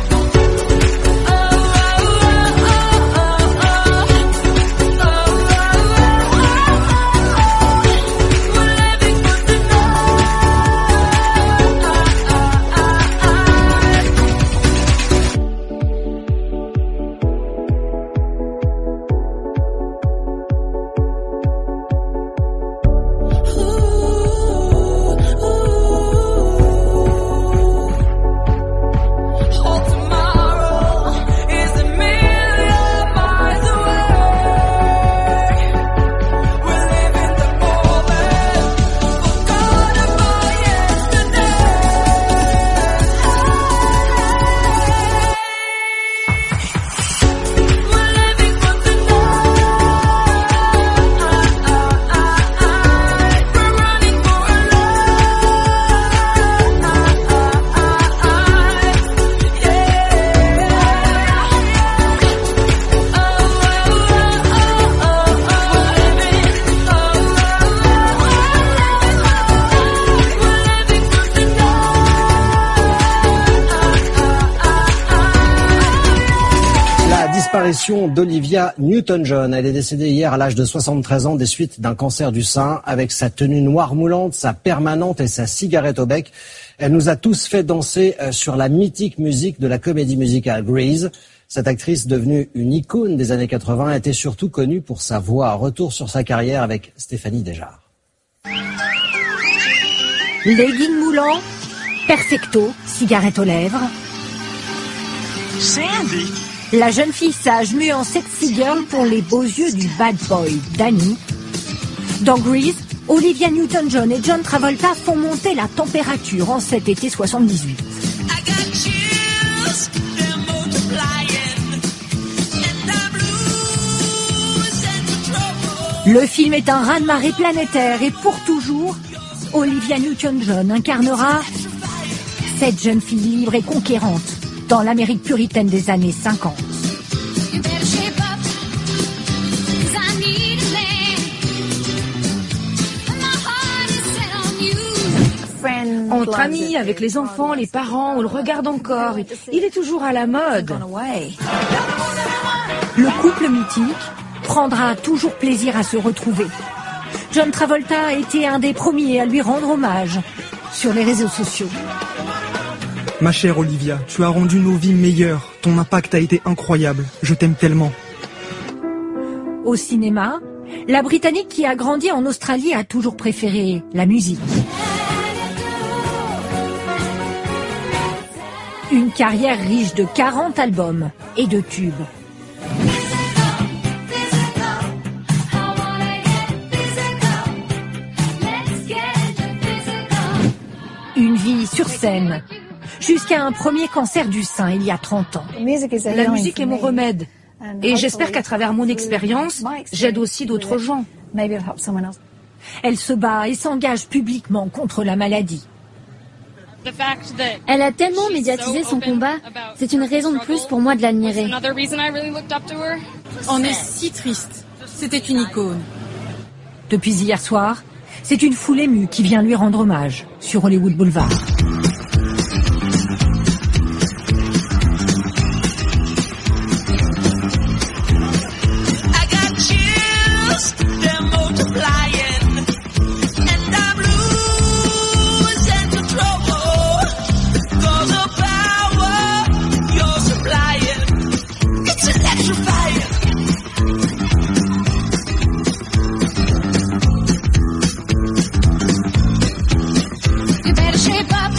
Disparition d'Olivia Newton-John. Elle est décédée hier à l'âge de soixante-treize ans des suites d'un cancer du sein. Avec sa tenue noire moulante, sa permanente et sa cigarette au bec, elle nous a tous fait danser sur la mythique musique de la comédie musicale Grease. Cette actrice devenue une icône des années quatre-vingts était surtout connue pour sa voix. Retour sur sa carrière avec Stéphanie Desjard. Legging moulant, perfecto, cigarette aux lèvres. Sandy. La jeune fille sage mue en sexy girl pour les beaux yeux du bad boy Danny. Dans Grease, Olivia Newton-John et John Travolta font monter la température en cet été soixante-dix-huit. Le film est un raz-de-marée planétaire et pour toujours, Olivia Newton-John incarnera cette jeune fille libre et conquérante dans l'Amérique puritaine des années cinquante. Entre amis, avec les enfants, les parents, on le regarde encore. Il est toujours à la mode. Le couple mythique prendra toujours plaisir à se retrouver. John Travolta a été un des premiers à lui rendre hommage sur les réseaux sociaux. Ma chère Olivia, tu as rendu nos vies meilleures. Ton impact a été incroyable. Je t'aime tellement. Au cinéma, la Britannique qui a grandi en Australie a toujours préféré la musique. Une carrière riche de quarante albums et de tubes. Une vie sur scène, jusqu'à un premier cancer du sein il y a trente ans. La musique est mon remède. Et j'espère qu'à travers mon expérience, j'aide aussi d'autres gens. Elle se bat et s'engage publiquement contre la maladie. Elle a tellement médiatisé son combat, c'est une raison de plus pour moi de l'admirer. On est si triste. C'était une icône. Depuis hier soir, c'est une foule émue qui vient lui rendre hommage sur Hollywood Boulevard. Shape up.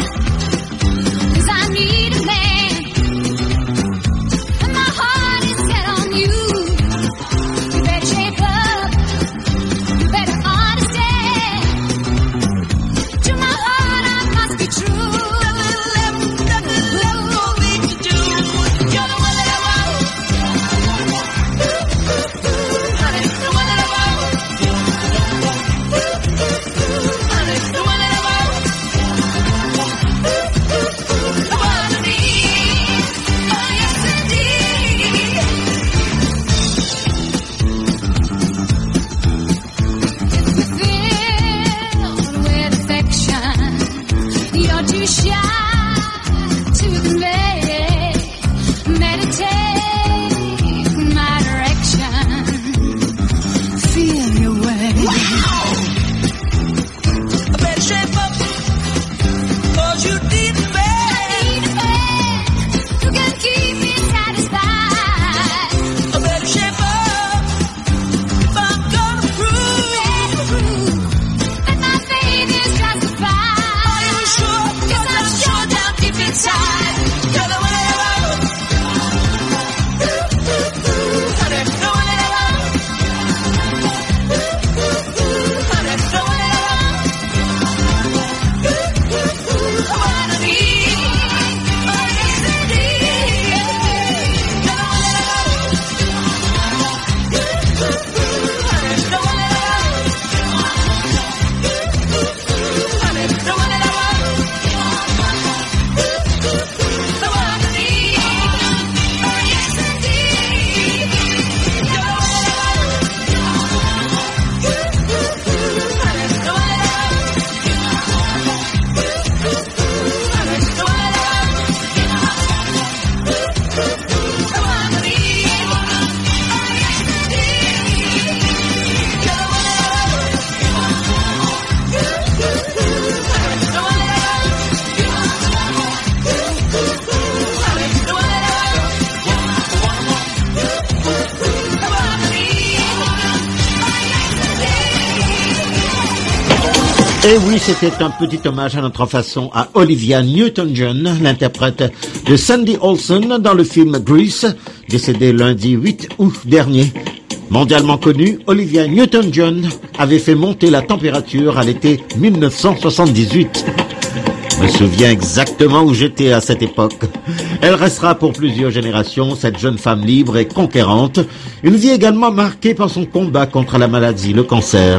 Et oui, c'était un petit hommage à notre façon à Olivia Newton-John, l'interprète de Sandy Olson dans le film Grease, décédée lundi huit août dernier. Mondialement connue, Olivia Newton-John avait fait monter la température à l'été mille neuf cent soixante-dix-huit. Je me souviens exactement où j'étais à cette époque. Elle restera pour plusieurs générations cette jeune femme libre et conquérante, une vie également marquée par son combat contre la maladie, le cancer.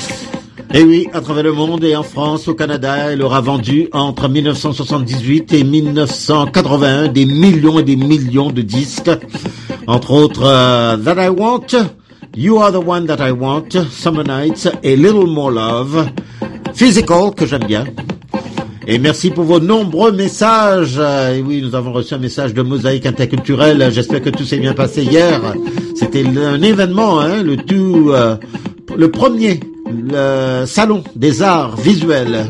Et oui, à travers le monde et en France, au Canada, elle aura vendu entre mille neuf cent soixante-dix-huit et mille neuf cent quatre-vingt-un des millions et des millions de disques. Entre autres, uh, That I Want, You Are the One That I Want, Summer Nights et Little More Love. Physical, que j'aime bien. Et merci pour vos nombreux messages. Et oui, nous avons reçu un message de Mosaïque Interculturelle. J'espère que tout s'est bien passé hier. C'était un événement, hein, le tout, euh, le premier le salon des arts visuels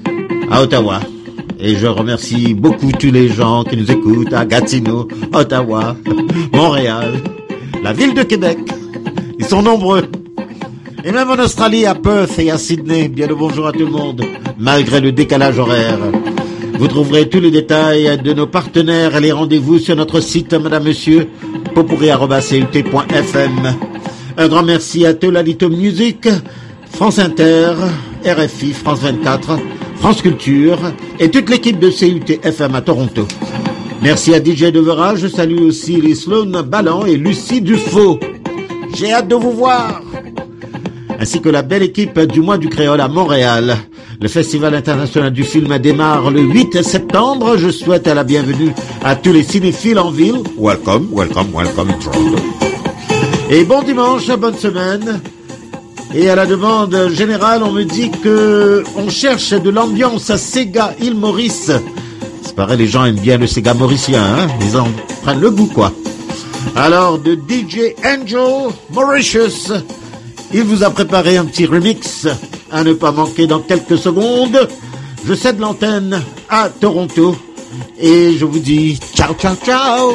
à Ottawa. Et je remercie beaucoup tous les gens qui nous écoutent à Gatineau, Ottawa, Montréal, la ville de Québec. Ils sont nombreux. Et même en Australie, à Perth et à Sydney. Bien le bonjour à tout le monde, malgré le décalage horaire. Vous trouverez tous les détails de nos partenaires et les rendez-vous sur notre site, madame, monsieur, popurri arobase c u t point f m. Un grand merci à Tolalito Music, France Inter, R F I, France vingt-quatre, France Culture et toute l'équipe de C U T F M à Toronto. Merci à D J Devera, je salue aussi les Sloan Ballan et Lucie Dufaux. J'ai hâte de vous voir. Ainsi que la belle équipe du Mois du Créole à Montréal. Le Festival international du film démarre le huit septembre. Je souhaite la bienvenue à tous les cinéphiles en ville. Welcome, welcome, welcome in Toronto. Et bon dimanche, bonne semaine. Et à la demande générale, on me dit que on cherche de l'ambiance à Sega Île Maurice. C'est pareil, les gens aiment bien le Sega mauricien, hein. Ils en prennent le goût, quoi. Alors, de D J Angel Mauritius, il vous a préparé un petit remix à ne pas manquer dans quelques secondes. Je cède l'antenne à Toronto et je vous dis ciao, ciao, ciao.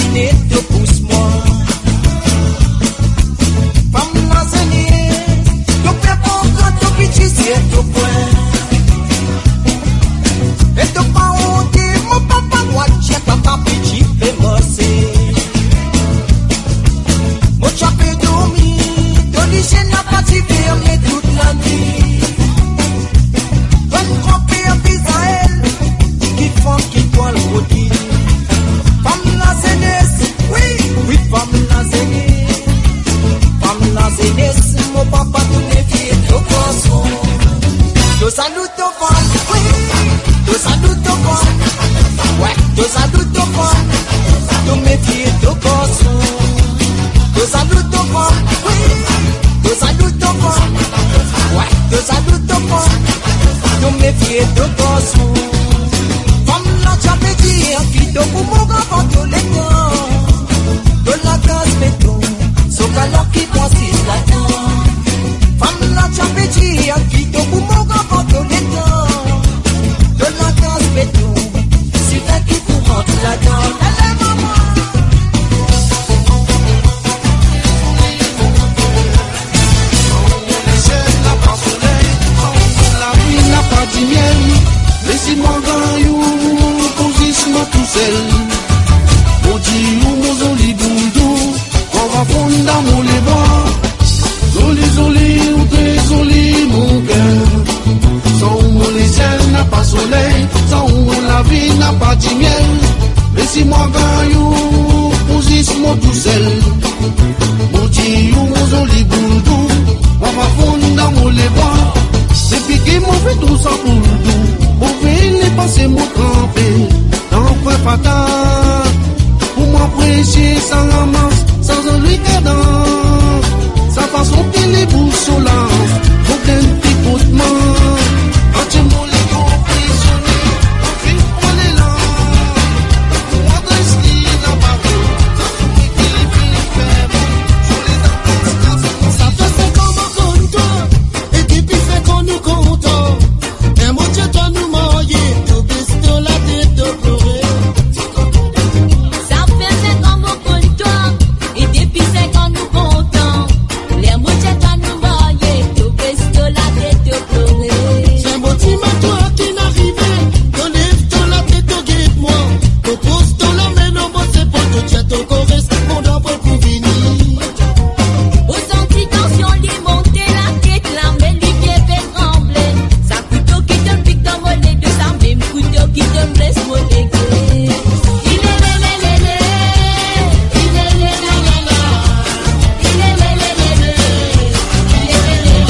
machine te pousse-moi. Femme la zénée, te fais pour que te pitié c'est te point. Et te pas honte, mon papa moitié, papa petit fait bosser. Mon chapé dormi, ton lycée n'a pas si fermé toute la nuit. Bonne crampée à Israël, qui font qui doit le redire. Femme la zénesse, oui, oui, femme la zénesse. Femme la zénesse, mon papa tous les filles de poisson. Je salue ton femme, oui, je salue ton femme. Ouais, je salue ton femme, tous mes filles de poisson. Je salue ton femme, oui, je salue ton femme. Ouais, je salue ton femme, tous mes filles de poisson. Femme la jamais dit, qui te pour mon gars pour tous les temps. De la case béton, ce galop qui consiste là-dedans. Femme la jamais dit, qui te pour mon gars pour tous les temps. De la case béton, c'est là qui pour rentrer là-dedans. Allez maman. Laissez-moi gagne, position tout seul. Maudit ou mon joli boudou, on va fondre dans mon les bois. Joli, joli, ou très joli, mon cœur. Sans où les ciels n'a pas soleil, sans où la vie n'a pas de miel. Laissez-moi gagne, position tout seul. Maudit ou mon joli boudou, on va fondre dans mon les bois. Depuis qu'ils m'ont fait tout ça pour tout. Pour venir passer mon campé dans le point fatal. Pour m'apprécier sans ramasse, sans un lui cadence. Sa façon qu'il est boussolance, aucun picotement. Entièrement les comprisonnés, on fait pour les langues. Pour adresse qui n'a pas vu, ça se fait qu'il est plus faible. Sur les dents, ça fait c'est comme un content. Et qui puis fait qu'on nous content. Et mon Dieu, toi nous manger, tout baisse de la tête de pleurer. Ça fait c'est comme au comptoir, et depuis c'est quand nous contents. Les moutiers toi nous manger, tout baisse de la tête de pleurer. C'est un bâtiment toi qui n'arrivait, qu'on lève dans la tête au guide-moi. Qu'on pose dans la main, non, moi c'est pas tout, tiens ton correspondant pour venir. Au senti tension, lui monter la tête, la main lui pied fait trembler. Ça couteau qui te pique dans mon nez, de sa même couteau qui te blesse mon nez. Il est lé lé lé lé, il est lé lé lé lé, il est lé lé lé lé, il est lé lé lé lé,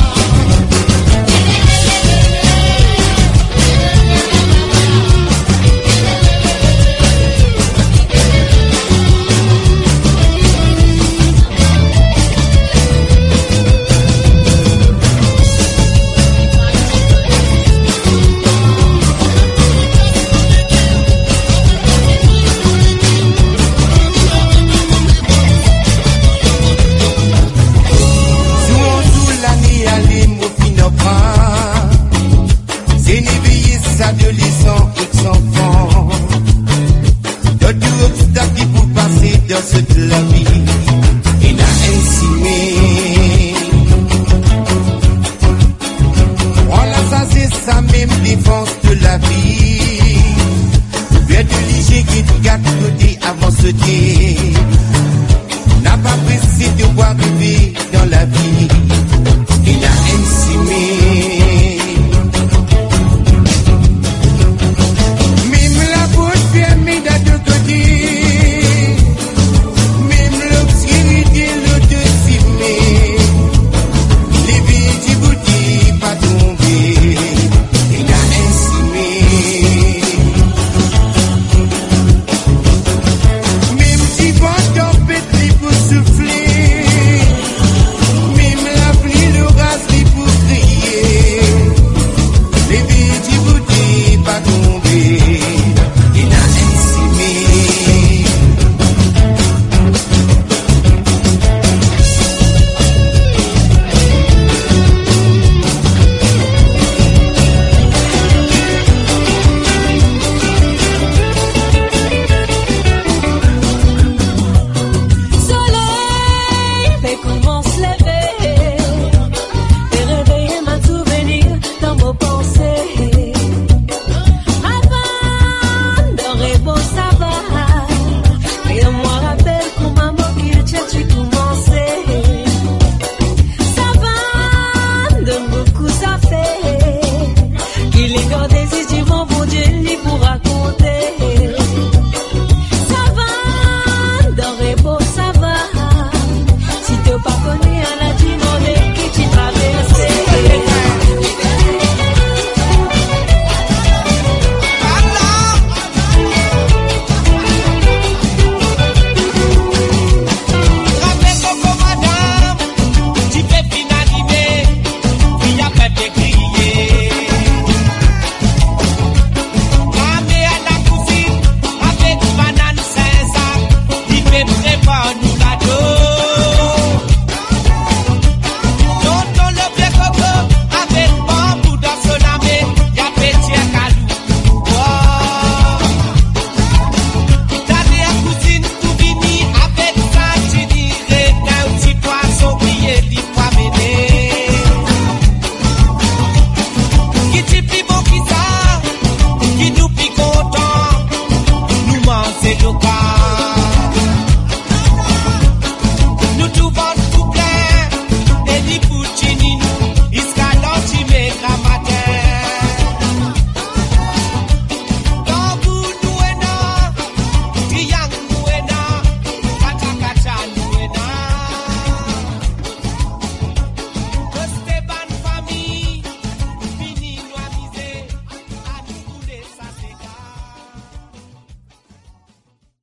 Souvent sous l'année, allez, mon finopin. C'est l'éveillé, ça de l'essence, ex-enfant. De tout obstacle qui pour passer dans cette la vie. Et n'a ainsi mais. Voilà, ça c'est sa même défense de la vie. Vers de léger qui de quatre côtés avant ce thé.